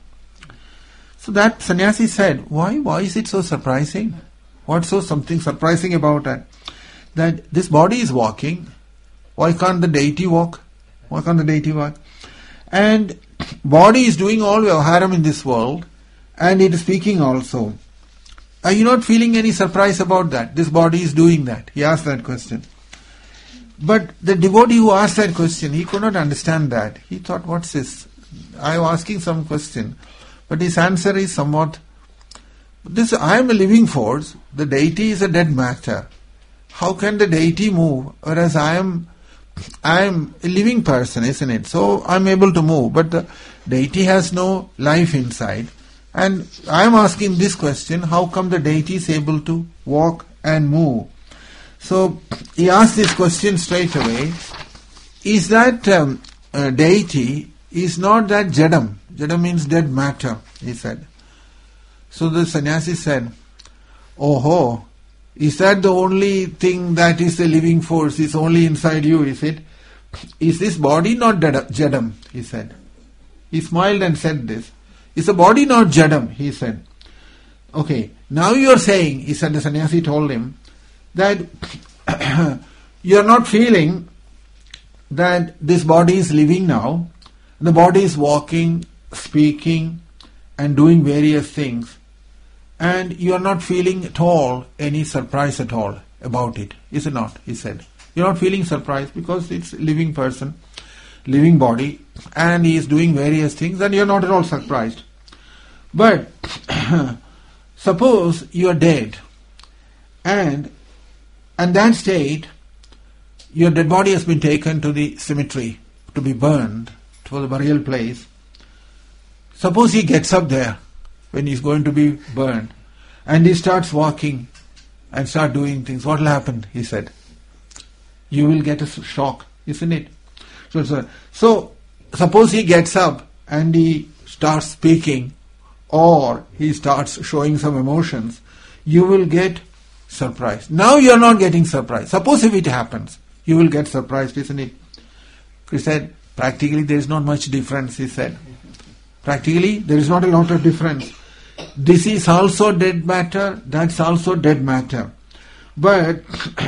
Speaker 1: So that sannyasi said, why, why is it so surprising? What's so something surprising about it? That this body is walking, why can't the deity walk? Why can't the deity walk? And body is doing all vyavaharam in this world, and it is speaking also. Are you not feeling any surprise about that? This body is doing that. He asked that question. But the devotee who asked that question, he could not understand that. He thought, what's this? I am asking some question. But his answer is somewhat, this, I am a living force, the deity is a dead matter. How can the deity move? Whereas I am, I am a living person, isn't it? So I am able to move. But the deity has no life inside. And I am asking this question, how come the deity is able to walk and move? So he asked this question straight away. Is that um, uh, deity, is not that jadam? Jadam means dead matter, he said. So the sannyasi said, oh ho, is that the only thing that is the living force, is only inside you, is it? Is this body not jadam? He said. He smiled and said this. Is the body not jadam? He said. Okay, now you are saying, he said, the sannyasi told him, that you are not feeling that this body is living now, the body is walking, speaking and doing various things, and you are not feeling at all any surprise at all about it, is it not? He said. You are not feeling surprised because it's a living person, living body, and he is doing various things and you are not at all surprised. But suppose you are dead, and in that state your dead body has been taken to the cemetery to be burned, to the burial place. Suppose he gets up there when he is going to be burned and he starts walking and start doing things. What will happen? He said. You will get a shock, isn't it? So, so, so suppose he gets up and he starts speaking, or he starts showing some emotions, you will get surprised. Now you are not getting surprised. Suppose if it happens, you will get surprised, isn't it? He said, practically there is not much difference, he said. Practically there is not a lot of difference. This is also dead matter, that's also dead matter. But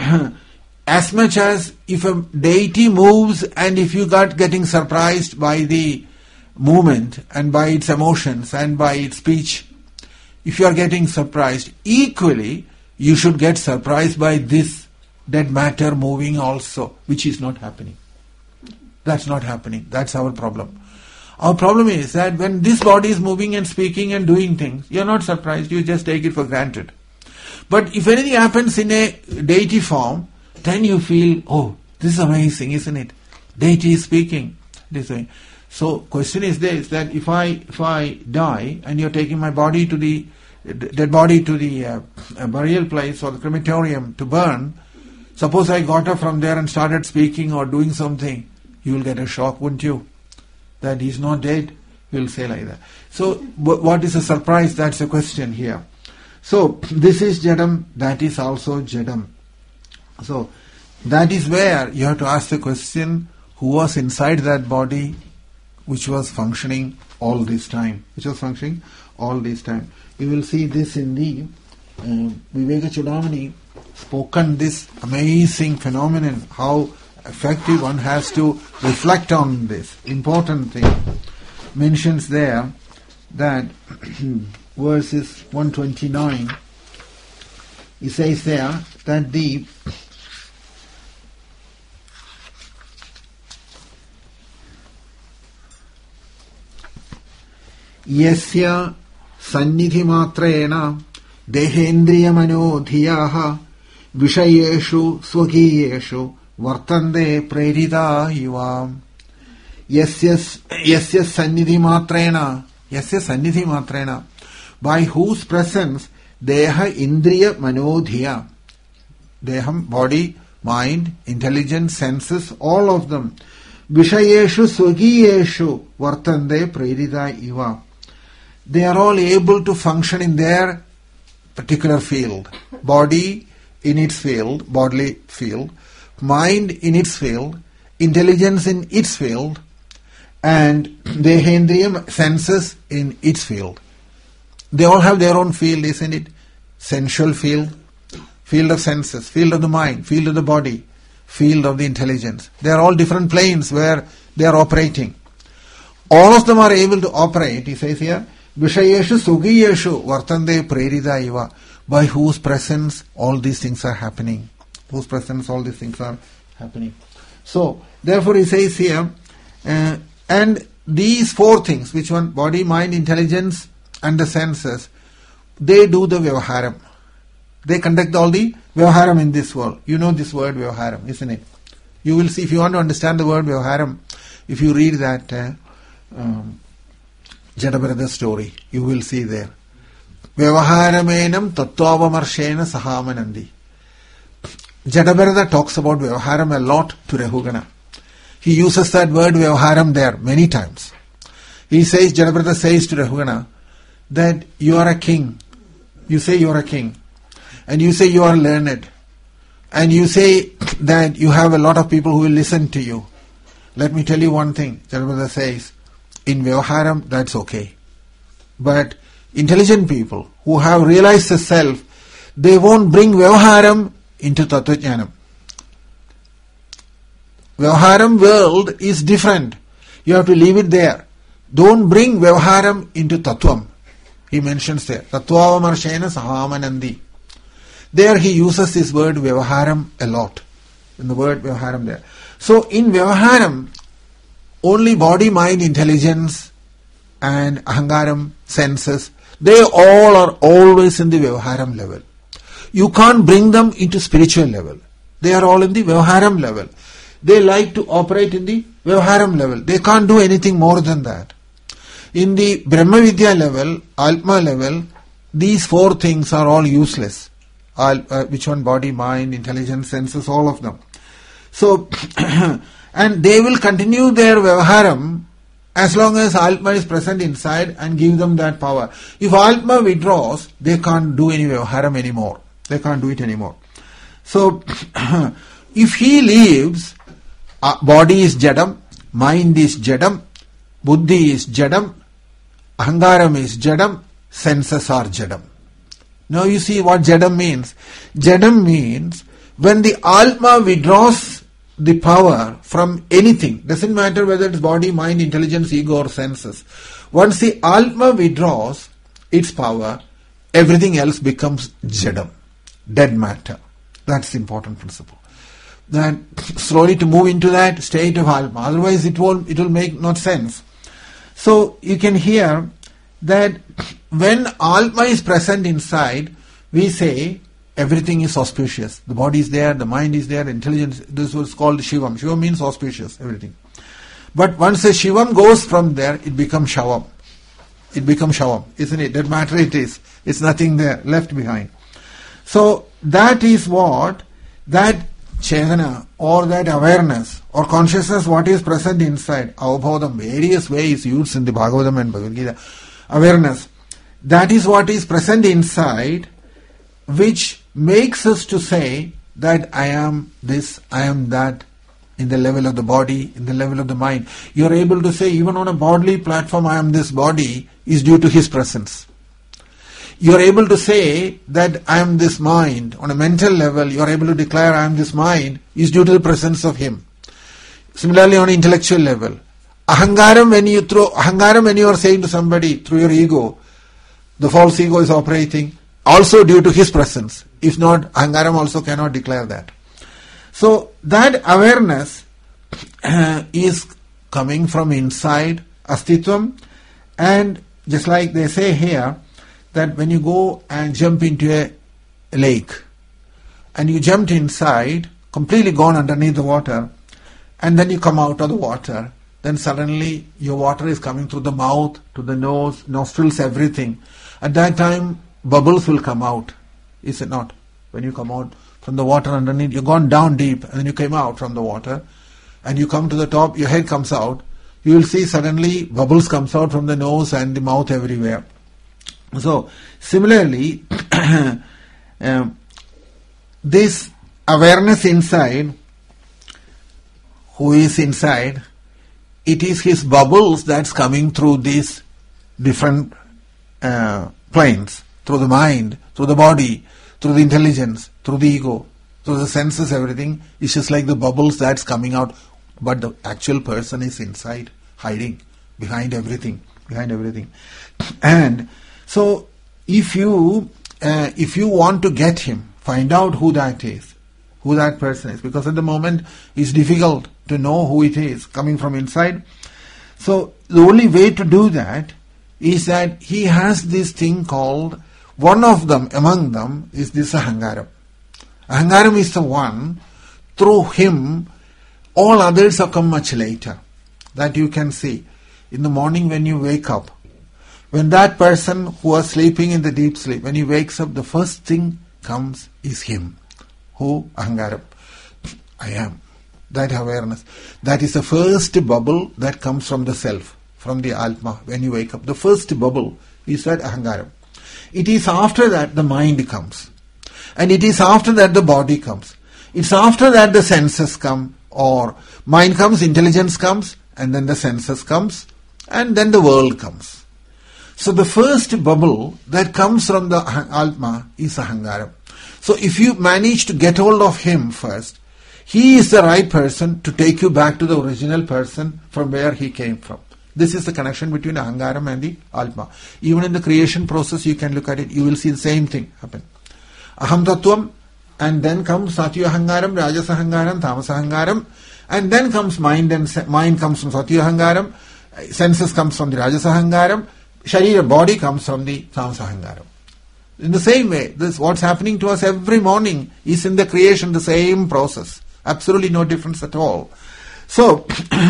Speaker 1: as much as if a deity moves and if you got getting surprised by the movement and by its emotions and by its speech, if you are getting surprised, equally you should get surprised by this dead matter moving also, which is not happening. That's not happening. That's our problem. Our problem is that when this body is moving and speaking and doing things, you are not surprised, you just take it for granted. But if anything happens in a deity form, then you feel, oh, this is amazing, isn't it? Deity is speaking. This way. So, question is this, that if I if I die and you're taking my body to the dead body to the uh, uh, burial place or the crematorium to burn, suppose I got up from there and started speaking or doing something, you will get a shock, wouldn't you? That he's not dead, you will say like that. So, w- what is a surprise? That's a question here. So, this is Jadam, that is also Jadam. So, that is where you have to ask the question, who was inside that body which was functioning all this time? Which was functioning all this time. You will see this in the uh, Viveka Chudamani spoken this amazing phenomenon, how effective one has to reflect on this important thing. Mentions there that verses one twenty-nine, he says there that the yasya sannidhi matrena dehendriya mano dhiyaha vishayeshu swagiyeshu vartande prerita iva. Yasya yasya sannidhi matrena, yasya sannidhi matrena, by whose presence deha indriya manodhiya, deham, body, mind, intelligence, senses, all of them, vishayeshu swagiyeshu vartande prerita iva. They are all able to function in their particular field. Body in its field, bodily field, mind in its field, intelligence in its field, and dehendriya senses in its field. they all have their own field, isn't it? Sensual field, field of senses, field of the mind, field of the body, field of the intelligence. They are all different planes where they are operating. All of them are able to operate, he says here, Vishayeshu Sugiyeshu Vartande Prerida Iva, by whose presence all these things are happening. Whose presence all these things are happening. So, therefore he says here, uh, and these four things, which one? Body, mind, intelligence and the senses, they do the Vyavaharam. They conduct all the Vyavaharam in this world. You know this word Vyavaharam, isn't it? You will see, if you want to understand the word Vyavaharam, if you read that uh, um, Jadabrata story, you will see there. Vyavaharamenam tattvamarshena sahamanandi. Jadabrata talks about Vyavaharam a lot to Rahugana. He uses that word Vyavaharam there many times. He says, Jadabrata says to Rahugana, that you are a king. You say you are a king. And you say you are learned. And you say that you have a lot of people who will listen to you. Let me tell you one thing, Jadabrata says, in Vyavaharam, that's okay. But intelligent people who have realized the self, they won't bring Vyavaharam into Tattva Jnanam. Vyavaharam world is different. You have to leave it there. Don't bring Vyavaharam into Tattvam. He mentions there, Tattvamarshena Sahamanandi. There he uses this word Vyavaharam a lot. In the word Vyavaharam there. So in Vyavaharam, only body, mind, intelligence and Ahangaram, senses, they all are always in the Vyavaharam level. You can't bring them into spiritual level. They are all in the Vyavaharam level. They like to operate in the Vyavaharam level. They can't do anything more than that. In the Brahma Vidya level, Atma level, these four things are all useless. All, uh, which one? Body, mind, intelligence, senses, all of them. So, and they will continue their Vyavaharam as long as Atma is present inside and give them that power. If Atma withdraws, they can't do any Vyavaharam anymore. They can't do it anymore. So, if he leaves, uh, body is Jadam, mind is Jadam, Buddhi is Jadam, Ahangaram is Jadam, senses are Jadam. Now you see what Jadam means. Jadam means when the Atma withdraws the power from anything, doesn't matter whether it's body, mind, intelligence, ego or senses. Once the Atma withdraws its power, everything else becomes Jadam, dead matter. That's the important principle. Then slowly to move into that state of Atma. Otherwise it won't, it will make no sense. So you can hear that when Atma is present inside, we say everything is auspicious. The body is there, the mind is there, intelligence. This was called Shivam. Shivam means auspicious, everything. But once the Shivam goes from there, it becomes Shavam. It becomes Shavam, isn't it? That matter it is. It's nothing there left behind. So that is what that Chetana or that awareness or consciousness, what is present inside, Avabodham, various ways used in the Bhagavatam and Bhagavad Gita, awareness, that is what is present inside, which makes us to say that I am this, I am that, in the level of the body, in the level of the mind. You are able to say even on a bodily platform, I am this body, is due to His presence. You are able to say that I am this mind. On a mental level, you are able to declare I am this mind, is due to the presence of Him. Similarly, on an intellectual level, Ahangaram, when you throw Ahangaram, when you are saying to somebody through your ego, the false ego is operating, also due to His presence. If not, Ahangaram also cannot declare that. So that awareness uh, is coming from inside Astitvam, and just like they say here, that when you go and jump into a lake, and you jumped inside, completely gone underneath the water, and then you come out of the water, then suddenly your water is coming through the mouth, to the nose, nostrils, everything. At that time, bubbles will come out, is it not? When you come out from the water underneath, you've gone down deep, and then you came out from the water, and you come to the top, your head comes out, you will see suddenly bubbles comes out from the nose and the mouth everywhere. So, similarly, um, this awareness inside, who is inside, it is his bubbles that's coming through these different uh, planes, through the mind, through the body, through the intelligence, through the ego, through the senses, everything is just like the bubbles that's coming out. But the actual person is inside, hiding behind everything, behind everything. And so, if you uh, if you want to get him, find out who that is, who that person is, because at the moment it's difficult to know who it is coming from inside. So the only way to do that is that he has this thing called, one of them, among them, is this Ahangaram. Ahangaram is the one, through him, all others have come much later. That you can see. In the morning when you wake up, when that person who was sleeping in the deep sleep, when he wakes up, the first thing comes is him. Who? Ahangaram. I am. That awareness. That is the first bubble that comes from the self, from the Atma. When you wake up, the first bubble is that Ahangaram. It is after that the mind comes. And it is after that the body comes. It's after that the senses come, or mind comes, intelligence comes, and then the senses comes, and then the world comes. So the first bubble that comes from the Atma is Ahangaram. So if you manage to get hold of him first, he is the right person to take you back to the original person from where he came from. This is the connection between Ahangaram and the Atma. Even in the creation process, you can look at it, you will see the same thing happen. Aham Tattvam, and then comes Satya Ahangaram, Rajas Ahangaram, Tamas Ahangaram, and then comes mind, and se- mind comes from Satya Ahangaram, senses comes from the Rajas Ahangaram, Sharira, body comes from the Tamas Ahangaram. In the same way, this what's happening to us every morning is in the creation the same process. Absolutely no difference at all. So,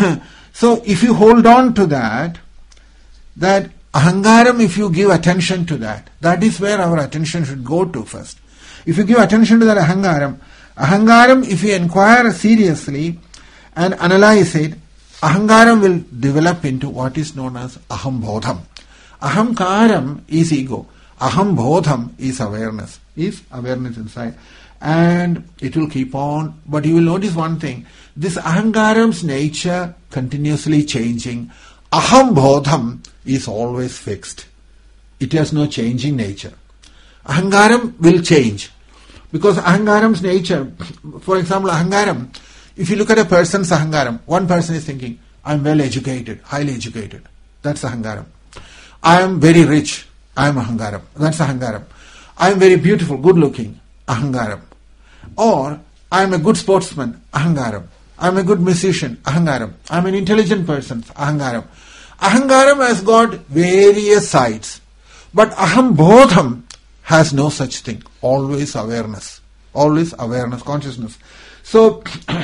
Speaker 1: so if you hold on to that, that Ahangaram, if you give attention to that, that is where our attention should go to first. If you give attention to that Ahangaram, Ahangaram, if you inquire seriously and analyze it, Ahangaram will develop into what is known as Aham Bodham. Ahamkaram is ego. Aham Bodham is awareness, is awareness inside. And it will keep on, but you will notice one thing, this Ahangaram's nature continuously changing. Aham Bodham is always fixed. It has no changing nature. Ahangaram will change. Because Ahangaram's nature, for example, Ahangaram, if you look at a person's Ahangaram, one person is thinking, I am well educated, highly educated. That's Ahangaram. I am very rich. I am Ahangaram. That's Ahangaram. I am very beautiful, good looking. Ahangaram. Or, I am a good sportsman. Ahangaram. I am a good musician. Ahangaram. I am an intelligent person. Ahangaram. Ahangaram has got various sides. But Aham Bodham has no such thing. Always awareness. Always awareness, consciousness. So,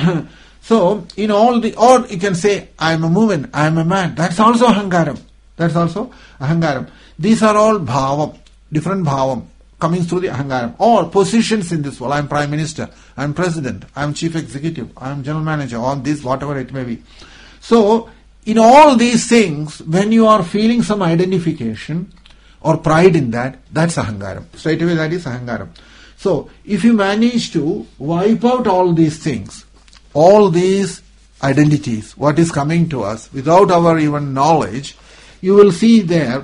Speaker 1: so in all the, or you can say, I am a woman, I am a man. That's also Ahangaram. That's also Ahangaram. These are all bhavam, different bhavam coming through the Ahangaram. Or positions in this world. I am Prime Minister, I am President, I am Chief Executive, I am General Manager, or this, whatever it may be. So, in all these things, when you are feeling some identification or pride in that, that's Ahangaram. Straight away that is Ahangaram. So, if you manage to wipe out all these things, all these identities, what is coming to us, without our even knowledge, you will see there,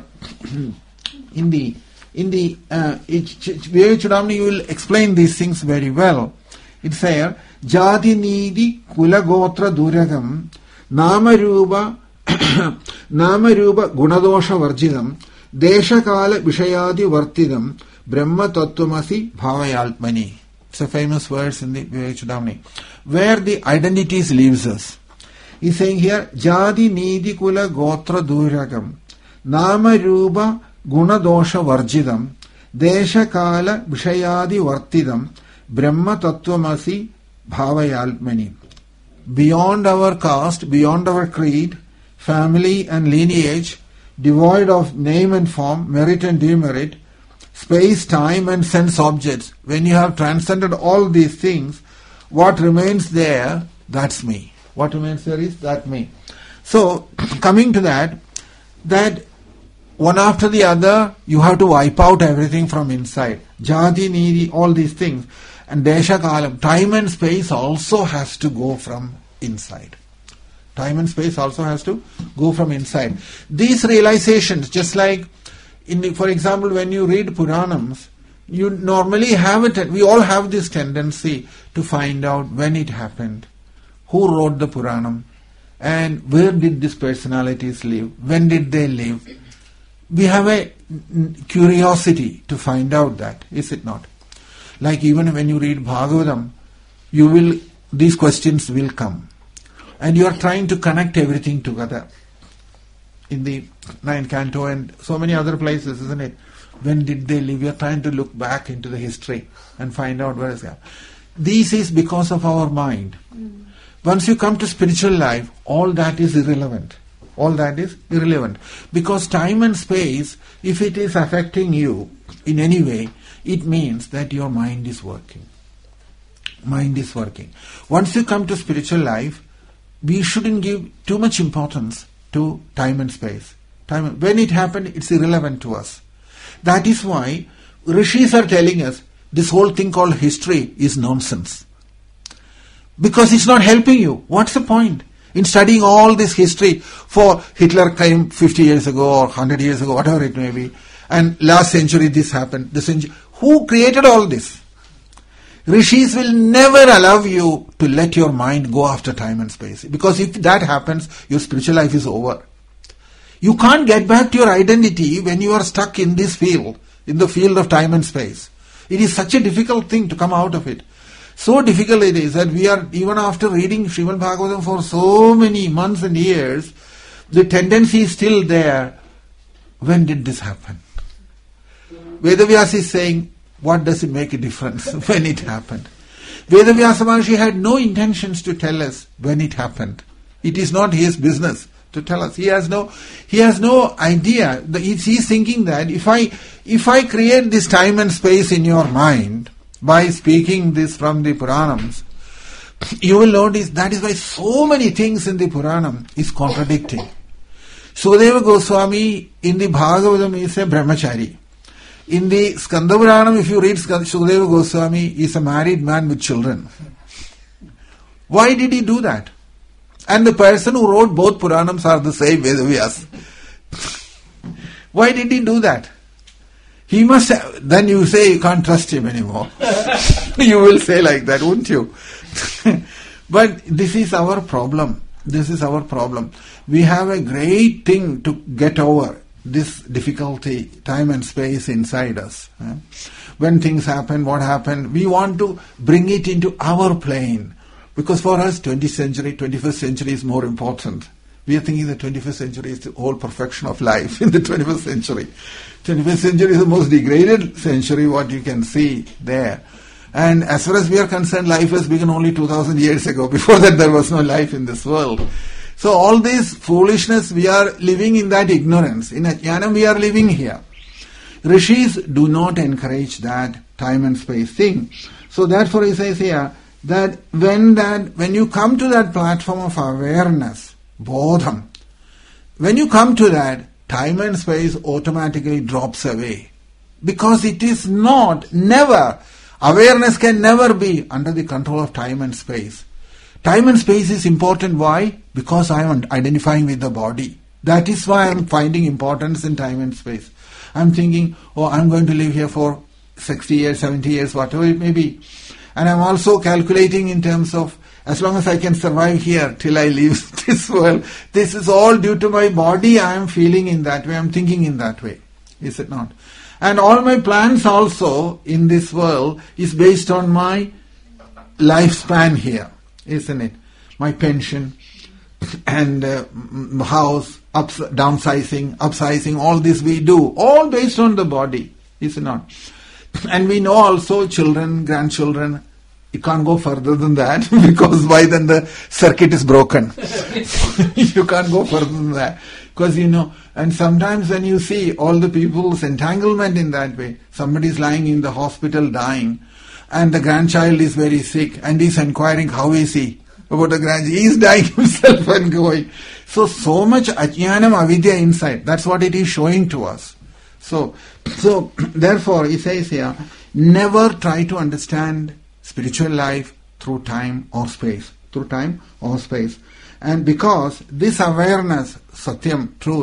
Speaker 1: in the, in the, uh, Vivekachudamani, you will explain these things very well. It's there, Jati Nidi Kula Gotra Duragam, Namaruba, Namaruba Gunadosha Varjidam, Deshakala Vishayadi Vartidam, Brahma Tattvamasi Bhavayalpmani. It's a famous verse in the Vivekachudamani, where the identities leaves us. He's saying here, Jadi Nidi Kula Gotra Duragam, Nama Ruba Gunadosha Varjidam, Desha Kala Vishayadi Vartidam, Brahma Tattvamasi Bhavayalpmani. Beyond our caste, beyond our creed, family and lineage, devoid of name and form, merit and demerit, space, time and sense objects, when you have transcended all these things, what remains there, that's me. What remains there is that me. So, coming to that, that one after the other, you have to wipe out everything from inside. Jati, Nidi, all these things. And Desha Kalam, time and space also has to go from inside. Time and space also has to go from inside. These realizations, just like in the, for example, when you read Puranams, you normally have it, we all have this tendency to find out when it happened, who wrote the Puranam, and where did these personalities live, when did they live. We have a curiosity to find out that, is it not? Like even when you read Bhagavatam, you will, these questions will come. And you are trying to connect everything together. In the ninth canto and so many other places, isn't it? When did they live? We are trying to look back into the history and find out where is that. This is because of our mind. Mm. Once you come to spiritual life, all that is irrelevant. All that is irrelevant. Because time and space, if it is affecting you in any way, it means that your mind is working. Mind is working. Once you come to spiritual life, we shouldn't give too much importance to time and space. Time, when it happened, it's irrelevant to us. That is why Rishis are telling us this whole thing called history is nonsense. Because it's not helping you. What's the point? In studying all this history, for Hitler came fifty years ago or one hundred years ago, whatever it may be, and last century this happened, this century. Who created all this? Rishis will never allow you to let your mind go after time and space. Because if that happens, your spiritual life is over. You can't get back to your identity when you are stuck in this field, in the field of time and space. It is such a difficult thing to come out of it. So difficult it is that we are, even after reading Srimad Bhagavatam for so many months and years, the tendency is still there. When did this happen? Vedavyasa is saying, what does it make a difference when it happened? Vedavyasa Maharshi had no intentions to tell us when it happened. It is not his business to tell us. He has no, he has no idea. He's thinking that if I, if I create this time and space in your mind by speaking this from the Puranams, you will notice that is why so many things in the Puranam is contradicting. Sukadeva Goswami in the Bhagavatam is a brahmachari. In the Skanda Puranam, if you read Sukadeva Goswami, he is a married man with children. Why did he do that? And the person who wrote both Puranams are the same Vedavyas. Why did he do that? He must have, then you say you can't trust him anymore. You will say like that, won't you? But this is our problem. This is our problem. We have a great thing to get over. This difficulty, time and space inside us. When things happen, what happened, we want to bring it into our plane. Because for us, twentieth century, twenty-first century is more important. We are thinking the twenty-first century is the whole perfection of life in the twenty-first century. twenty-first century is the most degraded century, what you can see there. And as far as we are concerned, life has begun only two thousand years ago. Before that, there was no life in this world. So all this foolishness, we are living in that ignorance. In Ajnanam, we are living here. Rishis do not encourage that time and space thing. So therefore he says here that when that when you come to that platform of awareness, bodham, when you come to that, time and space automatically drops away. Because it is not, never, awareness can never be under the control of time and space. Time and space is important. Why? Because I am identifying with the body. That is why I am finding importance in time and space. I am thinking, oh, I am going to live here for sixty years, seventy years, whatever it may be. And I am also calculating in terms of, as long as I can survive here till I leave this world, this is all due to my body. I am feeling in that way, I am thinking in that way. Is it not? And all my plans also in this world is based on my lifespan here. Isn't it? My pension and uh, house, ups, downsizing, upsizing, all this we do, all based on the body, is it not? And we know also children, grandchildren, you can't go further than that because by then the circuit is broken. You can't go further than that. Because you know, and sometimes when you see all the people's entanglement in that way, somebody is lying in the hospital dying, and the grandchild is very sick, and he's inquiring how is he about the grandchild. He is dying himself and going. So, so much ajnanam avidya inside. That's what it is showing to us. So, so therefore, he says here, never try to understand spiritual life through time or space. Through time or space. And because this awareness, satyam, truth,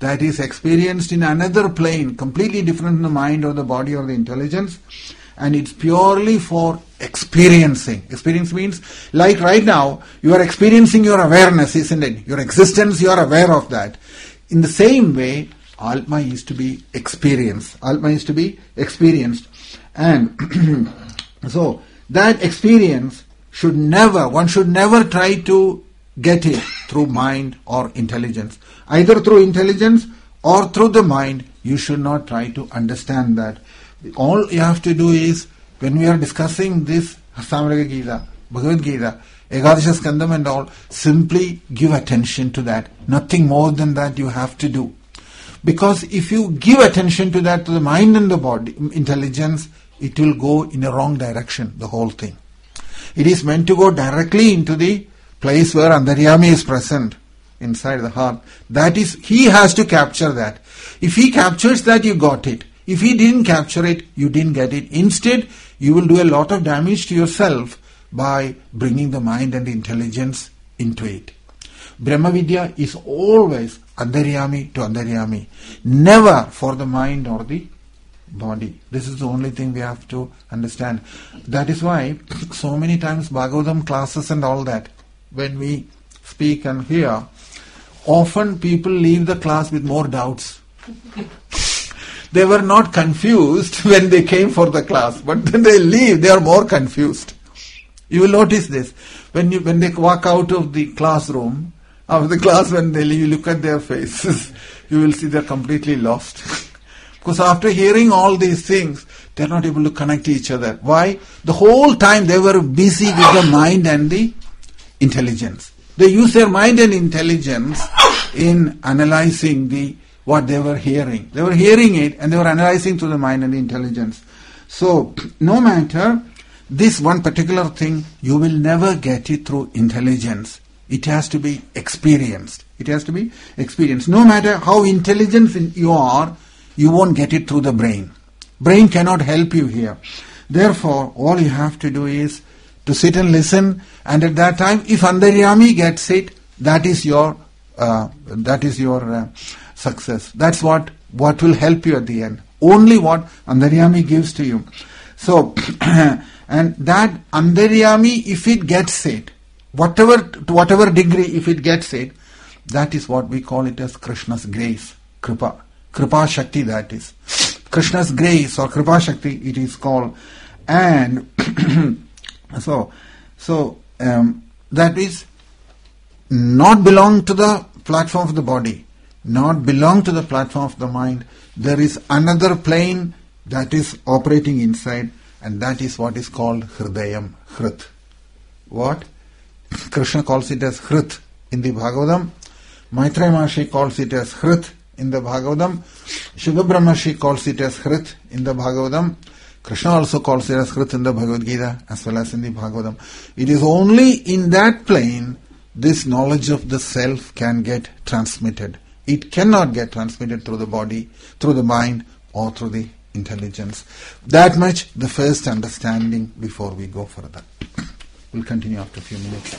Speaker 1: that is experienced in another plane, completely different from the mind or the body or the intelligence, and it's purely for experiencing. Experience means, like right now, you are experiencing your awareness, isn't it? Your existence, you are aware of that. In the same way, Atma is to be experienced. Atma is to be experienced. And so, that experience should never, one should never try to get it through mind or intelligence. Either through intelligence or through the mind, you should not try to understand that. All you have to do is, when we are discussing this Samraga Gita, Bhagavad Gita, Ekadasha Skandam and all, simply give attention to that. Nothing more than that you have to do. Because if you give attention to that, to the mind and the body, intelligence, it will go in a wrong direction, the whole thing. It is meant to go directly into the place where Antaryami is present, inside the heart. That is, he has to capture that. If he captures that, you got it. If he didn't capture it, you didn't get it. Instead, you will do a lot of damage to yourself by bringing the mind and the intelligence into it. Brahmavidya is always Antaryami to Antaryami, never for the mind or the body. This is the only thing we have to understand. That is why so many times Bhagavatam classes and all that, when we speak and hear, often people leave the class with more doubts. They were not confused when they came for the class, but when they leave, they are more confused. You will notice this. When you when they walk out of the classroom, after the class, when they leave, you look at their faces, you will see they are completely lost. Because after hearing all these things, they are not able to connect to each other. Why? The whole time they were busy with the mind and the intelligence. They use their mind and intelligence in analyzing the what they were hearing. They were hearing it and they were analyzing through the mind and the intelligence. So, no matter this one particular thing, you will never get it through intelligence. It has to be experienced. It has to be experienced. No matter how intelligent you are, you won't get it through the brain. Brain cannot help you here. Therefore, all you have to do is to sit and listen, and at that time, if Antaryami gets it, that is your uh, that is your uh, success. That's what what will help you at the end. Only what Antaryami gives to you. So, and that Antaryami, if it gets it, whatever to whatever degree, if it gets it, that is what we call it as Krishna's grace, Kripa, Kripa Shakti. That is Krishna's grace or Kripa Shakti. It is called, and so so um, that is not belong to the platform of the body, not belong to the platform of the mind. There is another plane that is operating inside, and that is what is called Hridayam, Hrit. What? Krishna calls it as Hrit in the Bhagavatam. Maitreya Maharshi calls it as Hrit in the Bhagavatam. Shukra Brahmarshi calls it as Hrit in the Bhagavatam. Krishna also calls it as Hrit in the Bhagavad Gita as well as in the Bhagavatam. It is only in that plane this knowledge of the self can get transmitted. It cannot get transmitted through the body, through the mind, or through the intelligence. That much the first understanding before we go further. We'll continue after a few minutes.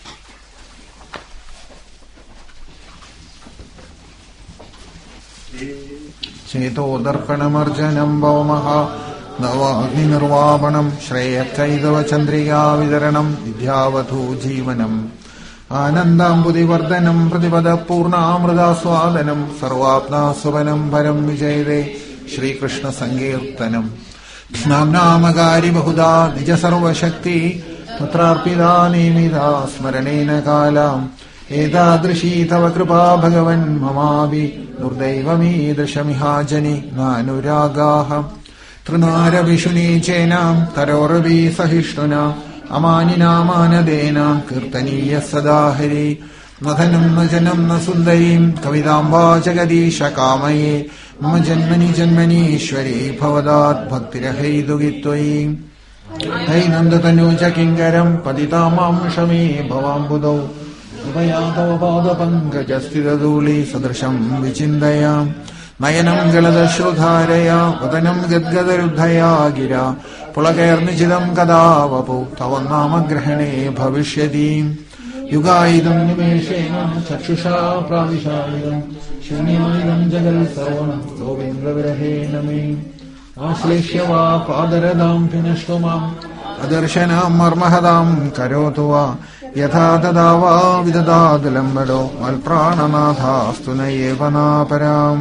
Speaker 1: Cheto darpanamarjanam bhavaha navagni nirvapanam shreyakaidava chandriya vidaranam vidyavathu jivanam Anandambudivardhanam Pratipada Purnamrada Swadanam Sarvapna Suvanam Param Vijayde Shri Krishna Sankirtanam Namnamagari Bahuda Nija Sarva Shakti Matrarpida Nimida Smaranena Kalam Edadrishi Tava Kripa Bhagavan Mamabi Nurdevami Drishamihajani Nanuragaha Trunara Vishuni Chenam Taroravi Sahishtuna Amanina Manadena Kirtaniya Sadahari Madhanam Najanam Nasundarim Kavidamba Jagadisha Kamaye Mama Janmani Janmani Ishwari Bhavadat Bhaktirahe Dugitoi Hai Nandatanuja Kingaram Paditamam Shami Bhavam Budau Ubayatava Pada Pankajastida Duli Sadrasham Vichindayam Nayanam Galadashrudharaya Vadanam Gadgadarudhaya Gira Pulakayarnichidam Kadavapu Tavannama Grahane Bhavishyadi युगायिदं निमेषेण चक्षुषा प्राविशायिदं शून्यायिदं जगल् सर्वं गोविन्दविरहेण मे आश्लेष्य वा पादरदां पिनष्टु माम् अदर्शनां मर्महदां करोतु वा यथा तदा वा विददातु लम्बडो मल्प्राणनाथास्तु न एवनापराम्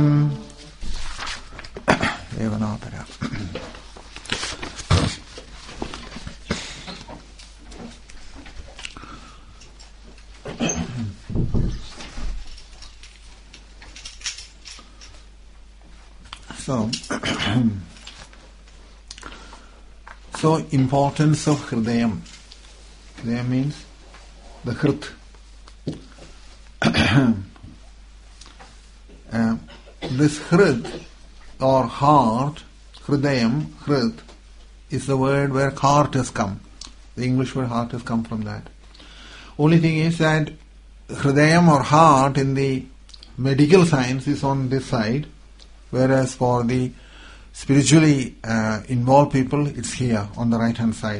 Speaker 1: एवनापरा. So, so importance of Hridayam. Hridayam means the Hrit. uh, this Hrit or heart, Hridayam, Hrit, is the word where heart has come. The English word heart has come from that. Only thing is that Hridayam or heart in the medical science is on this side, whereas for the spiritually uh, involved people, it's here on the right hand side.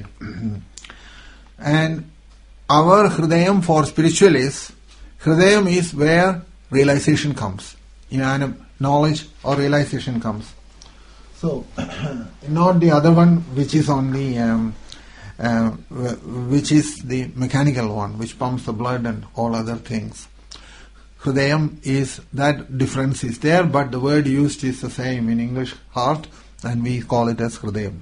Speaker 1: And our Hridayam for spiritualists, Hridayam is where realization comes. Jnanam, knowledge or realization comes. So, not the other one which is on the, um, uh, which is the mechanical one, which pumps the blood and all other things. Hridayam is, that difference is there, but the word used is the same in English, heart, and we call it as Hridayam.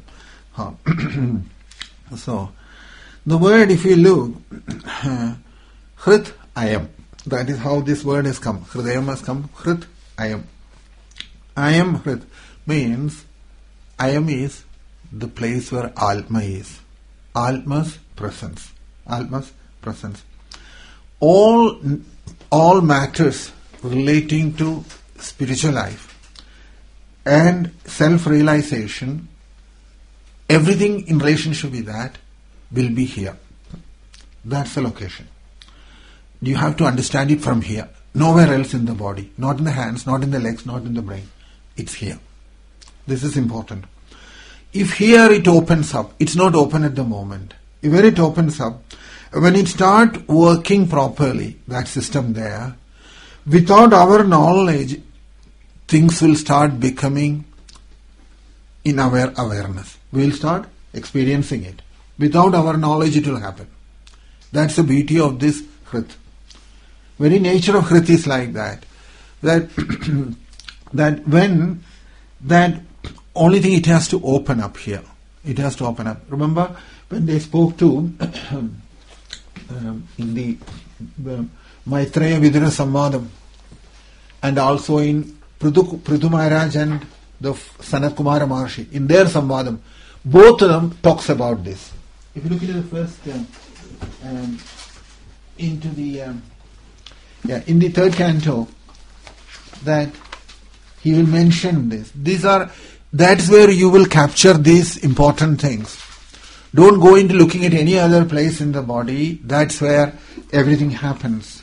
Speaker 1: So, the word, if you look, Hrit Ayam, that is how this word has come. Hridayam has come, Hrit Ayam. Ayam Hrit means, Ayam is the place where Atma is. Atma's presence. Atma's presence. All all matters relating to spiritual life and self-realization, everything in relationship with that will be here. That's the location. You have to understand it from here. Nowhere else in the body. Not in the hands, not in the legs, not in the brain. It's here. This is important. If here it opens up, it's not open at the moment. If where it opens up, when it starts working properly, that system there, without our knowledge, things will start becoming in our awareness. We will start experiencing it. Without our knowledge, it will happen. That's the beauty of this Hrit. Very nature of Hrit is like that. That, that when, that only thing it has to open up here. It has to open up. Remember when they spoke to um, in the, the Maitreya Vidura Samvadam, and also in Prithu, Prithu Maharaj and the Sanat Kumara Maharshi, in their Samvadam, both of them talks about this. If you look into the first, um, um, into the, um, yeah, in the third canto, that he will mention this. These are, that's where you will capture these important things. Don't go into looking at any other place in the body. That's where everything happens.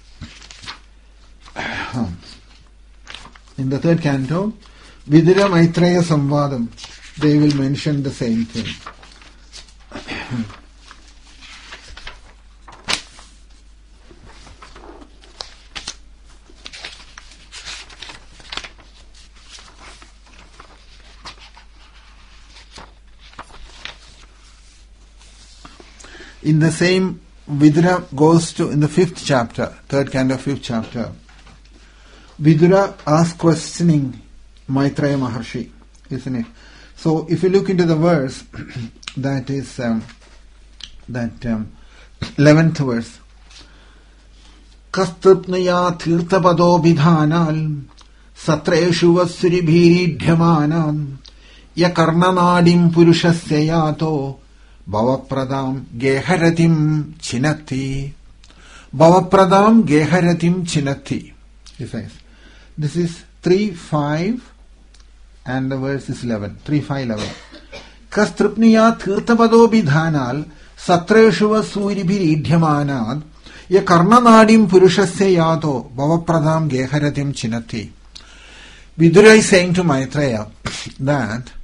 Speaker 1: In the third canto, Vidura Maitreya Samvadam, they will mention the same thing. In the same, Vidura goes to, in the fifth chapter, third canto, fifth chapter, Vidura asks questioning Maitreya Maharshi, isn't it? So, if you look into the verse, that is, um, that um, eleventh verse, Kastrupnaya tirtapado bidhanal satreshu vassuribhiridhyamanam yakarnanadim purushasya yato Bhavapradam Geharatim Chinati. Bhavapradam Geharatim Chinati. He says. This is three five and the verse is eleven. three five eleven. Kastrupniya Tirtapado Bidhanal Satreshua Suribhiridhyamanad Yakarnanadim Purushasya Yato Bhavapradam Geharatim Chinati. Vidura is saying to Maitreya that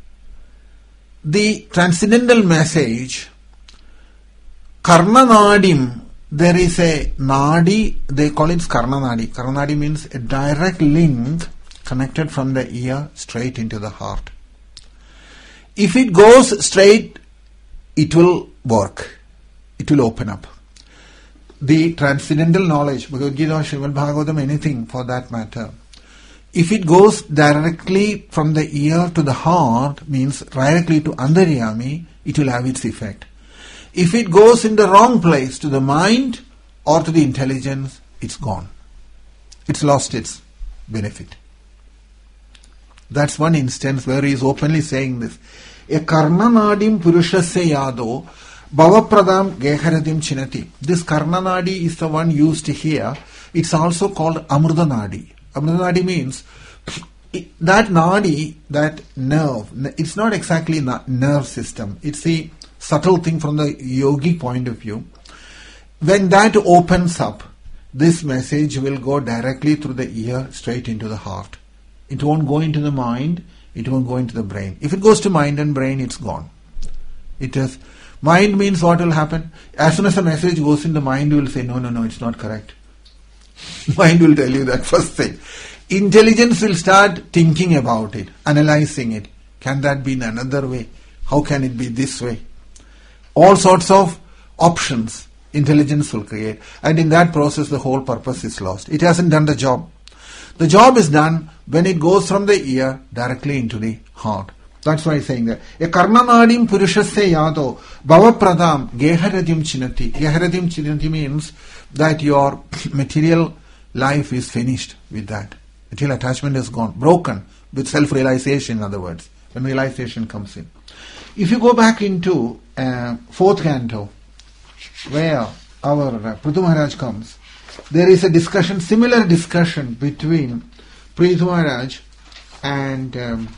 Speaker 1: the transcendental message, Karnanadim, there is a nadi, they call it karna nadi. Karna nadi means a direct link connected from the ear straight into the heart. If it goes straight, it will work. It will open up. The transcendental knowledge, Bhagavad Gita or Srimad Bhagavatam, anything for that matter, if it goes directly from the ear to the heart, means directly to Antaryami, it will have its effect. If it goes in the wrong place, to the mind or to the intelligence, it's gone. It's lost its benefit. That's one instance where he is openly saying this. A karna nadim purushasya yado bhavapradam geharadim chinati. This karna nadi is the one used here. It's also called amrita nadi. Amrita nadi means that nadi, that nerve, it's not exactly a nerve system. It's a subtle thing from the yogic point of view. When that opens up, this message will go directly through the ear straight into the heart. It won't go into the mind, it won't go into the brain. If it goes to mind and brain, it's gone. It is. Mind means what will happen? As soon as a message goes in the mind, you will say, no, no, no, it's not correct. Mind will tell you that first thing. Intelligence will start thinking about it, analyzing it. Can that be in another way? How can it be this way? All sorts of options intelligence will create. And in that process, the whole purpose is lost. It hasn't done the job. The job is done when it goes from the ear directly into the heart. That's why he's saying that. A karma nadim purushasya yado bhavapradam geharadim chinati. Geharadim chinati means that your material life is finished with that. Material attachment is gone, broken with self-realization, in other words, when realization comes in. If you go back into uh, fourth canto, where our uh, Prithu Maharaj comes, there is a discussion, similar discussion between Prithu Maharaj and um,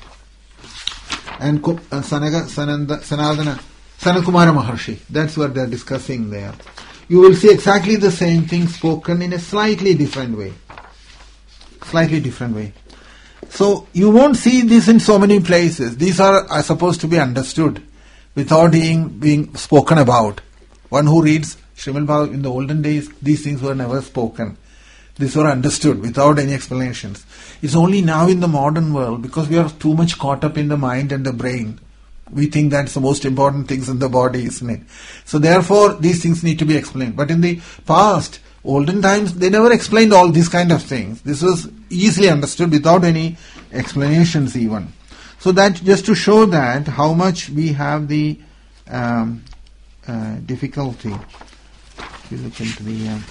Speaker 1: and uh, Sanaga, Sananda, Sanadana, Sanakumara Maharshi. That's what they're discussing there. You will see exactly the same thing spoken in a slightly different way. Slightly different way. So you won't see this in so many places. These are, are supposed to be understood without being, being spoken about. One who reads Srimad Bhagavatam, in the olden days, these things were never spoken. These were understood without any explanations. It's only now in the modern world, because we are too much caught up in the mind and the brain. We think that's the most important things in the body, isn't it? So therefore, these things need to be explained. But in the past, olden times, they never explained all these kind of things. This was easily understood without any explanations even. So that just to show that how much we have the um, uh, difficulty. If you look into the uh,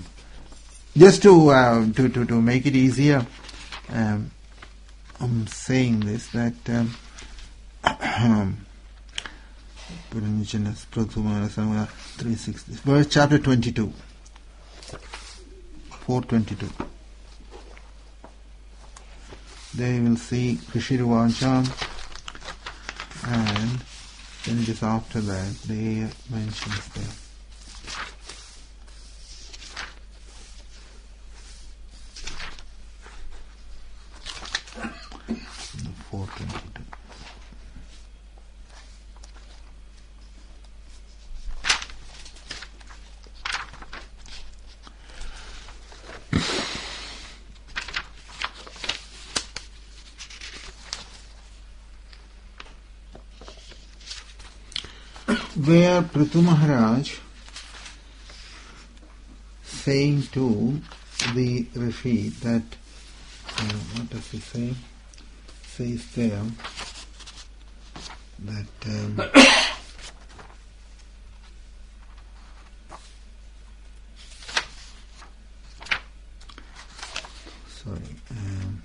Speaker 1: just to, uh, to to to make it easier, um, I'm saying this that um, three sixty verse chapter twenty-two, four twenty-two. There you will see Krishiruvacha, and then it is after that they mentions there. four twenty-two. Where Prithu Maharaj saying to the Rishi that, uh, what does he say? Says there that um, sorry um,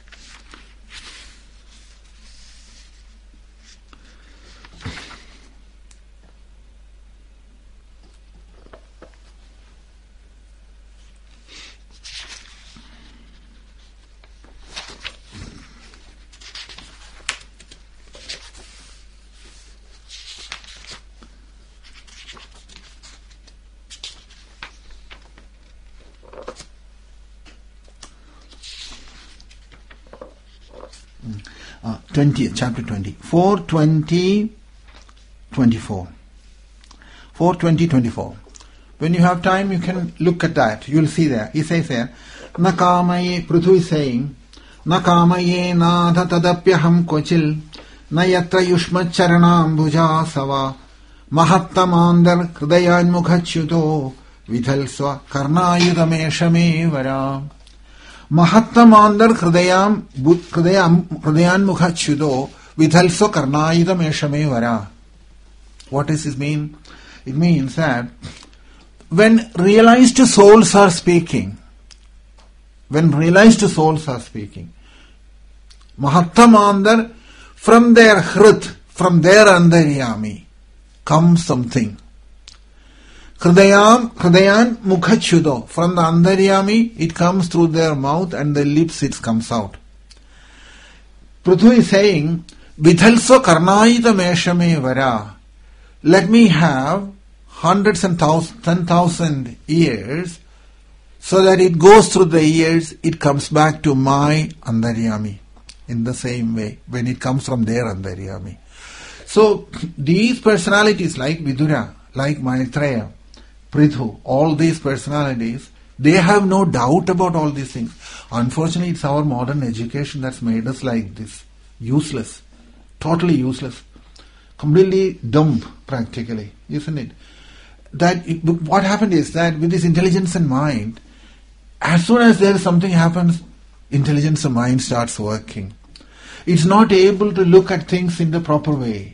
Speaker 1: Uh, twenty, chapter twenty, four twenty, twenty-four. four twenty, twenty-four. When you have time, you can look at that. You will see there. He says there, Na kamaye, Prithu is saying, Na kamaye nadha tadapyaham kochil, Na yatra yushma charanam bhuja sava, Mahattamandar hridayan mukhachyuto, Vidhalsva karnayudameshame vara. Mahattamandar hridayam hridayan mukhachyuto, Vidhalsva karnayudameshame vara. What does this mean? It means that when realized souls are speaking, when realized souls are speaking, Mahattamandar, from their hrit, from their andaryami, comes something. Hridayam, Hridayan mukhachyudo, from the andaryami, it comes through their mouth and the lips it comes out. Prithu is saying, Vidhalsva karnayita meshame vara. Let me have hundreds and thousands, ten thousand years, so that it goes through the years, it comes back to my andaryami. In the same way, when it comes from their andaryami. So, these personalities like Vidura, like Maitreya, Prithu, all these personalities, they have no doubt about all these things. Unfortunately, it's our modern education that's made us like this. Useless. Totally useless. Completely dumb, practically, isn't it? That it, what happened is that with this intelligence and mind, as soon as there is something happens, intelligence and mind starts working. It's not able to look at things in the proper way.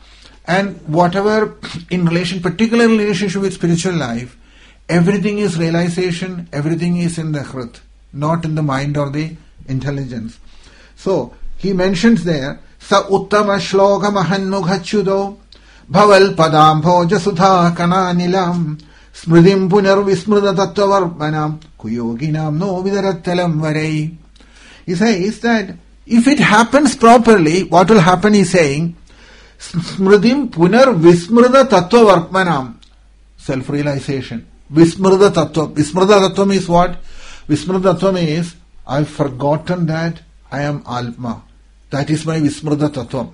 Speaker 1: And whatever in relation, particular relationship with spiritual life, everything is realization, everything is in the hrit, not in the mind or the intelligence. So, he mentions there, Sa uttama shloka mahanmukhachudo bhaval padam bhoja sudha kananilam smridim punar vismrida tattvavarpanam kuyoginam no vidarattelam varei. He says that if it happens properly, what will happen is saying, smridim punar vismrida tattvavarpanam, self-realization. Vismrida tattva. Vismrida tattva is what? Vismrida tattva is, I've forgotten that I am Atma. That is my Vismrida Tattva.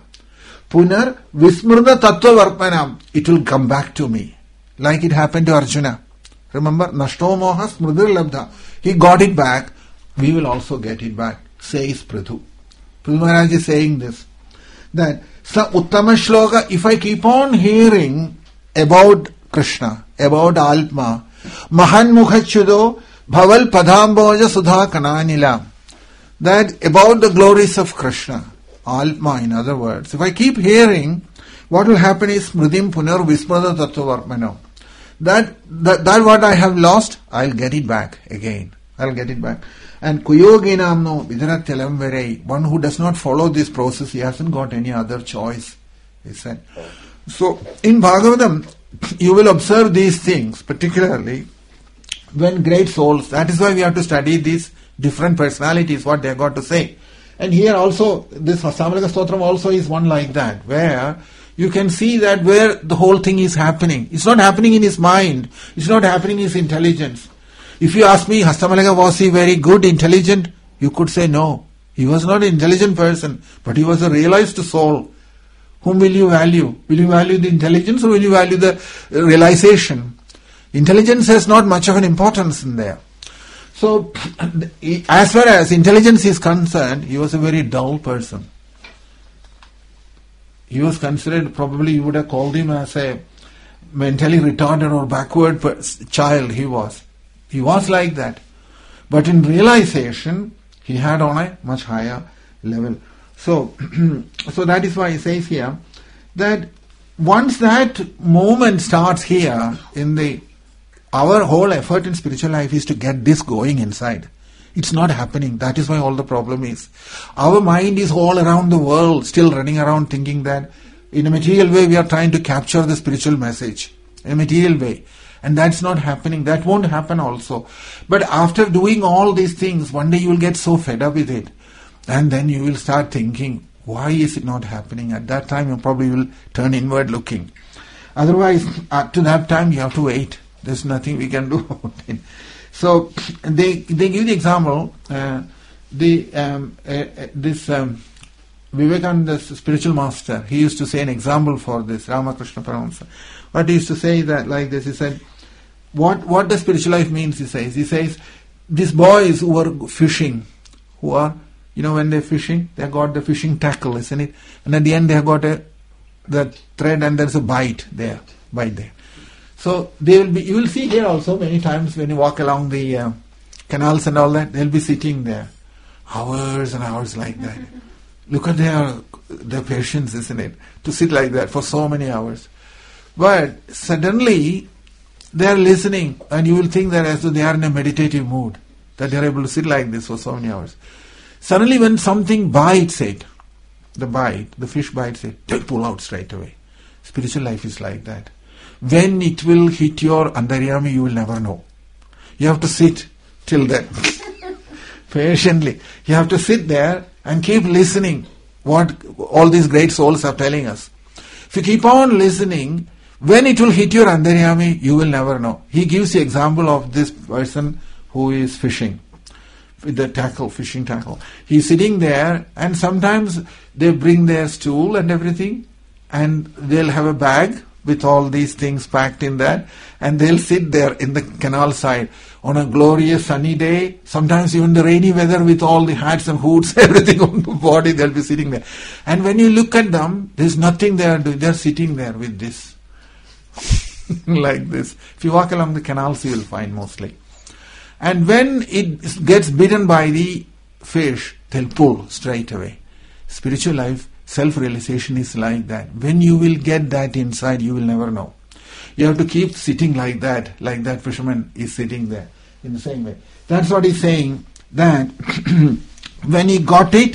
Speaker 1: Punar Vismrida Tattva Varpanam. It will come back to me. Like it happened to Arjuna. Remember, Nashto Moha Smridir Labdha. He got it back. We will also get it back. Says Prithu. Prithu Maharaj is saying this. That Sa Uttama Shloka, if I keep on hearing about Krishna, about Atma, Mahan Mukhachudo, Bhaval Padamboja Sudha Kananila. That about the glories of Krishna, Atma in other words. If I keep hearing, what will happen is Smridim Punar Vismrida Tattva Varmano. That, that, that what I have lost, I'll get it back again. I'll get it back. And Kuyoginamno Vidarat Telam Verei, one who does not follow this process, he hasn't got any other choice, he said. So, in Bhagavatam, you will observe these things, particularly when great souls, that is why we have to study these different personalities, what they have got to say. And here also, this Samalika Stotram also is one like that, where you can see that where the whole thing is happening. It's not happening in his mind. It's not happening in his intelligence. If you ask me, Hastamalika, was he very good, intelligent? You could say no. He was not an intelligent person, but he was a realized soul. Whom will you value? Will you value the intelligence or will you value the realization? Intelligence has not much of an importance in there. So, as far as intelligence is concerned, he was a very dull person. He was considered, probably you would have called him as a mentally retarded or backward child he was. He was like that. But in realization, he had on a much higher level. So, so that is why he says here, that once that moment starts here in the our whole effort in spiritual life is to get this going inside. It's not happening. That is why all the problem is. Our mind is all around the world, still running around thinking that in a material way we are trying to capture the spiritual message. In a material way. And that's not happening. That won't happen also. But after doing all these things, one day you will get so fed up with it. And then you will start thinking, why is it not happening? At that time you probably will turn inward looking. Otherwise, up to that time you have to wait. There's nothing we can do about it. So they they give the example. Uh, the um, uh, this um, Vivekananda's spiritual master, he used to say an example for this. Ramakrishna Paramahamsa. But he used to say that like this. He said, what, what the spiritual life means, he says. He says, these boys who are fishing, who are, you know, when they're fishing, they have got the fishing tackle, isn't it? And at the end they have got a the thread and there's a bite there, bite there. So they will be, you will see here also many times when you walk along the uh, canals and all that, they'll be sitting there, hours and hours like that. Look at their, their patience, isn't it? To sit like that for so many hours. But suddenly, they are listening and you will think that as though they are in a meditative mood, that they are able to sit like this for so many hours. Suddenly when something bites it, the bite, the fish bites it, they pull out straight away. Spiritual life is like that. When it will hit your antaryami, you will never know. You have to sit till then. Patiently. You have to sit there and keep listening what all these great souls are telling us. If you keep on listening, when it will hit your antaryami, you will never know. He gives the example of this person who is fishing with the tackle, fishing tackle. He's sitting there and sometimes they bring their stool and everything and they'll have a bag with all these things packed in that and they'll sit there in the canal side on a glorious sunny day, sometimes even the rainy weather with all the hats and hoods, everything on the body, they'll be sitting there. And when you look at them, there's nothing they are doing. They're sitting there with this. Like this. If you walk along the canals, you will find mostly. And when it gets bitten by the fish, they'll pull straight away. Spiritual life, self-realization is like that. When you will get that inside, you will never know. You have to keep sitting like that, like that fisherman is sitting there in the same way. That's what he's saying, that when he got it,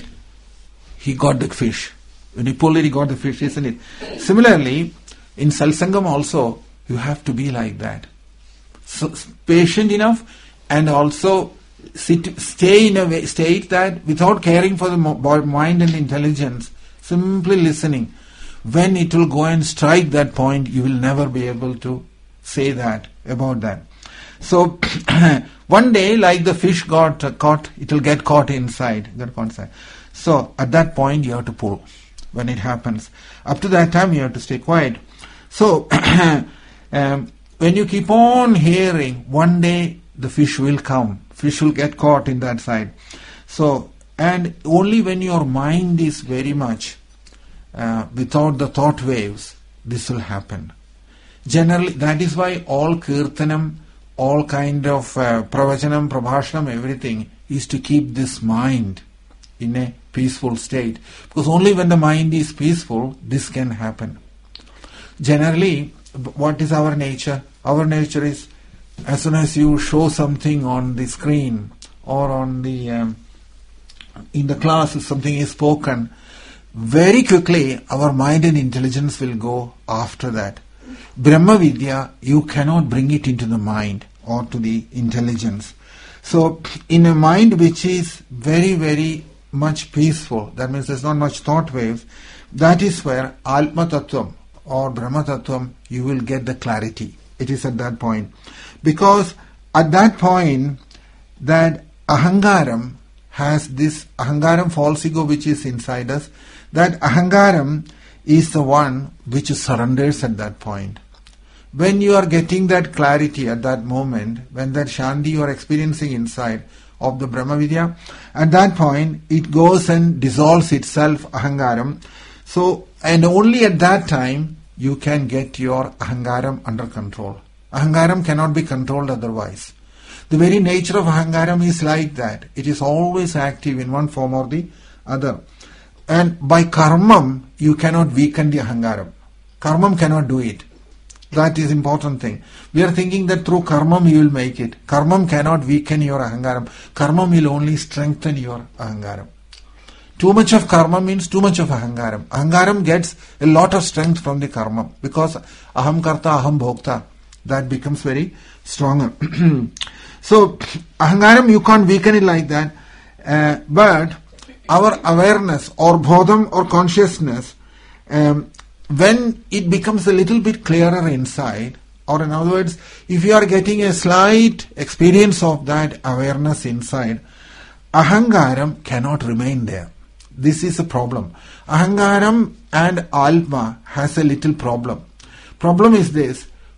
Speaker 1: he got the fish. When he pulled it, he got the fish, isn't it? Similarly, in Satsangam also, you have to be like that. So, patient enough and also sit, stay in a way, state that without caring for the mind and intelligence, simply listening. When it will go and strike that point, you will never be able to say that, about that. So, one day, like the fish got uh, caught, it will get caught inside. Get caught inside. So, at that point, you have to pull. When it happens. Up to that time, you have to stay quiet. So, um, when you keep on hearing, one day the fish will come. Fish will get caught in that side. So, and only when your mind is very much uh, without the thought waves, this will happen. Generally, that is why all kirtanam, all kind of uh, pravachanam, prabhashanam, everything is to keep this mind in a peaceful state. Because only when the mind is peaceful, this can happen. Generally, what is our nature? Our nature is, as soon as you show something on the screen or on the um, in the class, if something is spoken, very quickly our mind and intelligence will go after that. Brahma Vidya, you cannot bring it into the mind or to the intelligence. So, in a mind which is very, very much peaceful, that means there's not much thought waves, that is where Atma Tattvam or Brahma Tattvam, you will get the clarity. It is at that point. Because at that point, that Ahangaram has this Ahangaram false ego which is inside us, that Ahangaram is the one which surrenders at that point. When you are getting that clarity at that moment, when that Shanti you are experiencing inside of the Brahma Vidya, at that point it goes and dissolves itself, Ahangaram. So, and only at that time you can get your Ahangaram under control. Ahangaram cannot be controlled otherwise. The very nature of Ahangaram is like that. It is always active in one form or the other. And by karmam, you cannot weaken the Ahangaram. Karmam cannot do it. That is important thing. We are thinking that through karmam you will make it. Karmam cannot weaken your Ahangaram. Karmam will only strengthen your Ahangaram. Too much of karma means too much of Ahangaram. Ahangaram gets a lot of strength from the karma because aham karta, aham bhokta. That becomes very stronger. So, Ahangaram you can't weaken it like that. Uh, but our awareness or bodham or consciousness, um, when it becomes a little bit clearer inside, or in other words, if you are getting a slight experience of that awareness inside, Ahangaram cannot remain there. This is a problem. Ahangaram and Alma has a little problem. Problem is this,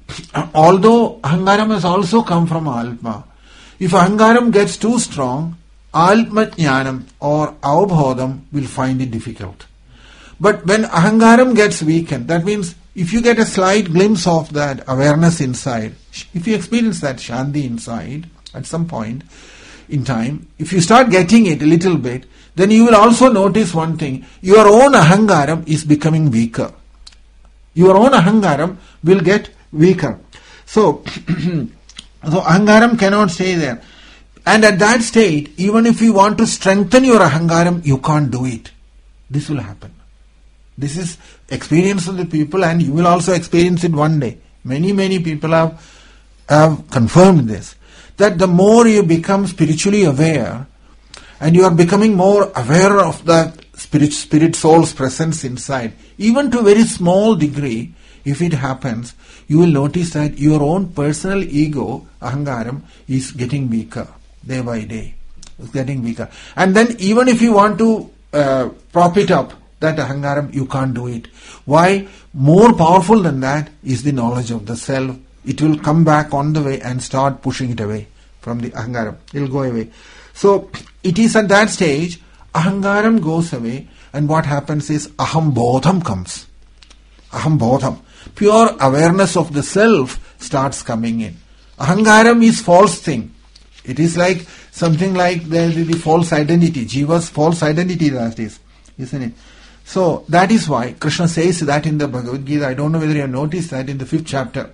Speaker 1: although ahangaram has also come from Atma, if ahangaram gets too strong, Atma Jnanam or Avbodham will find it difficult. But when ahangaram gets weakened, that means if you get a slight glimpse of that awareness inside, if you experience that Shanti inside at some point in time, if you start getting it a little bit, then you will also notice one thing, your own ahangaram is becoming weaker. Your own ahangaram will get weaker. So, so ahangaram cannot stay there. And at that state, even if you want to strengthen your ahangaram, you can't do it. This will happen. This is experience of the people, and you will also experience it one day. Many, many people have, have confirmed this. That the more you become spiritually aware, and you are becoming more aware of that spirit, spirit soul's presence inside, even to a very small degree, if it happens, you will notice that your own personal ego, ahangaram, is getting weaker day by day. It's getting weaker. And then even if you want to uh, prop it up, that ahangaram, you can't do it. Why? More powerful than that is the knowledge of the self. It will come back on the way and start pushing it away from the ahangaram. It will go away. So, it is at that stage, ahangaram goes away, and what happens is aham bodham comes. Aham bodham. Pure awareness of the self starts coming in. Ahangaram is false thing. It is like something like the, the, the false identity, Jiva's false identity, that is, isn't it? So that is why Krishna says that in the Bhagavad Gita. I don't know whether you have noticed that in the fifth chapter.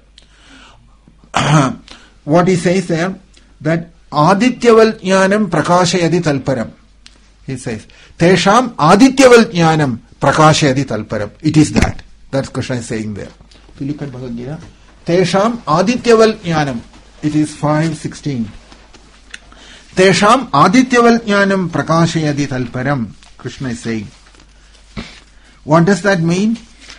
Speaker 1: What he says there, that Adityaval Jnanam Prakashayati Talparam. He says, Tesham Adityaval Jnanam Prakashayati Talparam. It is that. That's Krishna is saying there. If you look at Bhagavad Gita, Tesham Adityaval Jnanam. It is five sixteen. Tesham Adityaval Jnanam Prakashayati Talparam. Krishna is saying. What does that mean?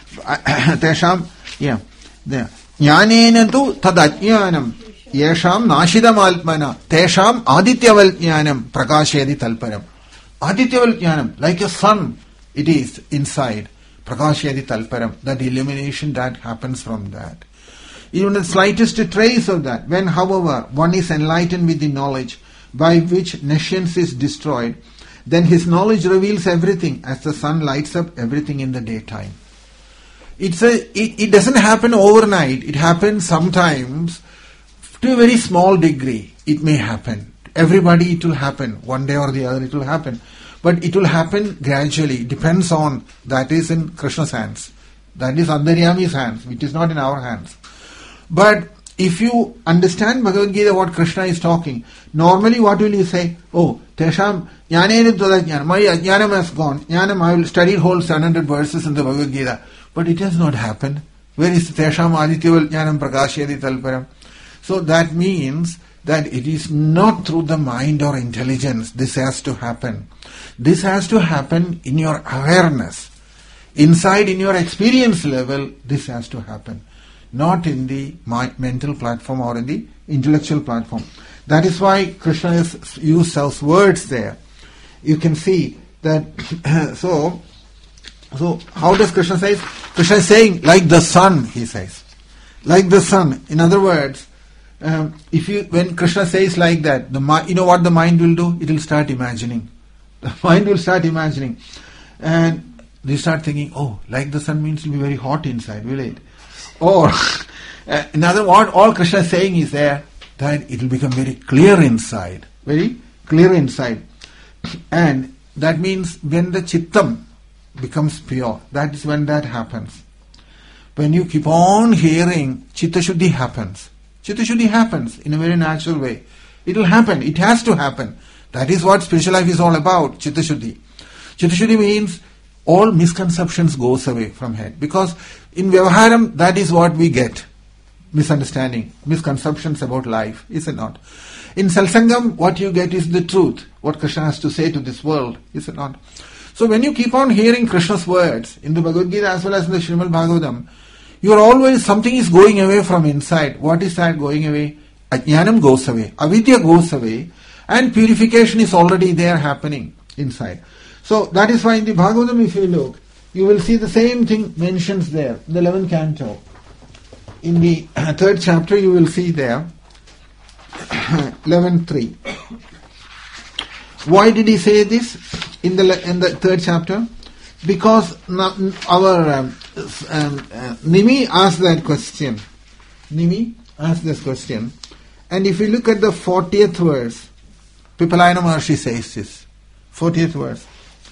Speaker 1: Tesham, yeah, there. Jnanena tu tad ajnanam yesham nashidam alpmana tesham adityaval jnanam prakashayati talparam. Adityaval jnanam, like a sun, it is inside. Prakashayati talparam, that illumination that happens from that. Even the slightest trace of that, when however one is enlightened with the knowledge by which nescience is destroyed, then his knowledge reveals everything as the sun lights up everything in the daytime. It's a, it, it doesn't happen overnight. It happens sometimes to a very small degree. It may happen. Everybody it will happen. One day or the other it will happen. But it will happen gradually. It depends on, that is in Krishna's hands. That is Antaryami's hands, which is not in our hands. But if you understand Bhagavad Gita, what Krishna is talking, normally what will you say? Oh, Tesham, Jnanena Jnanam, my Jnanam has gone. Jnanam, I will study whole seven hundred verses in the Bhagavad Gita. But it has not happened. Where is Tesham Adityaval Jnanam Prakashayati Talparam? So that means that it is not through the mind or intelligence this has to happen. This has to happen in your awareness. Inside, in your experience level, this has to happen. Not in the mental platform or in the intellectual platform. That is why Krishna has used those words there. You can see that, so, so how does Krishna say? Krishna is saying, like the sun, he says. Like the sun. In other words, um, if you, when Krishna says like that, the you know what the mind will do? It will start imagining. The mind will start imagining. And they start thinking, oh, like the sun means it will be very hot inside, will it? Or, uh, in other words, all Krishna is saying is there, that it will become very clear inside. Very clear inside. And that means when the chittam becomes pure, that is when that happens. When you keep on hearing, chitta shuddhi happens. Chitta shuddhi happens in a very natural way. It will happen. It has to happen. That is what spiritual life is all about, chitta shuddhi. Chitta shuddhi means all misconceptions goes away from head. Because in Vyavaharam, that is what we get. Misunderstanding, misconceptions about life, is it not? In Satsangam, what you get is the truth, what Krishna has to say to this world, is it not? So when you keep on hearing Krishna's words, in the Bhagavad Gita as well as in the Srimad Bhagavatam, you are always, something is going away from inside. What is that going away? Ajnanam goes away, avidya goes away, and purification is already there happening inside. So that is why in the Bhagavatam, if you look, you will see the same thing mentions there, the eleventh canto. in the third chapter you will see there, eleven three. Why did he say this in the in the third chapter? Because our um, um, uh, Nimi asked that question. Nimi asked this question. And if you look at the fortieth verse, Pipalayana Maharshi says this. fortieth verse.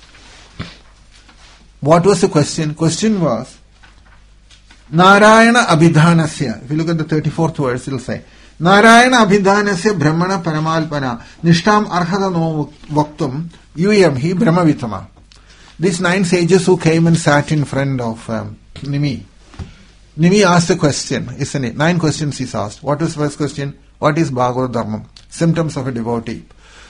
Speaker 1: What was the question? Question was, Narayana Abhidhanasya. If you look at the thirty-fourth verse, it will say, Narayana Abhidhanasya Brahmana Paramalpana Nishtam Arhata no Vaktum Yuyam Hi Brahmavitama. These nine sages who came and sat in front of um, Nimi. Nimi asked a question, isn't it? Nine questions he's asked. What was the first question? What is Bhagavad Dharma? Symptoms of a devotee.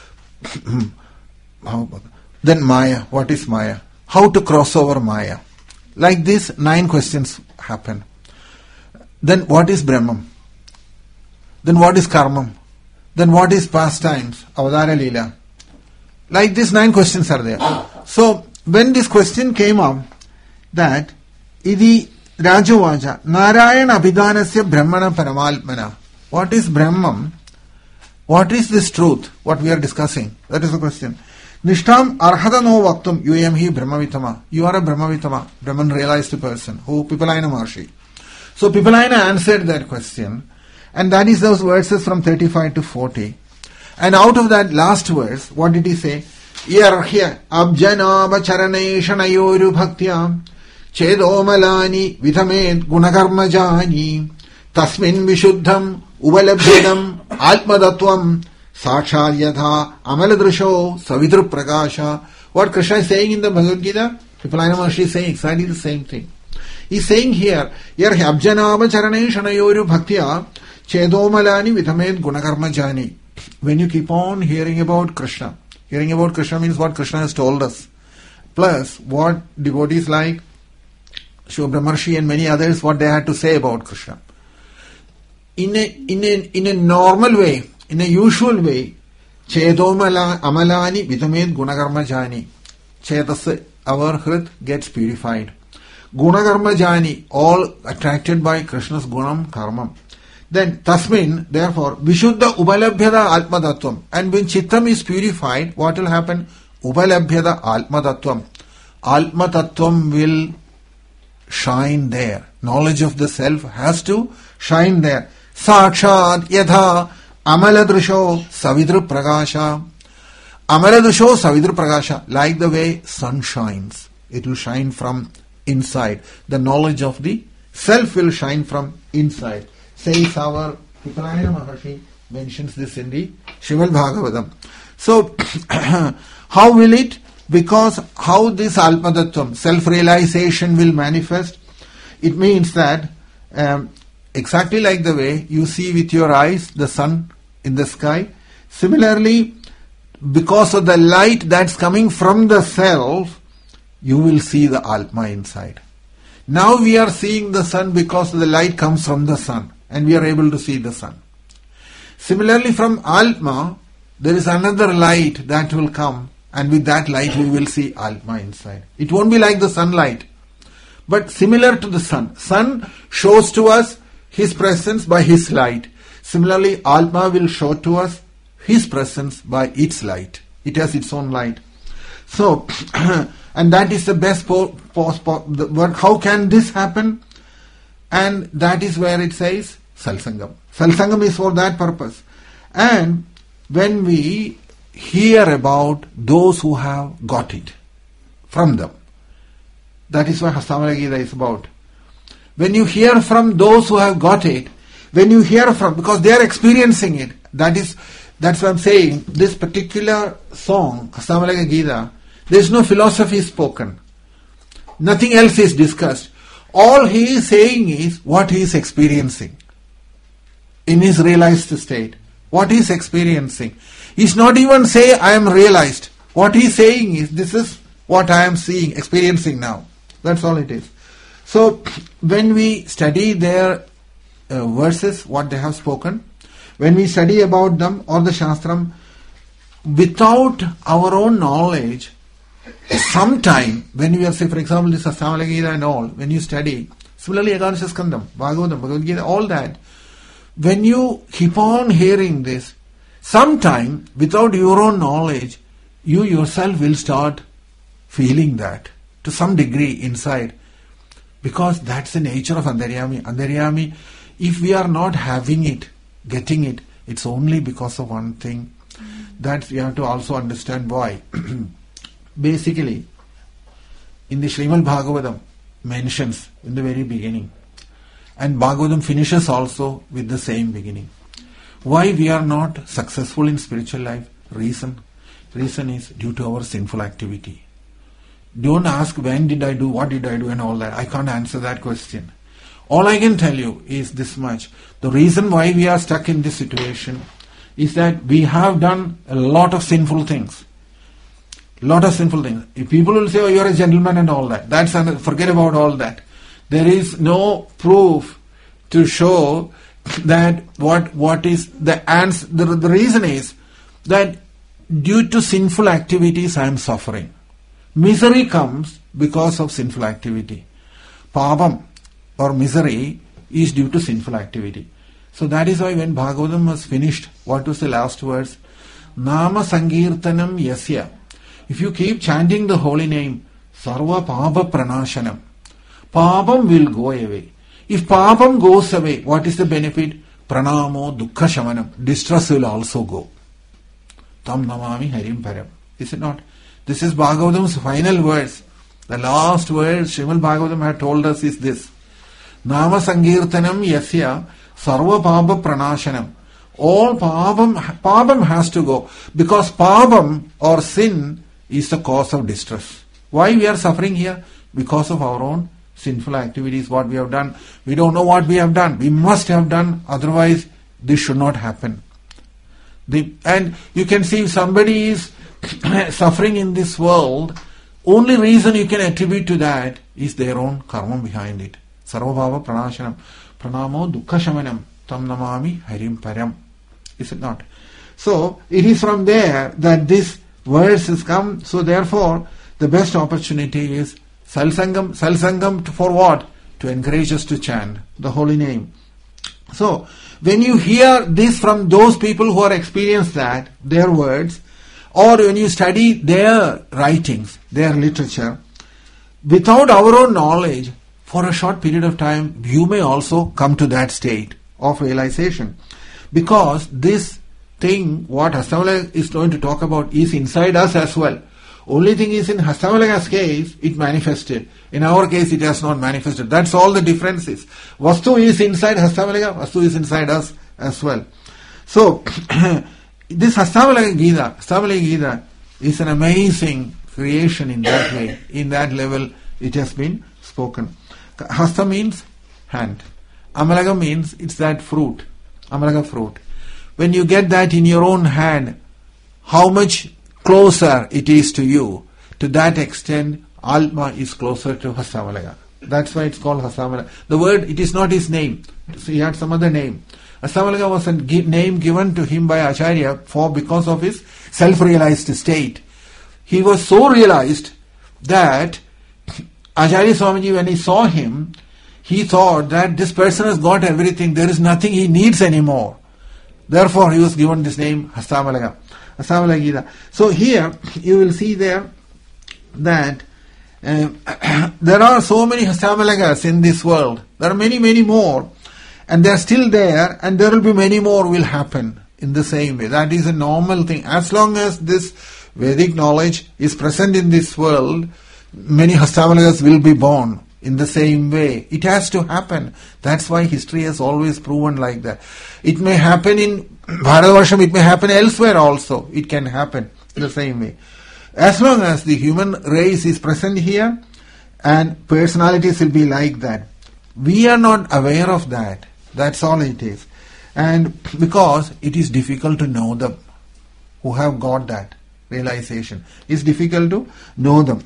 Speaker 1: Then Maya. What is Maya? How to cross over Maya? Like this, nine questions happen. Then what is Brahman? Then what is Karmam? Then what is pastimes? Avadara Leela. Like this, nine questions are there. So, when this question came up, that Idi Rajavaja, Narayana Abhidhanasya Brahmana Paramalpana. What is Brahman? What is this truth? What we are discussing? That is the question. Nishtam Arhata no Vaktum Yuyam Hi Brahmavitama. You are a Brahmavitama, Brahman realized person, who Pipalayana Maharshi. So Pipalayana answered that question, and that is those verses from thirty-five to forty. And out of that last verse, what did he say? Yarhya abjanava charaneshanayoru bhaktyam chedomalani vidhamed gunakarma jani tasmin vishuddham uvalabhyadam atmadatvam sakshad yatha amaladrisho savitru prakasha. What Krishna is saying in the Bhagavad Gita, Pipalayana Maharshi is saying exactly the same thing. He is saying here, Yarhya abjanava charaneshanayoru bhaktya chedomalani vidhamed gunakarma jani. When you keep on hearing about Krishna, hearing about Krishna means what Krishna has told us. Plus, what devotees like Shubhra Maharshi and many others, what they had to say about Krishna. In a, in a, in a normal way, in a usual way, Chedomala amalani vidhamed gunakarma jani. Chetas, our hrit gets purified. Gunakarma jani, all attracted by Krishna's gunam, karmam. Then, tasmin, therefore, vishuddha ubalabhyada atmadattvam. And when chittam is purified, what will happen? Ubalabhyada atmadattvam. Atmadattvam will shine there. Knowledge of the self has to shine there. Sakshad yatha amaladrisho savidru prakasha. Amaladrisho savidru prakasha. Like the way sun shines. It will shine from inside. The knowledge of the self will shine from inside. Says our Pipalayana Maharshi, mentions this in the Srimad Bhagavatam. So, how will it? Because how this Alpadattvam, self-realization will manifest, it means that um, exactly like the way you see with your eyes the sun in the sky, similarly, because of the light that's coming from the self, you will see the Atma inside. Now we are seeing the sun because the light comes from the sun. And we are able to see the sun. Similarly, from Atma, there is another light that will come, and with that light we will see Atma inside. It won't be like the sunlight, but similar to the sun. Sun shows to us his presence by his light. Similarly, Atma will show to us his presence by its light. It has its own light. So, and that is the best po- po- po- the word. How can this happen? And that is where it says Salsangam. Salsangam is for that purpose. And when we hear about those who have got it from them, that is what Hastamala Gita is about. When you hear from those who have got it, when you hear from, because they are experiencing it, that is, that's what I'm saying, this particular song, Hastamala Gita, there is no philosophy spoken. Nothing else is discussed. All he is saying is what he is experiencing in his realized state. What he is experiencing. He is not even saying, I am realized. What he is saying is, this is what I am seeing, experiencing now. That's all it is. So, when we study their uh, verses, what they have spoken, when we study about them or the Shastram, without our own knowledge, sometime when we are, say for example, this Astamala Gita and all, when you study, Similarly, Ekadansa Skandam, Bhagavatam, Bhagavad Gita, all that. When you keep on hearing this, sometime, without your own knowledge, you yourself will start feeling that to some degree inside. Because that's the nature of Antaryami. Antaryami, if we are not having it, getting it, it's only because of one thing. That we have to also understand why. Basically, in the Srimad Bhagavatam, mentions in the very beginning, and Bhagavatam finishes also with the same beginning. Why we are not successful in spiritual life? Reason. Reason is due to our sinful activity. Don't ask when did I do, what did I do and all that. I can't answer that question. All I can tell you is this much. The reason why we are stuck in this situation is that we have done a lot of sinful things. Lot of sinful things. If people will say, oh, you're a gentleman and all that. That's another, forget about all that. There is no proof to show that what what is the answer. The, the reason is that due to sinful activities I am suffering. Misery comes because of sinful activity. Pabam or misery is due to sinful activity. So that is why when Bhagavatam was finished, what was the last verse? Nama Sankirtanam Yasya. If you keep chanting the holy name, Sarva Papa Pranashanam, Papam will go away. If Papam goes away, what is the benefit? Pranamo Dukkha Shamanam. Distress will also go. Tam Namami Harim Param. Is it not? This is Bhagavatam's final verse. The last verse Srimad Bhagavatam had told us is this. Nama Sankirtanam Yasya Sarva Papa Pranashanam. All Papam, Papam has to go. Because Papam or sin is the cause of distress. Why we are suffering here? Because of our own sinful activities, what we have done. We don't know what we have done. We must have done, otherwise this should not happen. The, and you can see if somebody is suffering in this world, only reason you can attribute to that is their own karma behind it. Sarvabhava pranashanam, pranamo dukkha shamanam, tam namami harim param. Is it not? So, it is from there that this verse has come. So, therefore, the best opportunity is salsangam. Salsangam for what? To encourage us to chant the holy name. So, when you hear this from those people who are experienced that, their words, or when you study their writings, their literature, without our own knowledge, for a short period of time, you may also come to that state of realization. Because this thing, what Hastamalaka is going to talk about, is inside us as well. Only thing is, in Hastamalaka's case, it manifested. In our case, it has not manifested. That's all the difference is. Vastu is inside Hastamalaka, Vastu is inside us as well. So, this Hastamalaka Gita, Hastamalaka Gita is an amazing creation in that way. In that level, it has been spoken. Hasta means hand. Amalaka means it's that fruit. Amalaka fruit. When you get that in your own hand, how much closer it is to you, to that extent, Alma is closer to Hastamalaka. That's why it's called Hastamalaka. The word, it is not his name. So he had some other name. Hastamalaka was a name given to him by Acharya for because of his self-realized state. He was so realized that Acharya Swamiji, when he saw him, he thought that this person has got everything, there is nothing he needs anymore. Therefore, he was given this name, Hastamalaka. Hastamalaka Gita. So here, you will see there that uh, there are so many Hastamalakas in this world. There are many, many more. And they are still there, and there will be many more will happen in the same way. That is a normal thing. As long as this Vedic knowledge is present in this world, many Hastamalakas will be born in the same way. It has to happen. That's why history has always proven like that. It may happen in Bharatvarsham, it may happen elsewhere also. It can happen in the same way. As long as the human race is present here, and personalities will be like that. We are not aware of that. That's all it is. And because it is difficult to know them who have got that realization. It's difficult to know them.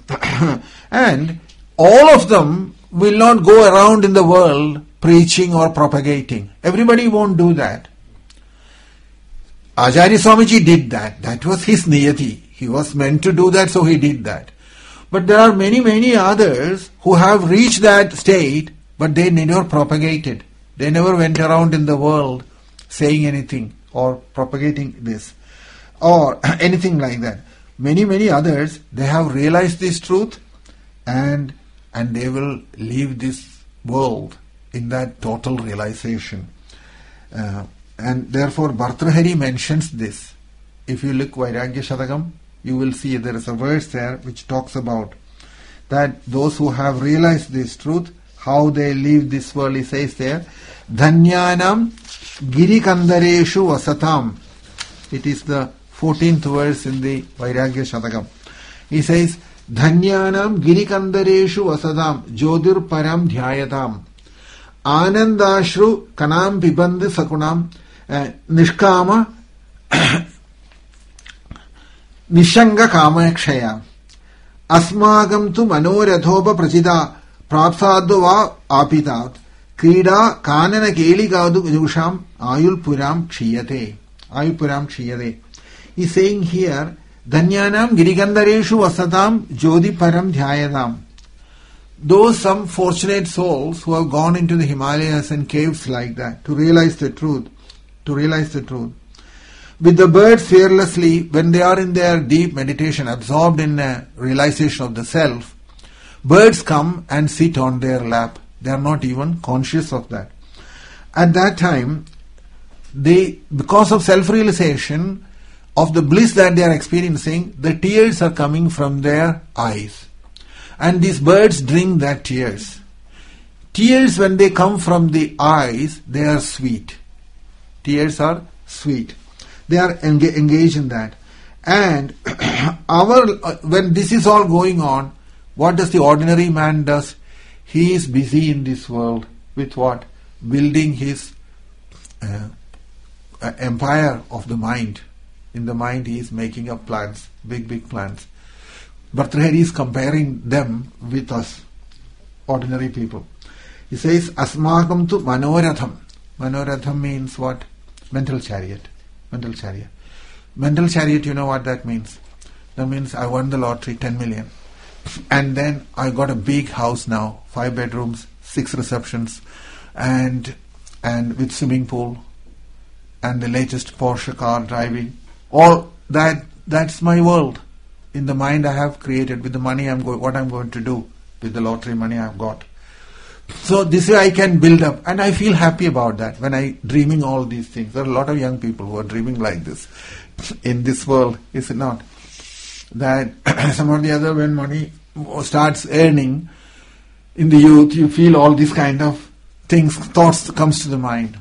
Speaker 1: And all of them will not go around in the world preaching or propagating. Everybody won't do that. Acharya Swamiji did that. That was his niyati. He was meant to do that, so he did that. But there are many, many others who have reached that state but they never propagated. They never went around in the world saying anything or propagating this or anything like that. Many, many others, they have realized this truth and and they will leave this world in that total realization. Uh, and therefore Bhartrhari mentions this. If you look Vairagya Shatakam, you will see there is a verse there which talks about that those who have realized this truth, how they leave this world. He says there, Dhanyanam Girikandareshu Vasatam. It is the fourteenth verse in the Vairagya Shatakam. He says, Dhanyanam Girikandareshu Vasatam Jodir Param Dhyayatam Anandashru Kanam Pibandhi Sakunam Nishkama Nishanga Kamakshaya Asmagam tu Manorathopa Prachida Prapsadva Apitat Krida Kanana Keli Gadu Yusham Ayul Puram Kshiyate. Ayul Puram Kshiyate. He is saying here, Dhanyanam Girigandareshu Vasatam Jodi Param Dhyayatam. Those some fortunate souls who have gone into the Himalayas and caves like that to realize the truth, to realize the truth. With the birds fearlessly, when they are in their deep meditation, absorbed in a realization of the self, birds come and sit on their lap. They are not even conscious of that. At that time, they, because of self-realization of the bliss that they are experiencing, the tears are coming from their eyes. And these birds drink that tears. Tears, when they come from the eyes, they are sweet. Tears are sweet. They are enga- engaged in that. And our uh, when this is all going on, what does the ordinary man does? He is busy in this world with what? Building his uh, uh, empire of the mind. In the mind he is making up plans, big, big plans. Bhartrhari is comparing them with us, ordinary people. He says, Asmakam tu Manoratham. Manoratham means what? Mental chariot. Mental chariot. Mental chariot, you know what that means? That means I won the lottery, ten million. And then I got a big house now, five bedrooms, six receptions, and and with swimming pool, and the latest Porsche car driving. All that, that's my world. In the mind I have created, with the money I'm going, what I'm going to do with the lottery money I've got. So this way I can build up, and I feel happy about that when I dreaming all these things. There are a lot of young people who are dreaming like this in this world, is it not? That some or the other, when money starts earning in the youth, you feel all these kind of things, thoughts comes to the mind.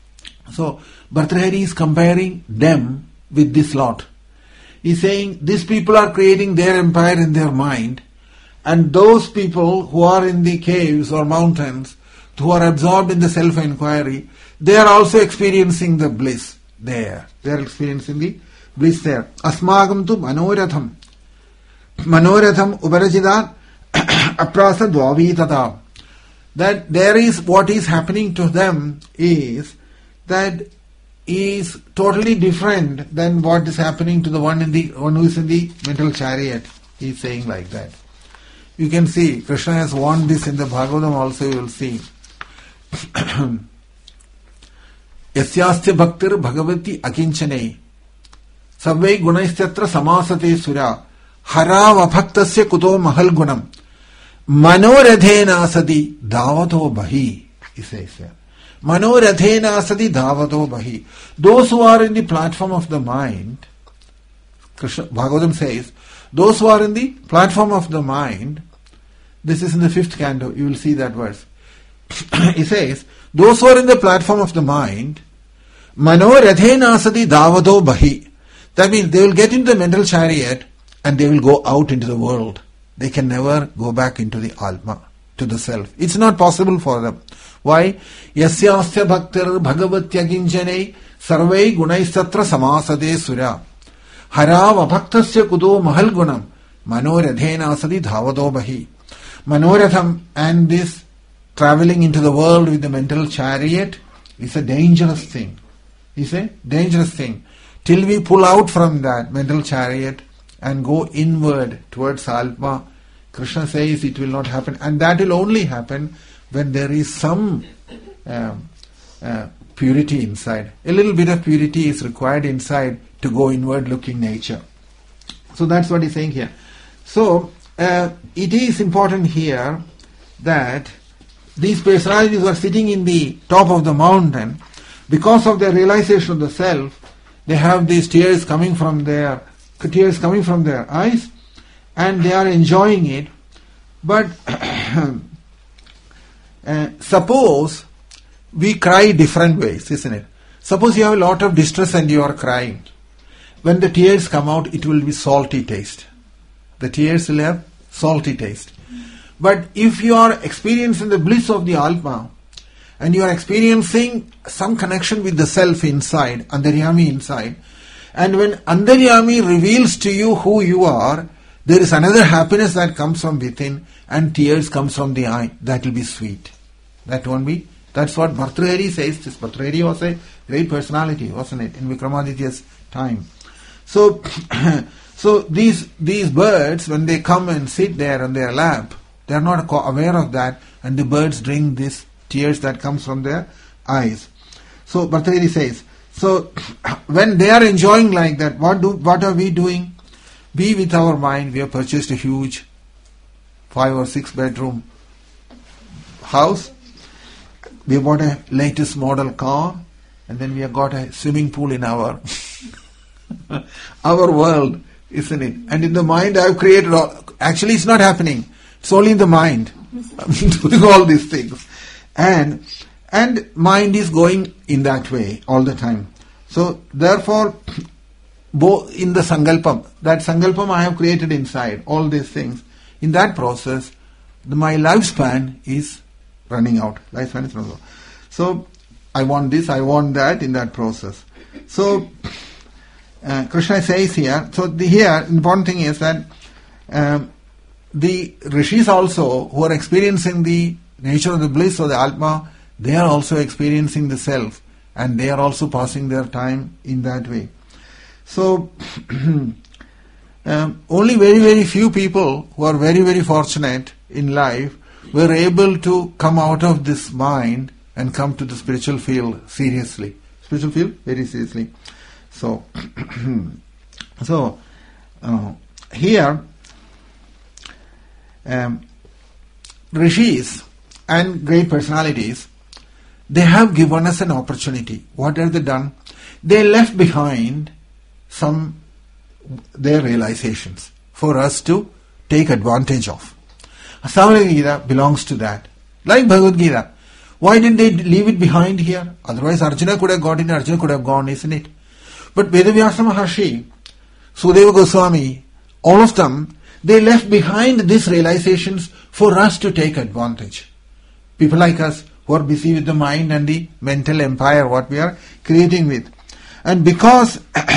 Speaker 1: So Bhartrhari is comparing them with this lot. He's saying these people are creating their empire in their mind, and those people who are in the caves or mountains, who are absorbed in the self-inquiry, they are also experiencing the bliss there. They are experiencing the bliss there. Asmagam tu manoratham. Manoratham uparajida aprasa dvavitata. That there is, what is happening to them is that is totally different than what is happening to the one in the one who is in the mental chariot. He is saying like that. You can see, Krishna has warned this in the Bhagavatam also, you will see. Yasyastya bhaktir bhagavati akinchane savvai gunaistyatra samasate sura hara vabhaktasya kuto mahal gunam manoradhena asadi davato bahi, he says there. Manoradhena asadi davato bahi. Those who are in the platform of the mind, Krishna, Bhagavatam says, those who are in the platform of the mind, this is in the fifth canto, you will see that verse. He says, those who are in the platform of the mind, manoradhena asadi davato bahi. That means they will get into the mental chariot and they will go out into the world. They can never go back into the Atma, to the self. It's not possible for them. Why? Yasyastya bhaktir bhagavatya ginjane sarvai gunaistatra samasade sura hara vabhaktasya kudo mahal gunam manoradhena asadi dhavato bahi. Manoratham, and this traveling into the world with the mental chariot is a dangerous thing. It's a dangerous thing. Till we pull out from that mental chariot and go inward towards Atma, Krishna says it will not happen. And that will only happen when there is some um, uh, purity inside. A little bit of purity is required inside to go inward-looking nature. So that's what he's saying here. So uh, it is important here that these personalities who are sitting in the top of the mountain, because of their realization of the self, they have these tears coming from their tears coming from their eyes, and they are enjoying it. But uh, suppose we cry different ways, isn't it? Suppose you have a lot of distress and you are crying. When the tears come out, it will be salty taste. The tears will have salty taste. But if you are experiencing the bliss of the Atma, and you are experiencing some connection with the self inside, Antaryami inside, and when Antaryami reveals to you who you are, there is another happiness that comes from within, and tears comes from the eye. That will be sweet. That won't be. That's what Bhartrihari says. This Bhartrihari was a great personality, wasn't it, in Vikramaditya's time. So, so these these birds, when they come and sit there on their lap, they are not aware of that, and the birds drink this tears that comes from their eyes. So Bhartrihari says, so when they are enjoying like that, what do what are we doing? We with our mind, we have purchased a huge five or six bedroom house. We bought a latest model car, and then we have got a swimming pool in our our world, isn't it? And in the mind I have created all, actually it's not happening. It's only in the mind. I'm doing all these things. And and mind is going in that way all the time. So therefore, both in the sankalpam, that sankalpam I have created inside, all these things, in that process, the, my lifespan is running out. Lifespan is running out. So I want this, I want that in that process. So uh, Krishna says here, so the here, important thing is that um, the rishis also, who are experiencing the nature of the bliss of the Atma, they are also experiencing the self, and they are also passing their time in that way. So, um, only very, very few people who are very, very fortunate in life were able to come out of this mind and come to the spiritual field seriously. Spiritual field, very seriously. So, so uh, here, um, rishis and great personalities, they have given us an opportunity. What have they done? They left behind some their realizations for us to take advantage of. Astamalaga Gita belongs to that. Like Bhagavad Gita. Why didn't they leave it behind here? Otherwise Arjuna could have got in, Arjuna could have gone, isn't it? But Vedavyasa Maharshi, Sudeva Goswami, all of them, they left behind these realizations for us to take advantage. People like us who are busy with the mind and the mental empire, what we are creating with. And because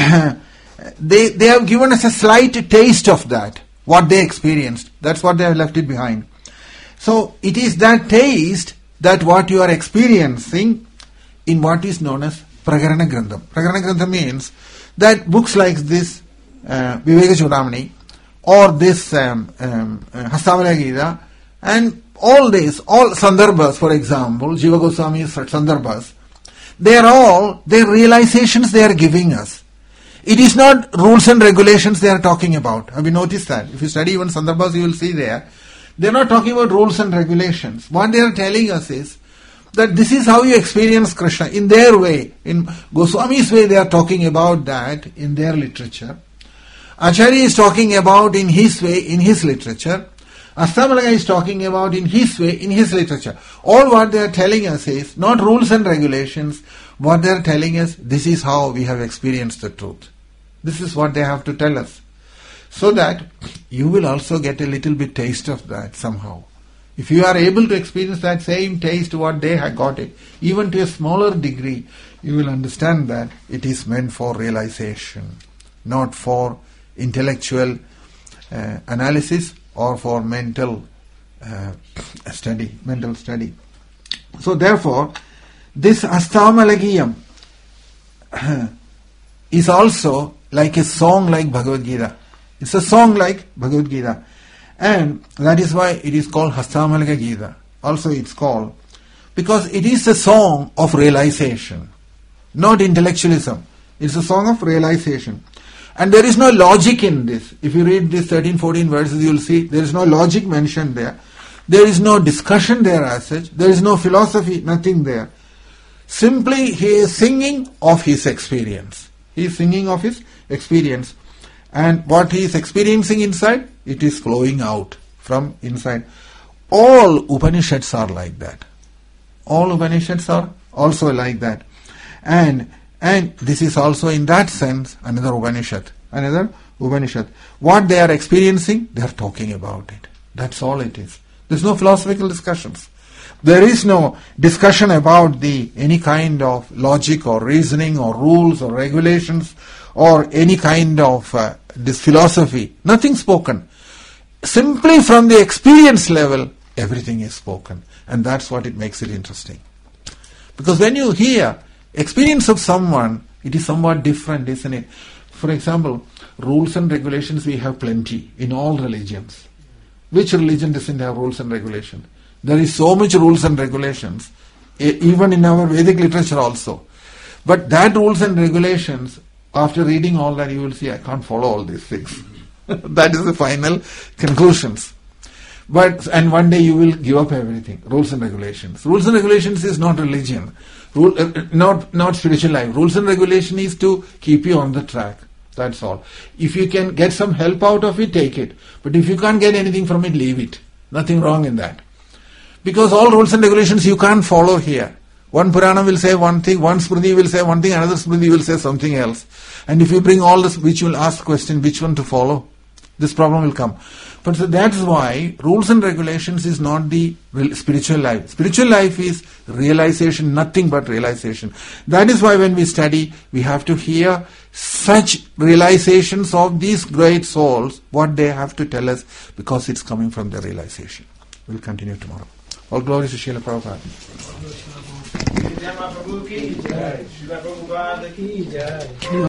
Speaker 1: they they have given us a slight taste of that, what they experienced, that's what they have left it behind. So it is that taste that what you are experiencing in what is known as Prakarana Grantham. Prakarana Grantham means that books like this, uh, Viveka Chudamani, or this um, um, uh, Hastamalaga Gita, and all this, all Sandarbhas, for example, Jiva Goswami's Sandarbhas, they are all their realizations they are giving us. It is not rules and regulations they are talking about. Have you noticed that? If you study even Sandarbhas, you will see there. They are not talking about rules and regulations. What they are telling us is that this is how you experience Krishna in their way. In Goswami's way, they are talking about that in their literature. Acharya is talking about in his way, in his literature. Astamalaga is talking about in his way, in his literature. All what they are telling us is not rules and regulations. What they are telling us, this is how we have experienced the truth. This is what they have to tell us. So that you will also get a little bit taste of that somehow. If you are able to experience that same taste what they have got it, even to a smaller degree, you will understand that it is meant for realization, not for intellectual uh, analysis or for mental uh, study, mental study. So therefore, this Astamalagiyam is also like a song like Bhagavad Gita. It's a song like Bhagavad Gita. And that is why it is called Hastamalaga Gita. also it's called, because it is a song of realization, not intellectualism. It's a song of realization. And there is no logic in this. If you read these thirteen, fourteen verses, you will see there is no logic mentioned there. There is no discussion there as such. There is no philosophy, nothing there. Simply he is singing of his experience. He is singing of his experience. And what he is experiencing inside, it is flowing out from inside. All Upanishads are like that. All Upanishads are also like that. And and this is also in that sense another Upanishad. Another Upanishad. What they are experiencing, they are talking about it. That's all it is. There is no philosophical discussions. There is no discussion about the any kind of logic or reasoning or rules or regulations or any kind of uh, this philosophy. Nothing spoken. Simply from the experience level, everything is spoken. And that's what it makes it interesting. Because when you hear experience of someone, it is somewhat different, isn't it? For example, rules and regulations we have plenty in all religions. Which religion doesn't have rules and regulations? There is so much rules and regulations, even in our Vedic literature also. But that rules and regulations, after reading all that, you will see, I can't follow all these things. That is the final conclusions. But and one day you will give up everything. Rules and regulations. Rules and regulations is not religion. Rule, uh, not not spiritual life. Rules and regulation is to keep you on the track. That's all. If you can get some help out of it, take it. But if you can't get anything from it, leave it. Nothing wrong in that. Because all rules and regulations you can't follow here. One Purana will say one thing, one Smriti will say one thing, another Smriti will say something else. And if you bring all this, which will ask the question, which one to follow? This problem will come. But so that's why rules and regulations is not the spiritual life. Spiritual life is realization, nothing but realization. That is why when we study, we have to hear such realizations of these great souls, what they have to tell us, because it's coming from the realization. We'll continue tomorrow. All glory to Srila Prabhupada.
Speaker 2: Jai Mahaprabhu ki jai, Srila Prabhupada ki jai.